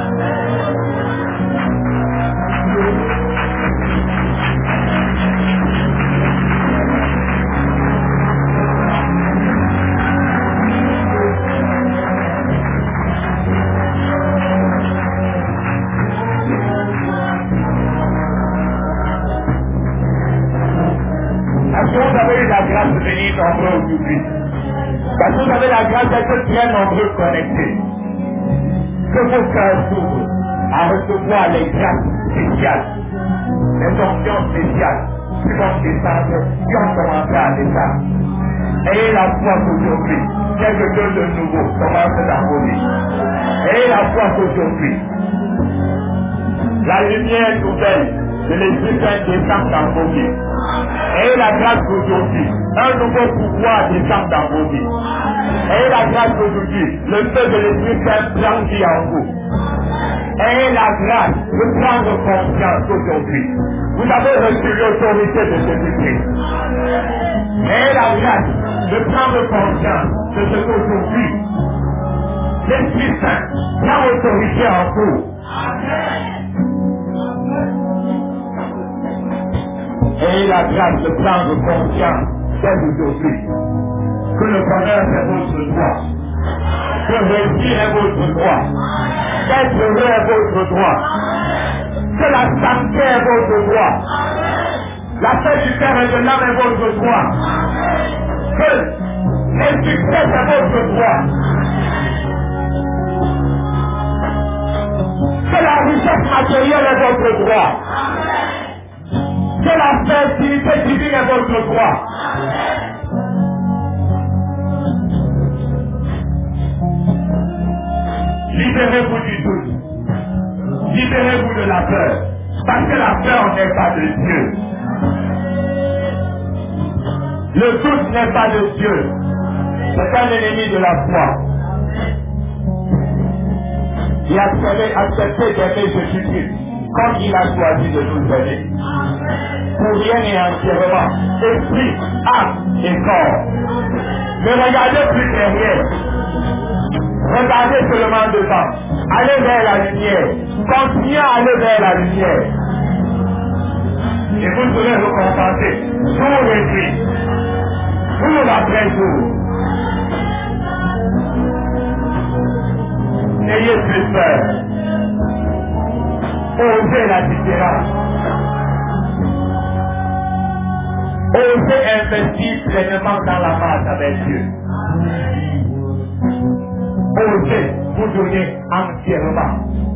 Est-ce que vous avez eu la grâce de venir nombreux aujourd'hui? Parce que vous avez la grâce d'être très nombreux connectés. Que vos cœurs s'ouvrent à recevoir les grâces spéciales, les onctions spéciales qui vont descendre, qui ont commencé à descendre. Ayez la foi qu'aujourd'hui, quelque chose de nouveau commence dans vos vies. Ayez la foi qu'aujourd'hui, la lumière nouvelle de l'Esprit Saint descend dans vos vies. Ayez la grâce qu'aujourd'hui, un nouveau pouvoir descend dans vos vies. Ayez la grâce qu'aujourd'hui, le feu de l'Esprit Saint prend vie en vous. Ayez la grâce de prendre conscience qu'aujourd'hui, vous avez reçu l'autorité de Jésus-Christ. Ayez la grâce de prendre conscience de ce qu'aujourd'hui, l'Esprit Saint prend autorité en vous. Ayez la grâce de prendre conscience dès aujourd'hui que le bonheur est votre droit, que réussir est votre droit, qu'être heureux est votre droit, que la santé est votre droit, la paix du cœur et de l'âme est votre droit, que le succès est votre droit, que la richesse matérielle est votre droit, que la fertilité divine est votre droit. Libérez-vous du doute. Libérez-vous de la peur. Parce que la peur n'est pas de Dieu. Le doute n'est pas de Dieu. C'est un ennemi de la foi. Et acceptez d'aimer Jésus-Christ comme il a choisi de nous aimer. Pour rien et entièrement, esprit, âme et corps. Ne regardez plus derrière. Regardez seulement devant. Allez vers la lumière. Continuez à aller vers la lumière. Et vous serez récompensés jour et nuit. Jour après jour. N'ayez plus peur. Osez la différence. Osez investir pleinement dans la marche avec Dieu. Osez vous donner entièrement.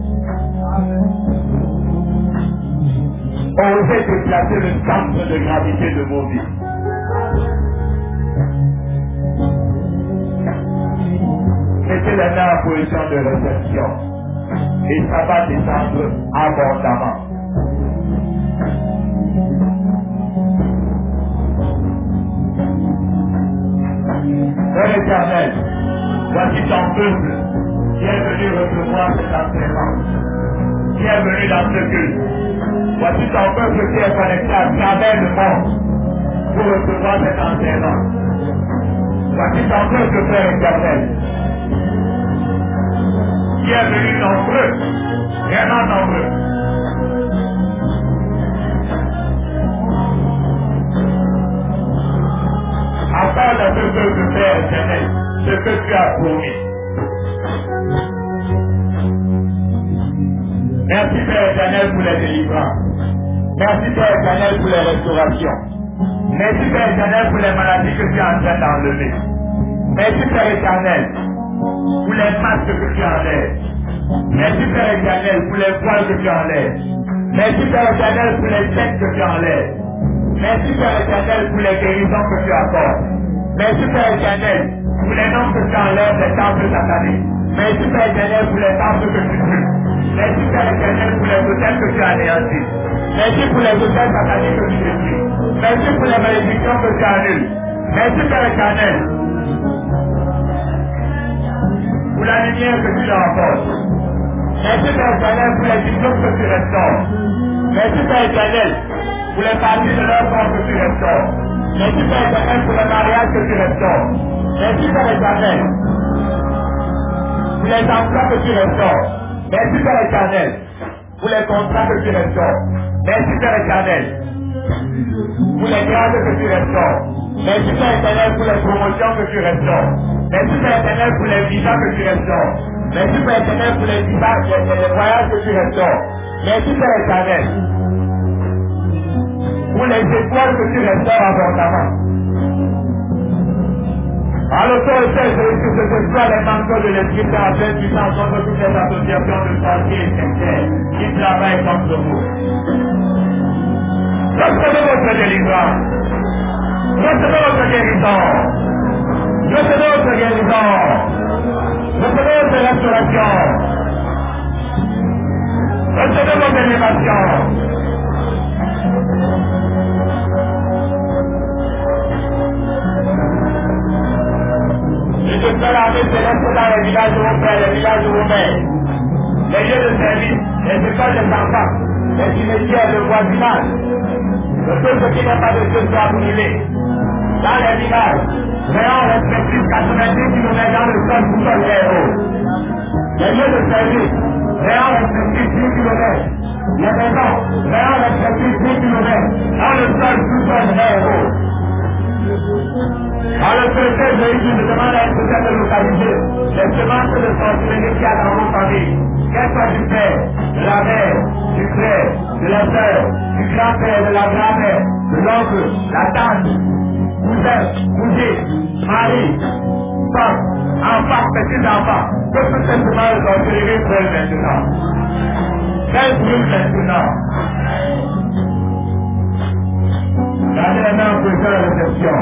Osez déplacer le centre de gravité de vos vies. Mettez les mains position de réception. Et ça va descendre abondamment. Père éternel, voici ton peuple qui est venu recevoir cet entraînement, qui est venu dans ce culte. Voici ton peuple qui est connecté à travers le monde pour recevoir cet entraînement. Voici ton peuple, Père éternel, qui est venu nombreux, vraiment nombreux. Accorde à ce peuple, Père éternel, ce que tu as promis. Merci, Père éternel, pour les délivrances. Merci, Père éternel, pour les restaurations. Merci, Père éternel, pour les maladies que tu es en train d'enlever. Merci, Père éternel, pour les masques que tu enlèves. Merci, Père éternel, pour les voiles que tu enlèves. Merci, Père éternel, pour les têtes que tu enlèves. Merci, Père éternel, pour les guérisons que tu accordes. Merci, Père éternel, pour les noms que tu enlèves des temples sataniques. Merci, Père éternel, pour les temples que tu tues. Merci, Père éternel, pour les hôtels que tu anéantis. Merci pour les hôtels sataniques que tu détruis. Merci pour les malédictions que tu annules. Merci, Père éternel, pour la lumière que tu leur apportes. Merci, Père éternel, pour les diplômes que tu restaures. Merci, Père éternel, pour les parties de leur corps que tu restaures. Merci, Père éternel, pour les mariages que tu restaures. Merci, Père éternel, pour les emplois que tu restaures. Merci, Père éternel, pour les contrats que tu restaures. Merci, Père éternel, pour les grades que tu restaures. Merci, Père éternel, pour les promotions que tu restaures. Merci, Père éternel, pour les visas que tu restaures. Merci, Père éternel, pour les visas, les voyages que tu restaures. Merci, Père éternel, pour les étoiles que tu restaures abondamment. À l'autorité de Jésus, que ce soit les manteaux de l'Esprit Saint, afin de puissance contre toutes les associations de sorciers et sectaires qui travaillent contre vous. Recevez votre délivrance. Recevez votre guérison. Recevez votre guérison. Recevez votre restauration. Recevez votre élévation. Je te fais l'armée céleste dans les villages de vos pères, les villages de vos mères, les lieux de service, les écoles des enfants, les cimetières, le voisinage. Que tout ce qui n'est pas de Dieu soit brûlé. Dans les villages, rayon respectif 90 km dans le sol pour sol les héros. Les lieux de service, rayon respectif 10 km. Les maisons, rayon respectif 10 km dans le sol pour sol les héros. Alors que le Jésus nous demande à être peut-être localisé les semences de sorcellerie qu'il y a dans vos familles. Qu'elles soient du père, de la mère, du frère, de la sœur, du grand-père, de la grand-mère, de l'oncle, la tante, cousin, cousine, mari, femme, enfant, petits-enfants, que toutes ces semences de sorcellerie brûlent maintenant. Qu'elles brûlent maintenant. Gardez la main en position de réception.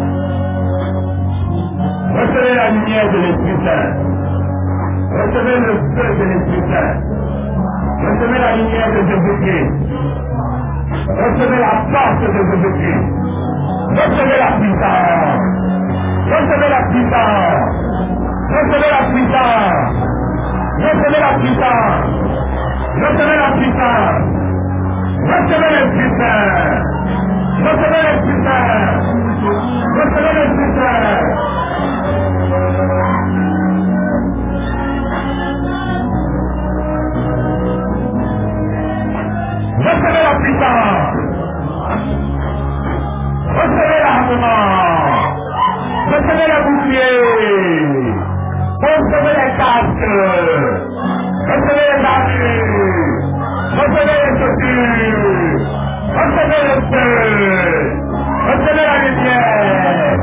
Recevez la lumière de l'Esprit Saint. Recevez le feu de l'Esprit Saint. Recevez la lumière de Jésus-Christ. Recevez la force de Jésus-Christ. Recevez la puissance. Recevez la puissance. Recevez la puissance. Recevez la puissance. Recevez la puissance. Recevez l'Esprit Saint. Recevez l'Esprit Saint. Recevez l'Esprit Saint. Recevez la puissance. Recevez l'armement. Recevez le bouclier. Recevez les casques. Recevez les armures. Recevez les chaussures. Recevez le feu. Recevez la lumière.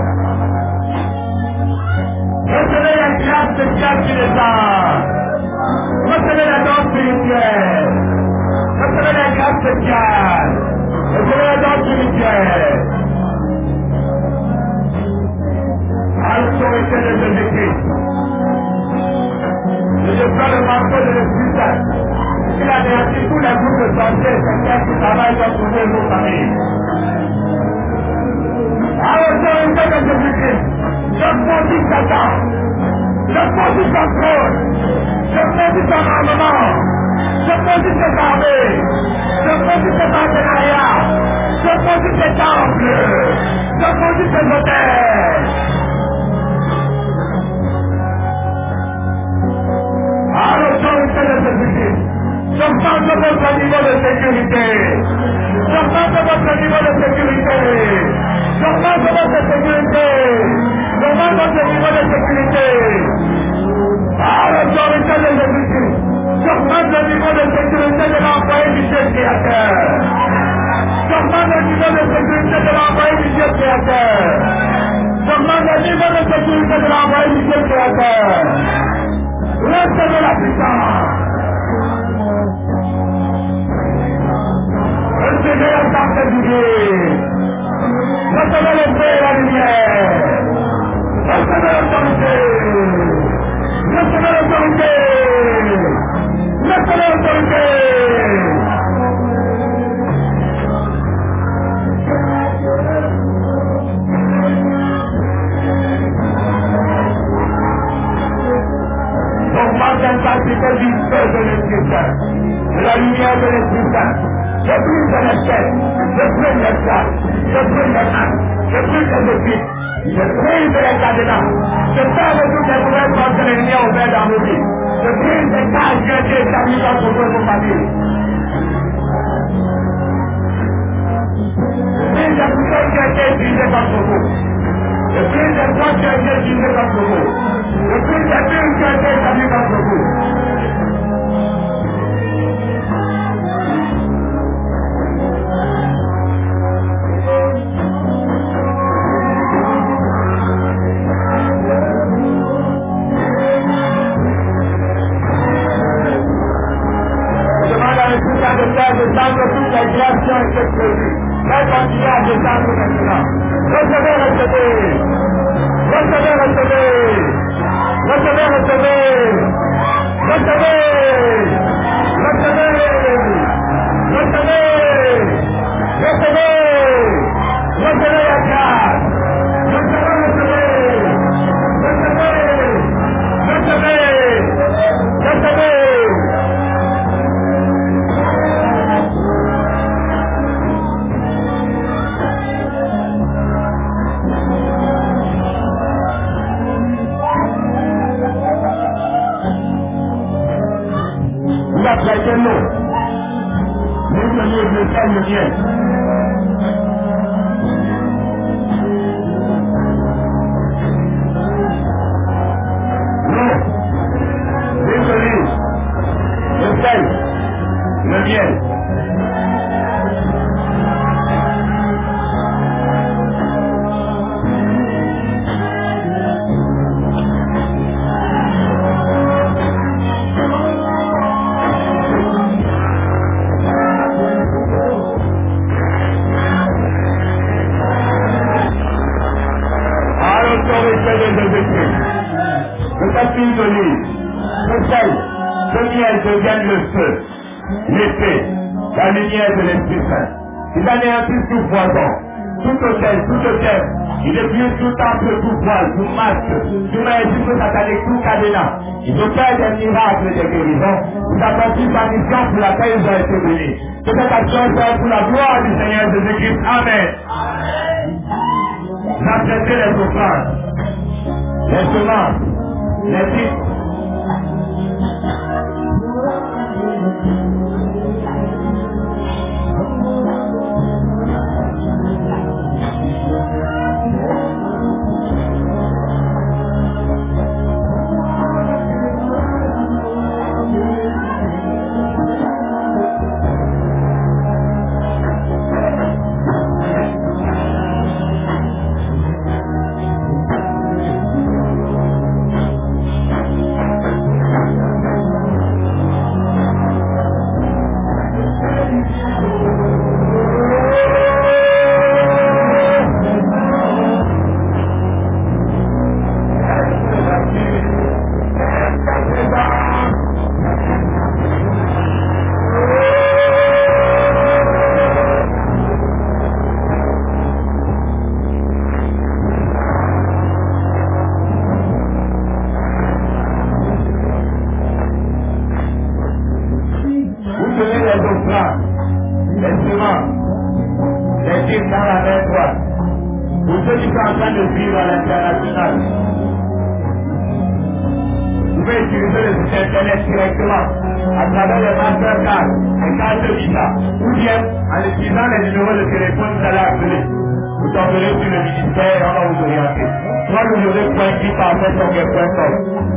Recevez la grâce spéciale qui descend. Recevez la danse spirituelle. Recevez la grâce spéciale. Recevez la danse spirituelle. À l'autorité de Jésus-Christ. reçoit le manteau de l'Esprit Saint. Il anéantit tous les groupes de santé et secteurs qui travaillent dans trouver nos familles. À l'autorité de Jésus-Christ, je maudis Satan, je maudis son trône, je maudis son armement, je maudis ses armées, je maudis ses partenariats, je maudis ses temples, je maudis ses hôtels. À l'autorité de Jésus-Christ, j'augmente votre niveau de sécurité. J'augmente votre niveau de sécurité. J'augmente votre sécurité. J'augmente votre niveau de sécurité. À l'autorité de Jésus-Christ, j'augmente le niveau de sécurité de l'envoyé du Dieu créateur. J'augmente le niveau de sécurité de l'envoyé du Dieu créateur. J'augmente le niveau de sécurité de l'envoyé du Dieu créateur. Recevez la puissance. Recevez la santé du Dieu. Recevez le feu et la lumière. Recevez l'autorité. Recevez l'autorité. Recevez l'autorité. Donc, par l'intensité du feu de l'Esprit Saint, de la lumière de l'Esprit Saint, je brûle les têtes, je brûle les places, je brûle les mains, je brûle les équipes, je brûle les cadenas, je ferme toutes les nouvelles portes de l'ennemi ouvertes dans nos vies, je brûle les cages qui ont été établies dans nos familles. Je brûle les bouteilles qui ont été utilisées contre vous. Je brûle les boîtes qui ont été utilisées contre vous. Je brûle les bulles qui ont été établies contre vous. Descendre toutes les créations et toutes les vies. Faites continuer à descendre maintenant. Recevez, recevez. Recevez, recevez. Recevez, recevez. Recevez. Recevez. Recevez. Recevez. Recevez la grâce. Recevez, recevez. Recevez. Recevez. Recevez. Prêtez l'eau. Nous venons de faire le bien. L'eau, les olives, le sel, le miel. L'huile d'olive, le sel, le miel deviennent le feu, l'épée, la lumière de l'Esprit Saint. Ils anéantissent tout poison, tout hôtel, tout hôtel. Ils détruisent tout temple, tout voile, tout masque, tout magnétisme satanique, tout cadenas. Ils opèrent des miracles et des guérisons. Ils accomplissent la mission pour laquelle ils ont été bénis. Que cette action soit pour la gloire du Seigneur Jésus-Christ. Amen. N'acceptez les offrandes, les semences, les titres. utiliser le site internet directement à travers les Mastercard, les cartes Visa, ou bien en utilisant les numéros de téléphone que vous allez appeler. Vous tomberez sur le ministère et on va vous orienter. www.guiparfait.com.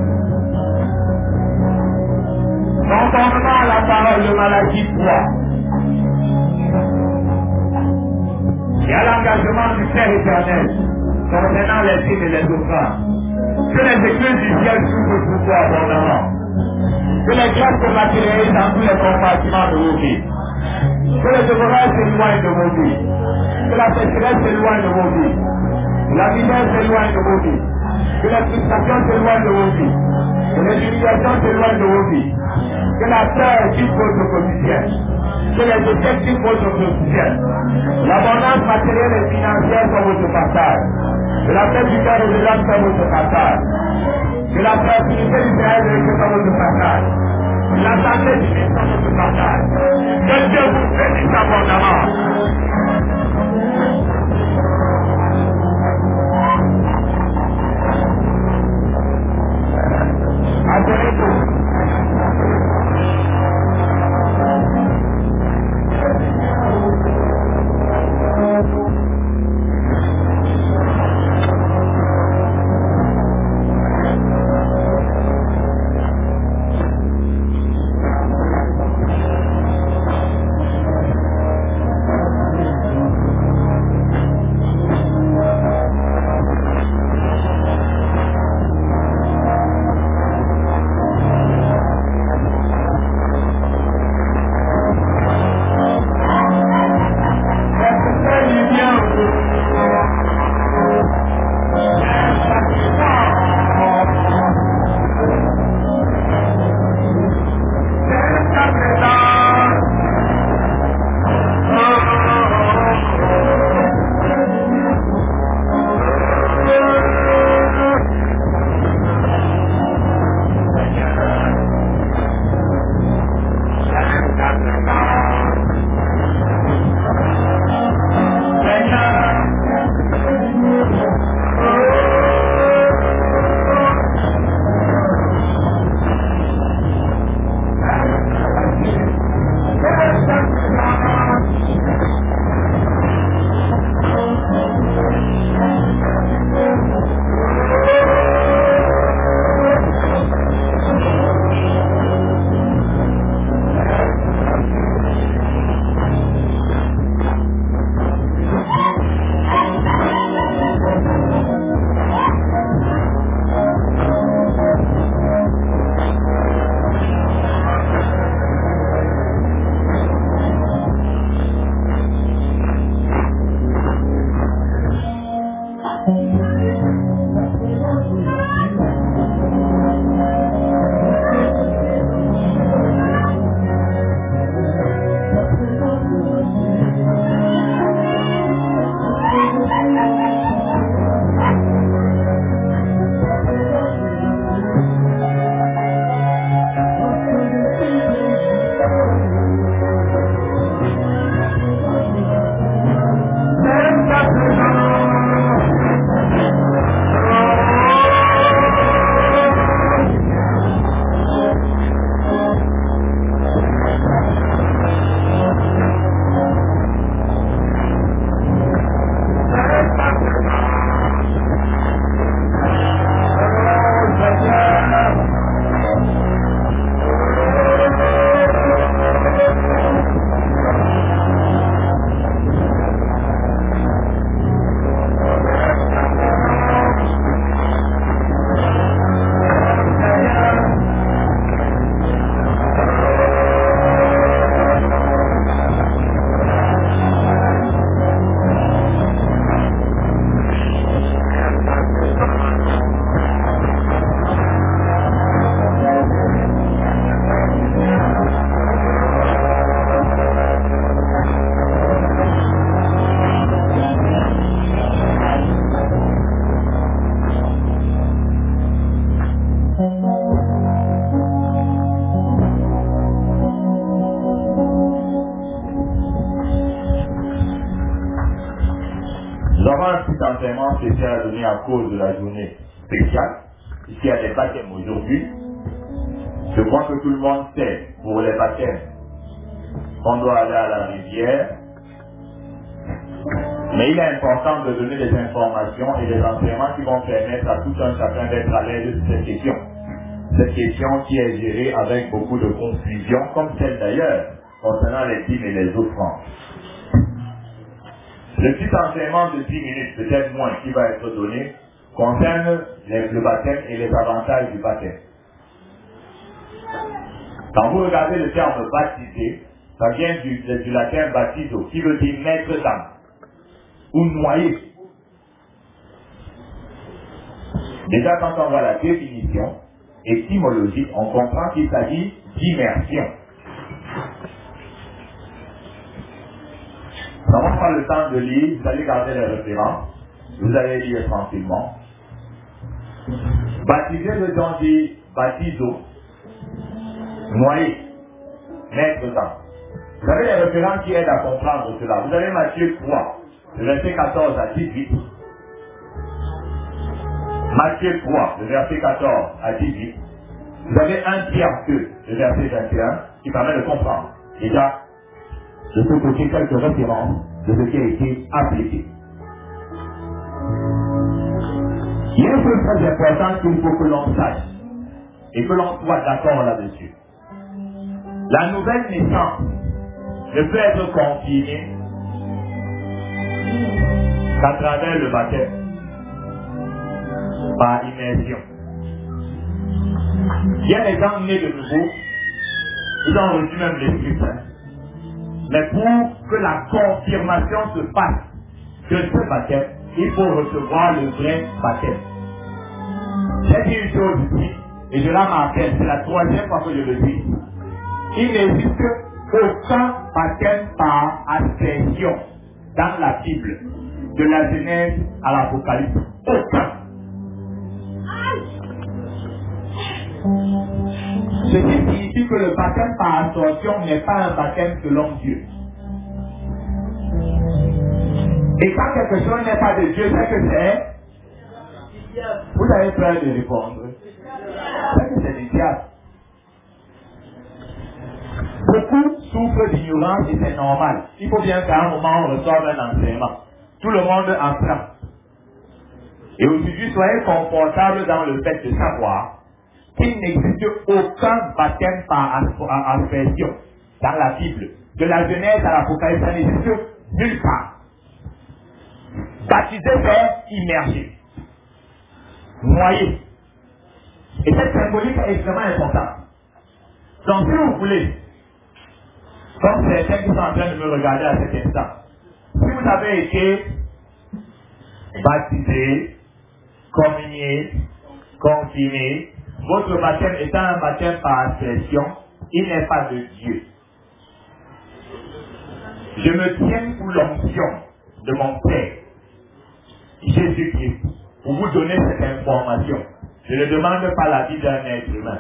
Conformément à la parole de Malachie 3, il y a l'engagement du Père éternel concernant les signes et les offrandes. Que les églises du ciel s'ouvrent pour toi abondamment. Que les grâces se matérialisent dans tous les compartiments de vos vies. Que les ouvrages s'éloignent de vos vies. Que la sécheresse s'éloigne de vos vies. Que la misère s'éloigne de vos vies. Que la frustration s'éloigne de vos vies. Que les humiliations s'éloignent de vos vies. Que la peur quitte votre quotidien. Que les échecs quittent votre quotidien. L'abondance matérielle et financière soit votre partage. Que la paix du cœur et de l'âme soit votre partage. Que la tranquillité du Seigneur soit votre partage. Que la santé divine soit votre partage. Que Dieu vous bénisse abondamment. Adorez-vous. Enseignement spécial donné à cause de la journée spéciale. Ici, il y a des baptêmes aujourd'hui. Je crois que tout le monde sait, pour les baptêmes, on doit aller à la rivière. Mais il est important de donner des informations et des enseignements qui vont permettre à tout un chacun d'être à l'aise de cette question. Cette question qui est gérée avec beaucoup de confusion, comme celle d'ailleurs, concernant les dîmes et les offrandes. Le petit enseignement de 10 minutes, peut-être moins, qui va être donné, concerne le baptême et les avantages du baptême. Quand vous regardez le terme baptisé, ça vient du latin baptizo, qui veut dire mettre dans ou noyer. Déjà, quand on voit la définition étymologique, on comprend qu'il s'agit d'immersion. On va prendre le temps de lire, vous allez garder les références, vous allez lire tranquillement. Baptiser veut donc dire baptizo, noyer, mettre dans. Vous avez les références qui aident à comprendre cela. Vous avez Matthieu 3, le verset 14 à 18. Matthieu 3, le verset 14 à 18. Vous avez 1 Pierre 2, le verset 21, qui permet de comprendre. Déjà, je peux cocher quelques références de ce qui a été appliqué. Il y a une chose très importante qu'il faut que l'on sache et que l'on soit d'accord là-dessus. La nouvelle naissance ne peut être confirmée qu'à travers le baptême, par immersion. Il y a des gens nés de nouveau, ils ont reçu même l'Esprit Saint. Mais pour que la confirmation se fasse de ce baptême, il faut recevoir le vrai baptême. J'ai dit une chose ici, et je la marquais, c'est la 3e fois que je le dis. Il n'existe aucun baptême par aspersion dans la Bible, de la Genèse à l'Apocalypse. Aucun. Ce qui signifie que le baptême par aspersion n'est pas un baptême selon Dieu. Et quand quelque chose n'est pas de Dieu, c'est que c'est... Vous avez peur de répondre. C'est que c'est du diable. Beaucoup souffrent d'ignorance et c'est normal. Il faut bien qu'à un moment on reçoive un enseignement. Tout le monde apprend. Et aujourd'hui, soyez confortables dans le fait de savoir qu'il n'existe aucun baptême par aspersion dans la Bible. De la Genèse à l'Apocalypse, ça n'existe nulle part. Baptiser, c'est immerger, noyer. Et cette symbolique est extrêmement importante. Donc si vous voulez, comme certains qui sont en train de me regarder à cet instant, si vous avez été baptisé, communié, confirmé, votre baptême étant un baptême par aspersion, il n'est pas de Dieu. Je me tiens sous l'onction de mon Père, Jésus-Christ, pour vous donner cette information. Je ne demande pas la vie d'un être humain.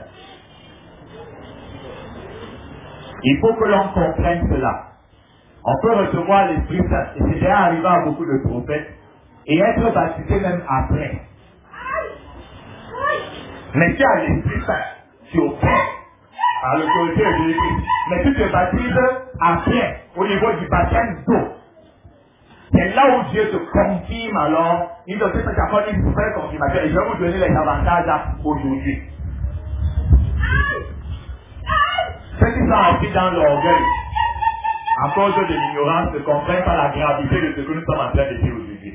Il faut que l'on comprenne cela. On peut recevoir l'Esprit Saint, et c'est déjà arrivé à beaucoup de prophètes, et être baptisé même après. Mais tu as l'Esprit Saint, tu opères par l'autorité de Jésus-Christ. Mais tu te baptises après, au niveau du baptême d'eau. C'est là où Dieu te confirme alors. Il doit être d'accord, il vous fait confirmation. Et je vais vous donner les avantages aujourd'hui. Ceux qui sont assis dans l'orgueil, à cause de l'ignorance, ne comprennent pas la gravité de ce que nous sommes en train de dire aujourd'hui.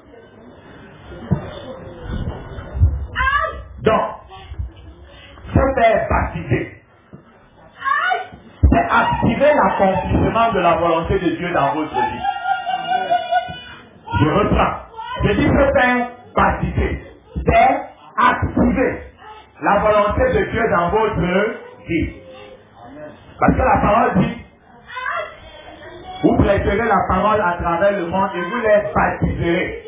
Donc, se faire baptiser, c'est activer l'accomplissement de la volonté de Dieu dans votre vie. Je reprends. Je dis se faire baptiser, c'est activer la volonté de Dieu dans votre vie. Parce que la parole dit, vous prêcherez la parole à travers le monde et vous les baptiserez.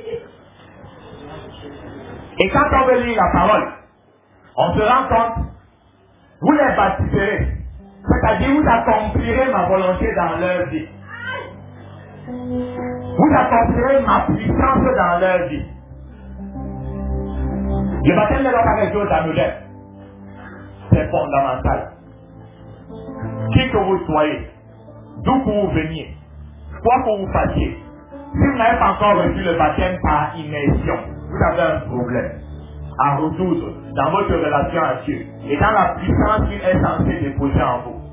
Et quand on veut lire la parole, on se rend compte, vous les baptiserez. C'est-à-dire, vous accomplirez ma volonté dans leur vie. Vous accomplirez ma puissance dans leur vie. Le baptême n'est pas quelque chose d'anodin. C'est fondamental. Qui que vous soyez, d'où que vous veniez, quoi que vous fassiez, si vous n'avez pas encore reçu le baptême par immersion, vous avez un problème à résoudre dans votre relation à Dieu et dans la puissance qu'il est censé déposer en vous.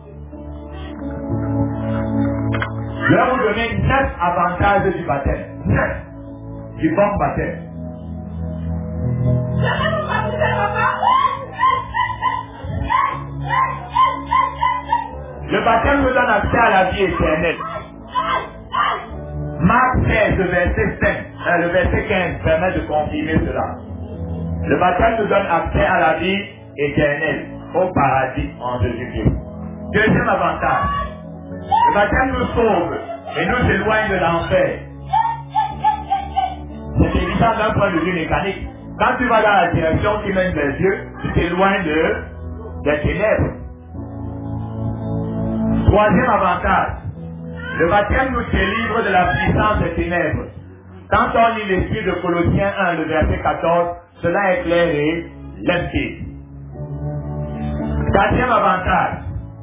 Je vais vous donner 9 avantages du baptême. 9 du bon baptême. Le baptême nous donne accès à la vie éternelle. Marc 16, le verset 15 permet de confirmer cela. Le baptême nous donne accès à la vie éternelle, au paradis en Jésus-Christ. Deuxième avantage, le baptême nous sauve et nous éloigne de l'enfer. C'est évident d'un point de vue mécanique. Quand tu vas dans la direction qui mène vers Dieu, tu t'éloignes des ténèbres. Troisième avantage, le baptême nous délivre de la puissance des ténèbres. Quand on lit l'esprit de Colossiens 1, le verset 14, cela est clair et limpide. Quatrième avantage,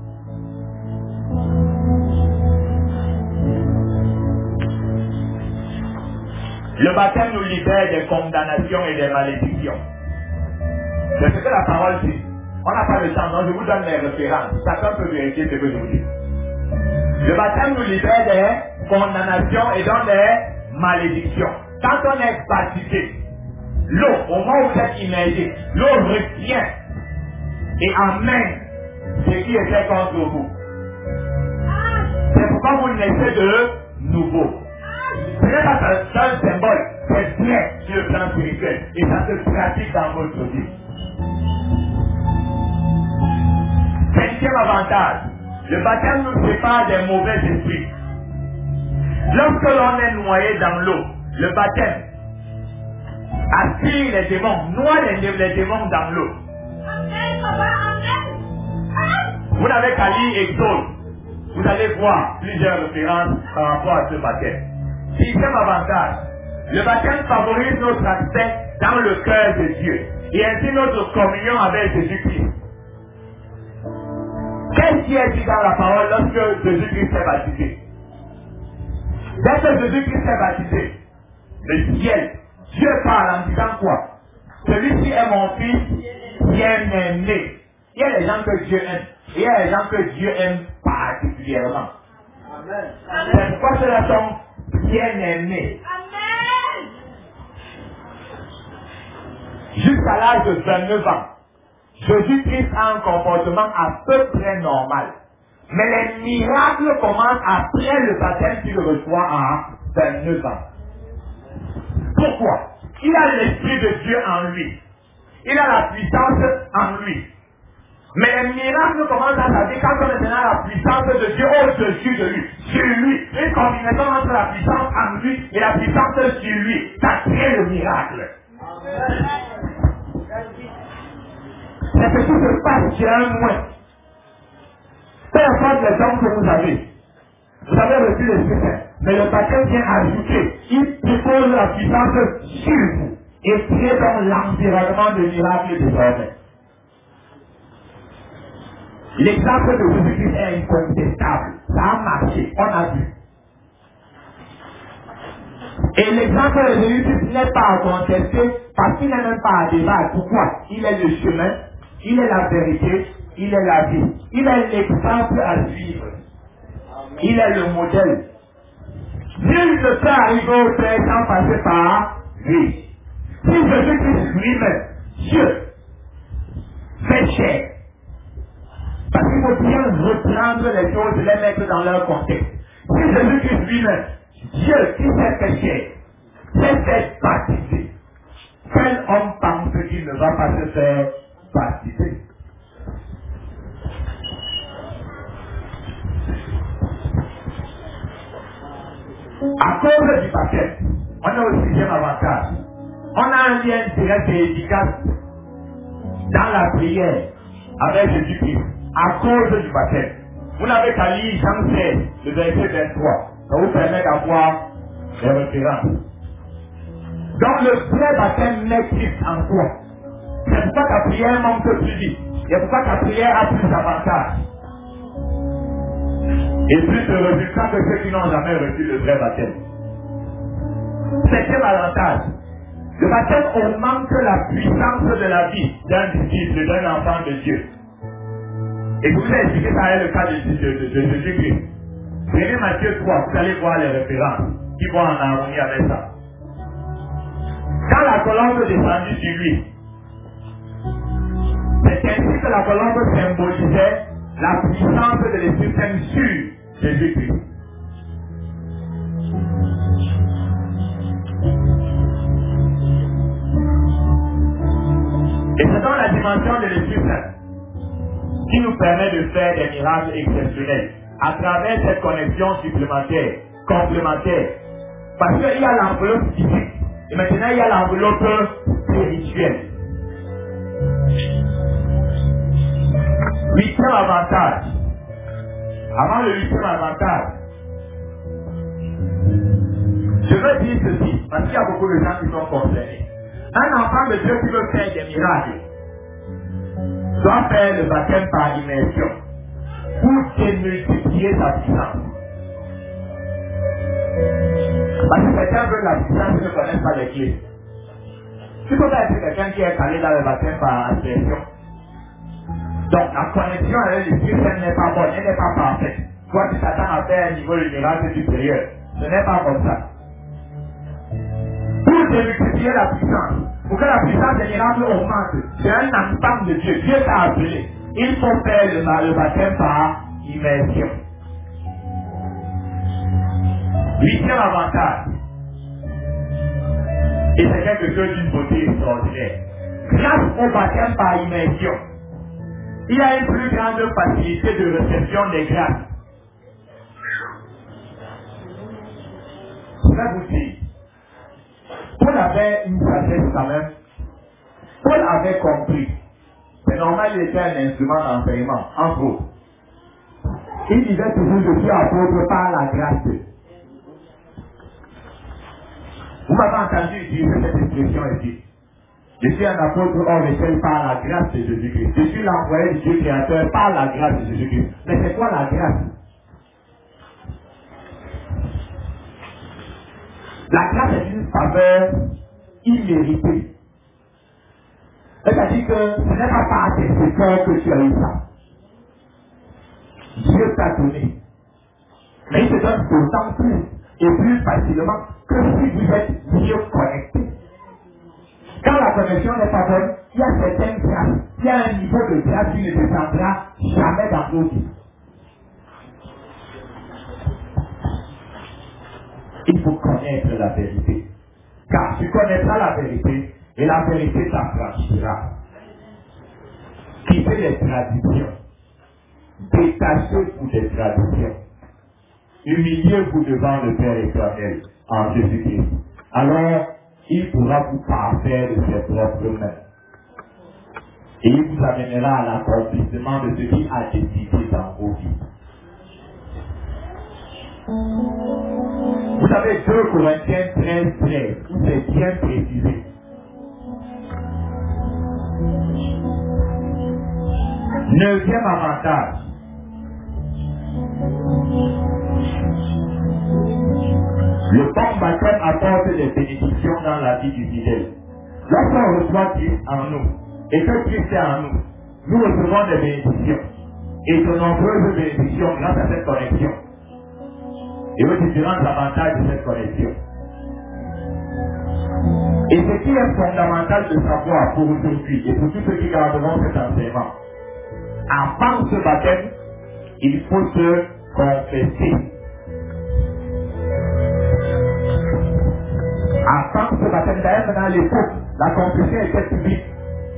le baptême nous libère des condamnations et des malédictions. C'est ce que la parole dit. On n'a pas le temps, non, je vous donne les références. Chacun peut vérifier ce que je vous dis. Le baptême nous libère des condamnations et donc des malédictions. Quand on est baptisé, l'eau, au moment où vous êtes immergé, l'eau retient et amène ce qui était contre vous. C'est pourquoi vous naissez de nouveau. Ce n'est pas un symbole, c'est bien sur le plan spirituel et ça se pratique dans votre vie. Cinquième avantage, le baptême nous sépare des mauvais esprits. Lorsque l'on est noyé dans l'eau, le baptême aspire les démons, noie les démons dans l'eau. Vous n'avez qu'à lire Exode. Vous allez voir plusieurs références par rapport à ce baptême. Sixième avantage, le baptême favorise notre accès dans le cœur de Dieu et ainsi notre communion avec Jésus-Christ. Qu'est-ce qui est dit dans la parole lorsque Jésus-Christ s'est baptisé? Dès que Jésus-Christ s'est baptisé, le ciel, Dieu parle en disant quoi? Celui-ci est mon fils bien-aimé. Il y a des gens que Dieu aime. Et il y a des gens que Dieu aime particulièrement. C'est pourquoi ceux-là sont bien-aimés. Jusqu'à l'âge de 29 ans, Jésus-Christ a un comportement à peu près normal. Mais les miracles commencent après le baptême qu'il reçoit à 29 ans. Pourquoi? Il a l'Esprit de Dieu en lui. Il a la puissance en lui. Mais les miracles commencent à sa vie quand on est dans la puissance de Dieu au-dessus de lui, sur lui. Une combinaison entre la puissance en lui et la puissance sur lui. Ça crée le miracle. C'est ce qui se passe chez un moins. Peu importe les dons que vous avez reçu l'Esprit Saint, mais le baptême vient ajouter, il dépose la puissance sur vous et crée dans l'environnement de miracles désormais. L'exemple de Jésus-Christ est incontestable. Ça a marché, on a vu. Et l'exemple de Jésus-Christ n'est pas à contester parce qu'il n'est même pas à débattre. Pourquoi? Il est le chemin, il est la vérité, il est la vie. Il est l'exemple à suivre. Il est le modèle. Nul ne peut arriver au Père sans passer par lui. Si Jésus-Christ lui-même, Dieu, fait chair, parce qu'il faut bien reprendre les choses et les mettre dans leur contexte. Si Jésus-Christ lui-même, Dieu qui s'est fait chair, s'est fait baptiser, quel homme pense qu'il ne va pas se faire baptiser? À cause du baptême, on a au sixième avantage. On a un lien direct et efficace dans la prière avec Jésus-Christ. À cause du baptême. Vous n'avez qu'à lire Jean 16, le verset 23. Ça vous permet d'avoir des références. Donc le vrai baptême n'existe en toi. C'est pourquoi ta prière manque de suivi. C'est pourquoi ta prière a plus d'avantages et plus de résultats que ceux qui n'ont jamais reçu le vrai baptême. Septième avantage. Le baptême augmente la puissance de la vie d'un disciple, d'un enfant de Dieu. Et je vous ai expliqué ça est le cas de Jésus-Christ. Prenez Matthieu 3, vous allez voir les références qui vont en harmonie avec ça. Quand la colombe descendit sur lui, c'est ainsi que la colombe symbolisait la puissance de l'Esprit Saint sur Jésus-Christ. Et c'est dans la dimension de l'Esprit Saint qui nous permet de faire des miracles exceptionnels à travers cette connexion supplémentaire, complémentaire. Parce qu'il y a l'enveloppe physique et maintenant il y a l'enveloppe spirituelle. Huitième avantage. Avant le huitième avantage, je veux dire ceci, parce qu'il y a beaucoup de gens qui sont concernés. Un enfant de Dieu qui veut faire des miracles doit faire le baptême par immersion pour démultiplier sa puissance. Parce que quelqu'un veut la puissance, ne connaît pas les clés. Tu peux pas être quelqu'un qui est calé dans le baptême par immersion. Donc la connexion avec l'Esprit Saint n'est pas bonne, elle n'est pas parfaite. Toi tu t'attends à faire un niveau de miracle supérieur. Ce n'est pas comme ça. Pour démultiplier la puissance, pour que la puissance des miracles augmente, c'est un enfant de Dieu. Dieu t'a appelé. Il faut faire le baptême par immersion. Huitième avantage. Et c'est quelque chose d'une beauté extraordinaire. Grâce au baptême par immersion, il y a une plus grande facilité de réception des grâces. Je vais vous dire, Paul avait une sagesse quand même. Paul avait compris. C'est normal, il était un instrument d'enseignement, entre autres. Il disait toujours, je suis apôtre par la grâce. Vous m'avez entendu utiliser cette expression ici. Je suis un apôtre hors échelle par la grâce de Jésus-Christ. Je suis l'envoyé de Dieu créateur par la grâce de Jésus-Christ. Mais c'est quoi la grâce? La grâce est une faveur imméritée. C'est-à-dire que ce n'est pas par tes efforts que tu as eu ça. Dieu t'a donné. Mais il te donne d'autant plus et plus facilement que si vous êtes mieux connectés. Quand la connexion n'est pas bonne, il y a certaines grâces, il y a un niveau de grâce qui ne descendra jamais dans nos vies. Il faut connaître la vérité. Car tu connaîtras la vérité et la vérité t'affranchira. Quittez les traditions. Détachez-vous des traditions. Humiliez-vous devant le Père éternel en Jésus-Christ. Alors, il pourra vous parfaire de ses propres mains. Et il vous amènera à l'accomplissement de ce qu'il a décidé dans vos vies. Vous savez, 2 Corinthiens 13, où c'est bien précisé. Neuvième avantage. Le bon baptême apporte des bénédictions dans la vie du fidèle. Lorsqu'on reçoit Christ en nous, et que Christ est en nous, nous recevons des bénédictions. Et de nombreuses bénédictions grâce à cette connexion. Et aux différents avantages de cette connexion. Et ce qui est fondamental de savoir pour aujourd'hui, et pour tous ceux qui garderont cet enseignement, avant ce baptême, il faut se confesser. Avant ce baptême, d'ailleurs, dans l'époque, la confession était publique.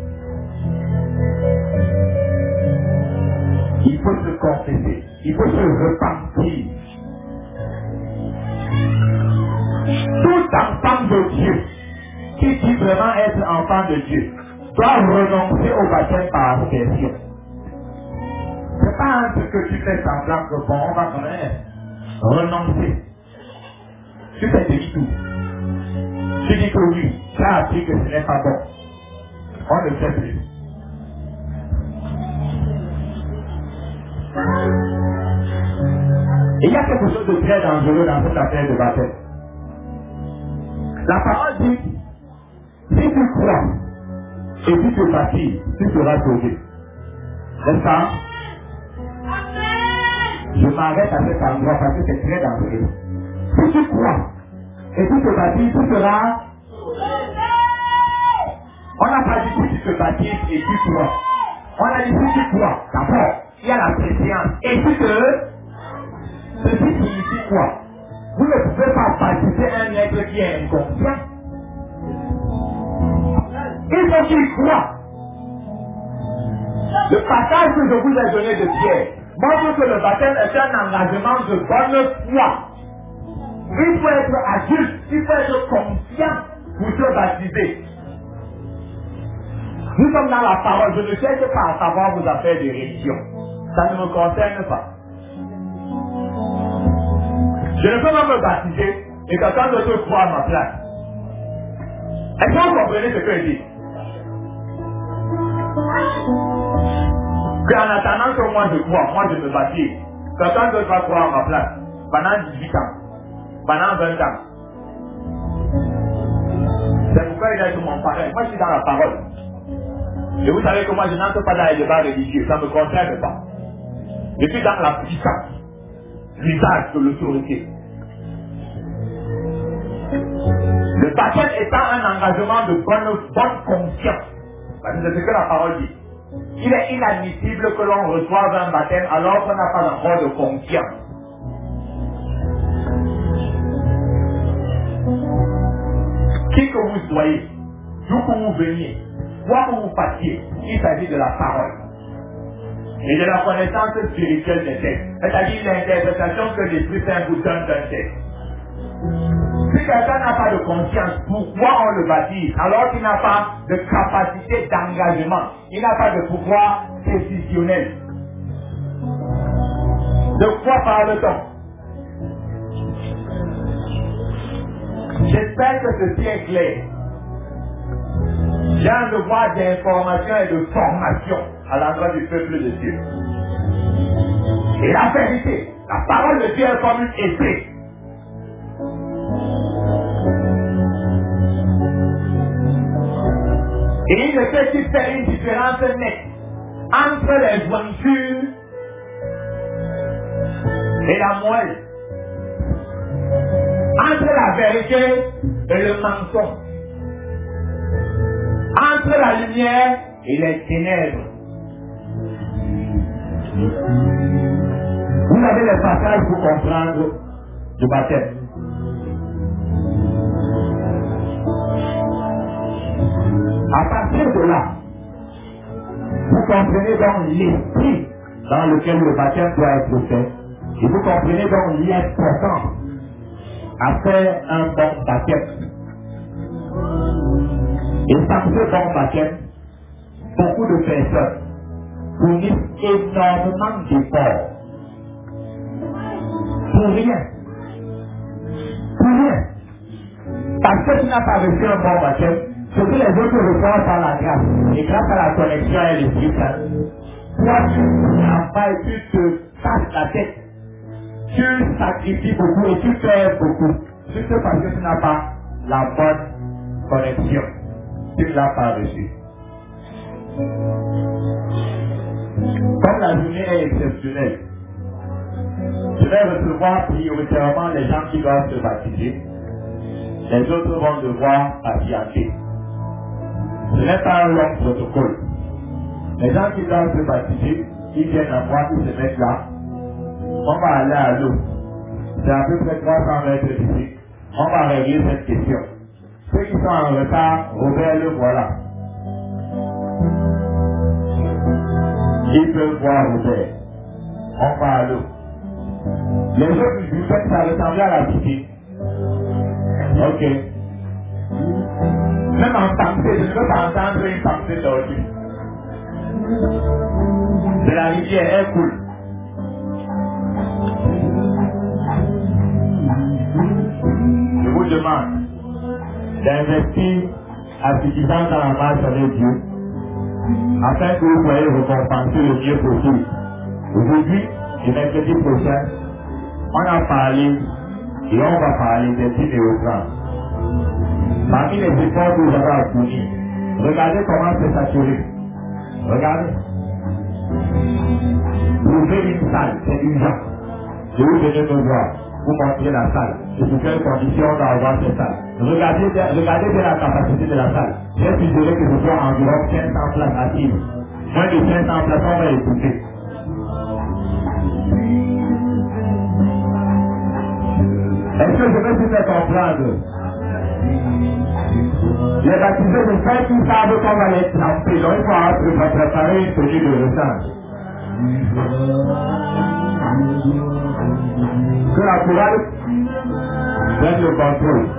Il faut se confesser. Il faut se repentir. Tout enfant de Dieu qui dit vraiment être enfant de Dieu doit renoncer au baptême par aspersion. C'est pas un truc que tu fais semblant que bon, on va quand même renoncer. Tu fais demi-tour. Tu dis que oui, tu as appris que ce n'est pas bon. On ne sait plus. y a quelque chose de très dangereux dans cette affaire de baptême. La parole dit, si tu crois et si tu baptises, tu seras sauvé. N'est-ce pas? Je m'arrête à cet endroit parce que c'est très dangereux. Si tu crois et tu te baptises, tu seras sauvé. On n'a pas dit si tu te baptises et tu crois. On a dit si tu crois, d'abord, il y a la préséance. Et si ceci signifie quoi? Vous ne pouvez pas baptiser un être qui est inconscient. Il faut qu'il croit. Le passage que je vous ai donné de Pierre montre que le baptême est un engagement de bonne foi. Il faut être adulte, il faut être conscient pour se baptiser. Nous sommes dans la parole, je ne cherche pas à savoir vos affaires de religion. Ça ne me concerne pas. Je ne peux pas me baptiser et quelqu'un d'autre croit à ma place. Est-ce que vous comprenez ce que je dis? Qu'en attendant que moi je crois, moi je me baptise, quelqu'un d'autre va croire à ma place pendant 18 ans, pendant 20 ans. C'est pourquoi il a dit mon parrain. Moi je suis dans la parole. Et vous savez que moi je n'entre pas dans les débats religieux, ça ne me concerne pas. Je suis dans la puissance, l'usage de l'autorité. Le baptême étant un engagement de bonne conscience. Parce que c'est ce que la parole dit. Il est inadmissible que l'on reçoive un baptême alors qu'on n'a pas encore de confiance. Qui que vous soyez, d'où que vous veniez, quoi que vous fassiez, il s'agit de la parole. Et de la connaissance spirituelle des textes. C'est-à-dire l'interprétation que l'Esprit Saint vous donne d'un texte. Si quelqu'un n'a pas de conscience, pourquoi on le baptise alors qu'il n'a pas de capacité d'engagement, il n'a pas de pouvoir décisionnel? De quoi parle-t-on? J'espère que ceci est clair. J'ai un devoir d'information et de formation à l'endroit du peuple de Dieu. Et la vérité, la parole de Dieu est comme une épée. Et il ne peut qu'il faire une différence nette entre les jointures et la moelle, entre la vérité et le mensonge, entre la lumière et les ténèbres. Vous avez les passages pour comprendre le baptême. À partir de là, vous comprenez donc l'esprit dans lequel le baptême doit être fait. Et vous comprenez donc l'importance à faire un bon baptême. Et par ce bon baptême, beaucoup de personnes fournissent énormément d'efforts. Pour rien. Pour rien. Parce que tu n'as pas reçu un bon baptême, ce que les autres reçoivent par la grâce, et grâce à la connexion avec l'Esprit Saint, toi tu n'as pas et tu te casses la tête, tu sacrifies beaucoup et tu perds beaucoup, juste parce que tu n'as pas la bonne connexion, tu ne l'as pas reçu. Comme la journée est exceptionnelle, je vais recevoir prioritairement les gens qui doivent se baptiser, les autres vont devoir patienter. Ce n'est pas un long protocole. Les gens qui doivent se baptiser, ils viennent à moi, ils se mettent là. On va aller à l'eau. C'est à peu près 300 mètres d'ici. On va régler cette question. Ceux qui sont en retard, Robert le voilà. Ils peuvent voir Robert. On va à l'eau. Les autres, je vous que ça ressemble à la piscine. Ok. Même en pensée, je ne peux pas entendre une pensée d'aujourd'hui. De la rivière est cool. Je vous demande d'investir à suffisance dans la marche avec Dieu afin que vous soyez récompensés le mieux possible. Aujourd'hui et mercredi prochain, On a parlé et on va parler des dîmes et offrandes. Parmi les efforts que vous avez à fournir, regardez comment c'est saturé. Regardez. Trouvez une salle, c'est urgent. Et vous venez me voir, vous montrer la salle. Et sous quelles conditions on va avoir cette salle. Regardez bien la capacité de la salle. J'ai suggéré que ce soit environ 500 places assises. Moins de 500 places, on va écouter. Est-ce que je vais vous faire comprendre? Les baptisés de frères qui savent qu'on va les tremper, donc il faut préparer une tenue de rechange. Que la courage prenne le contrôle.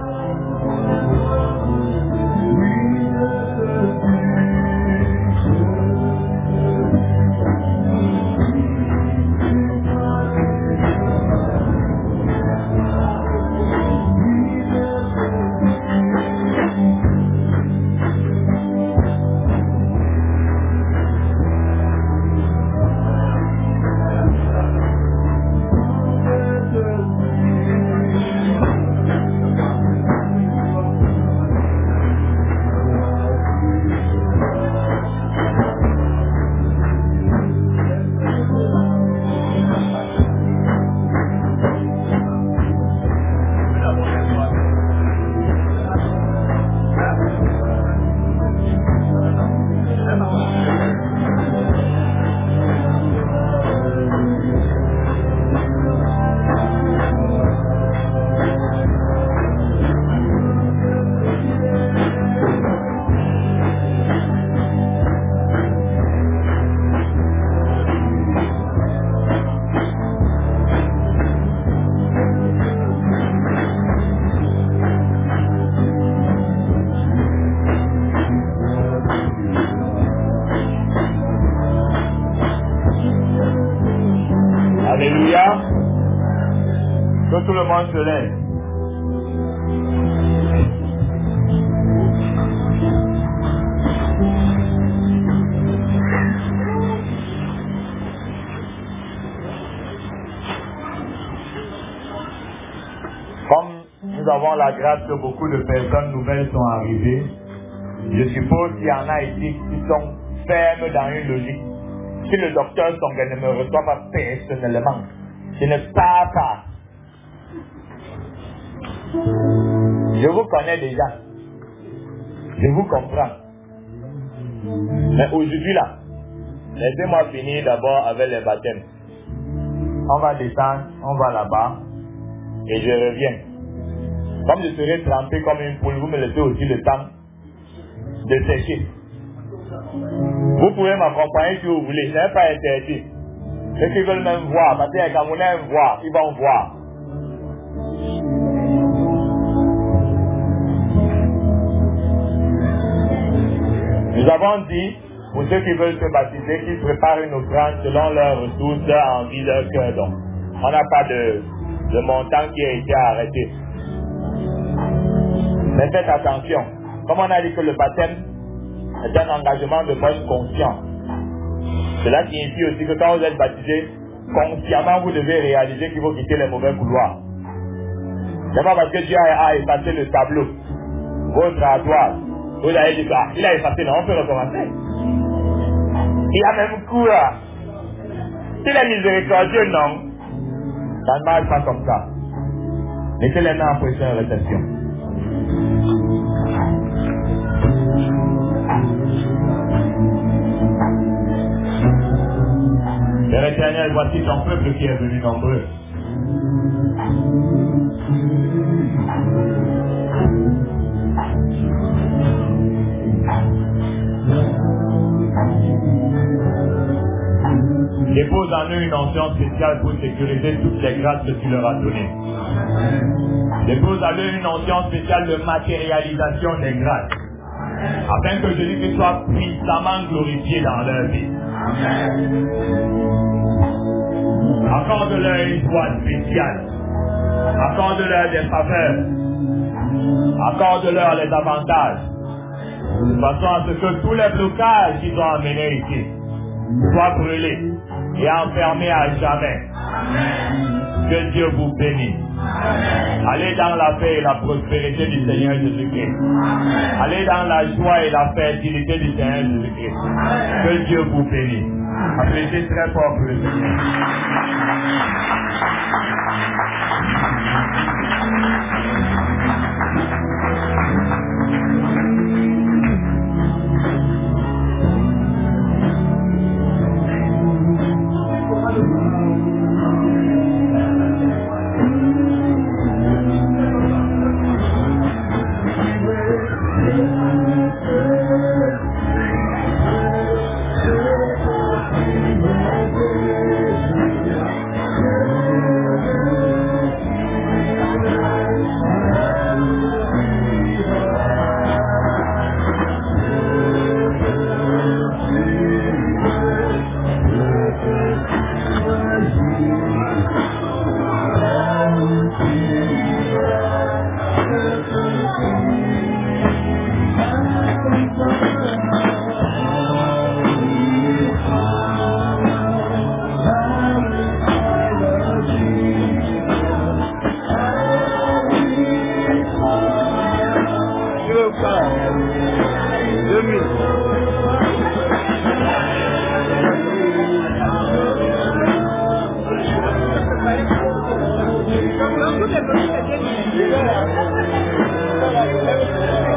Alléluia. Que tout le monde se lève. Comme nous avons la grâce que beaucoup de personnes nouvelles sont arrivées, je suppose qu'il y en a ici qui sont fermes dans une logique. Si le docteur Songa ne me reçoit pas personnellement, je ne pars pas. Je vous connais déjà. Je vous comprends. Mais aujourd'hui là, laissez-moi finir d'abord avec les baptêmes. On va descendre, on va là-bas, et je reviens. Comme je serai trempé comme une poule, vous me laissez aussi le temps de sécher. Vous pouvez m'accompagner si vous voulez, je n'ai pas interdit. Ceux qui veulent même voir, parce que les Camerounais aiment voir, ils vont voir. Nous avons dit, pour ceux qui veulent se baptiser, qu'ils préparent une offrande selon leurs ressources, leur envie, leur cœur. Donc, on n'a pas de montant qui a été arrêté. Mais faites attention. Comme on a dit que le baptême est un engagement de bonne conscience. Cela signifie aussi que quand vous êtes baptisé, consciemment vous devez réaliser qu'il faut quitter les mauvais couloirs. C'est pas parce que Dieu a effacé le tableau, votre ardoise, vous allez dire, ah, il a effacé, non, on peut recommencer. Il a même cours. S'il est miséricordieux, non. Ça ne marche pas comme ça. Mettez les mains en position de réception. Père éternel, voici ton peuple qui est venu nombreux. Dépose en eux une onction spéciale pour sécuriser toutes les grâces que tu leur as données. Dépose en eux une onction spéciale de matérialisation des grâces, afin que Jésus soit puissamment glorifié dans leur vie. Accorde-leur une joie spéciale. Accorde-leur des faveurs. Accorde-leur les avantages. De façon à ce que tous les blocages qu'ils ont amenés ici soit brûlé et enfermé à jamais. Que Dieu vous bénisse. Allez dans la paix et la prospérité du Seigneur Jésus-Christ. Allez dans la joie et la fertilité du Seigneur Jésus-Christ. Que Dieu vous bénisse. Applaudissez très fort pour le Seigneur. Tout est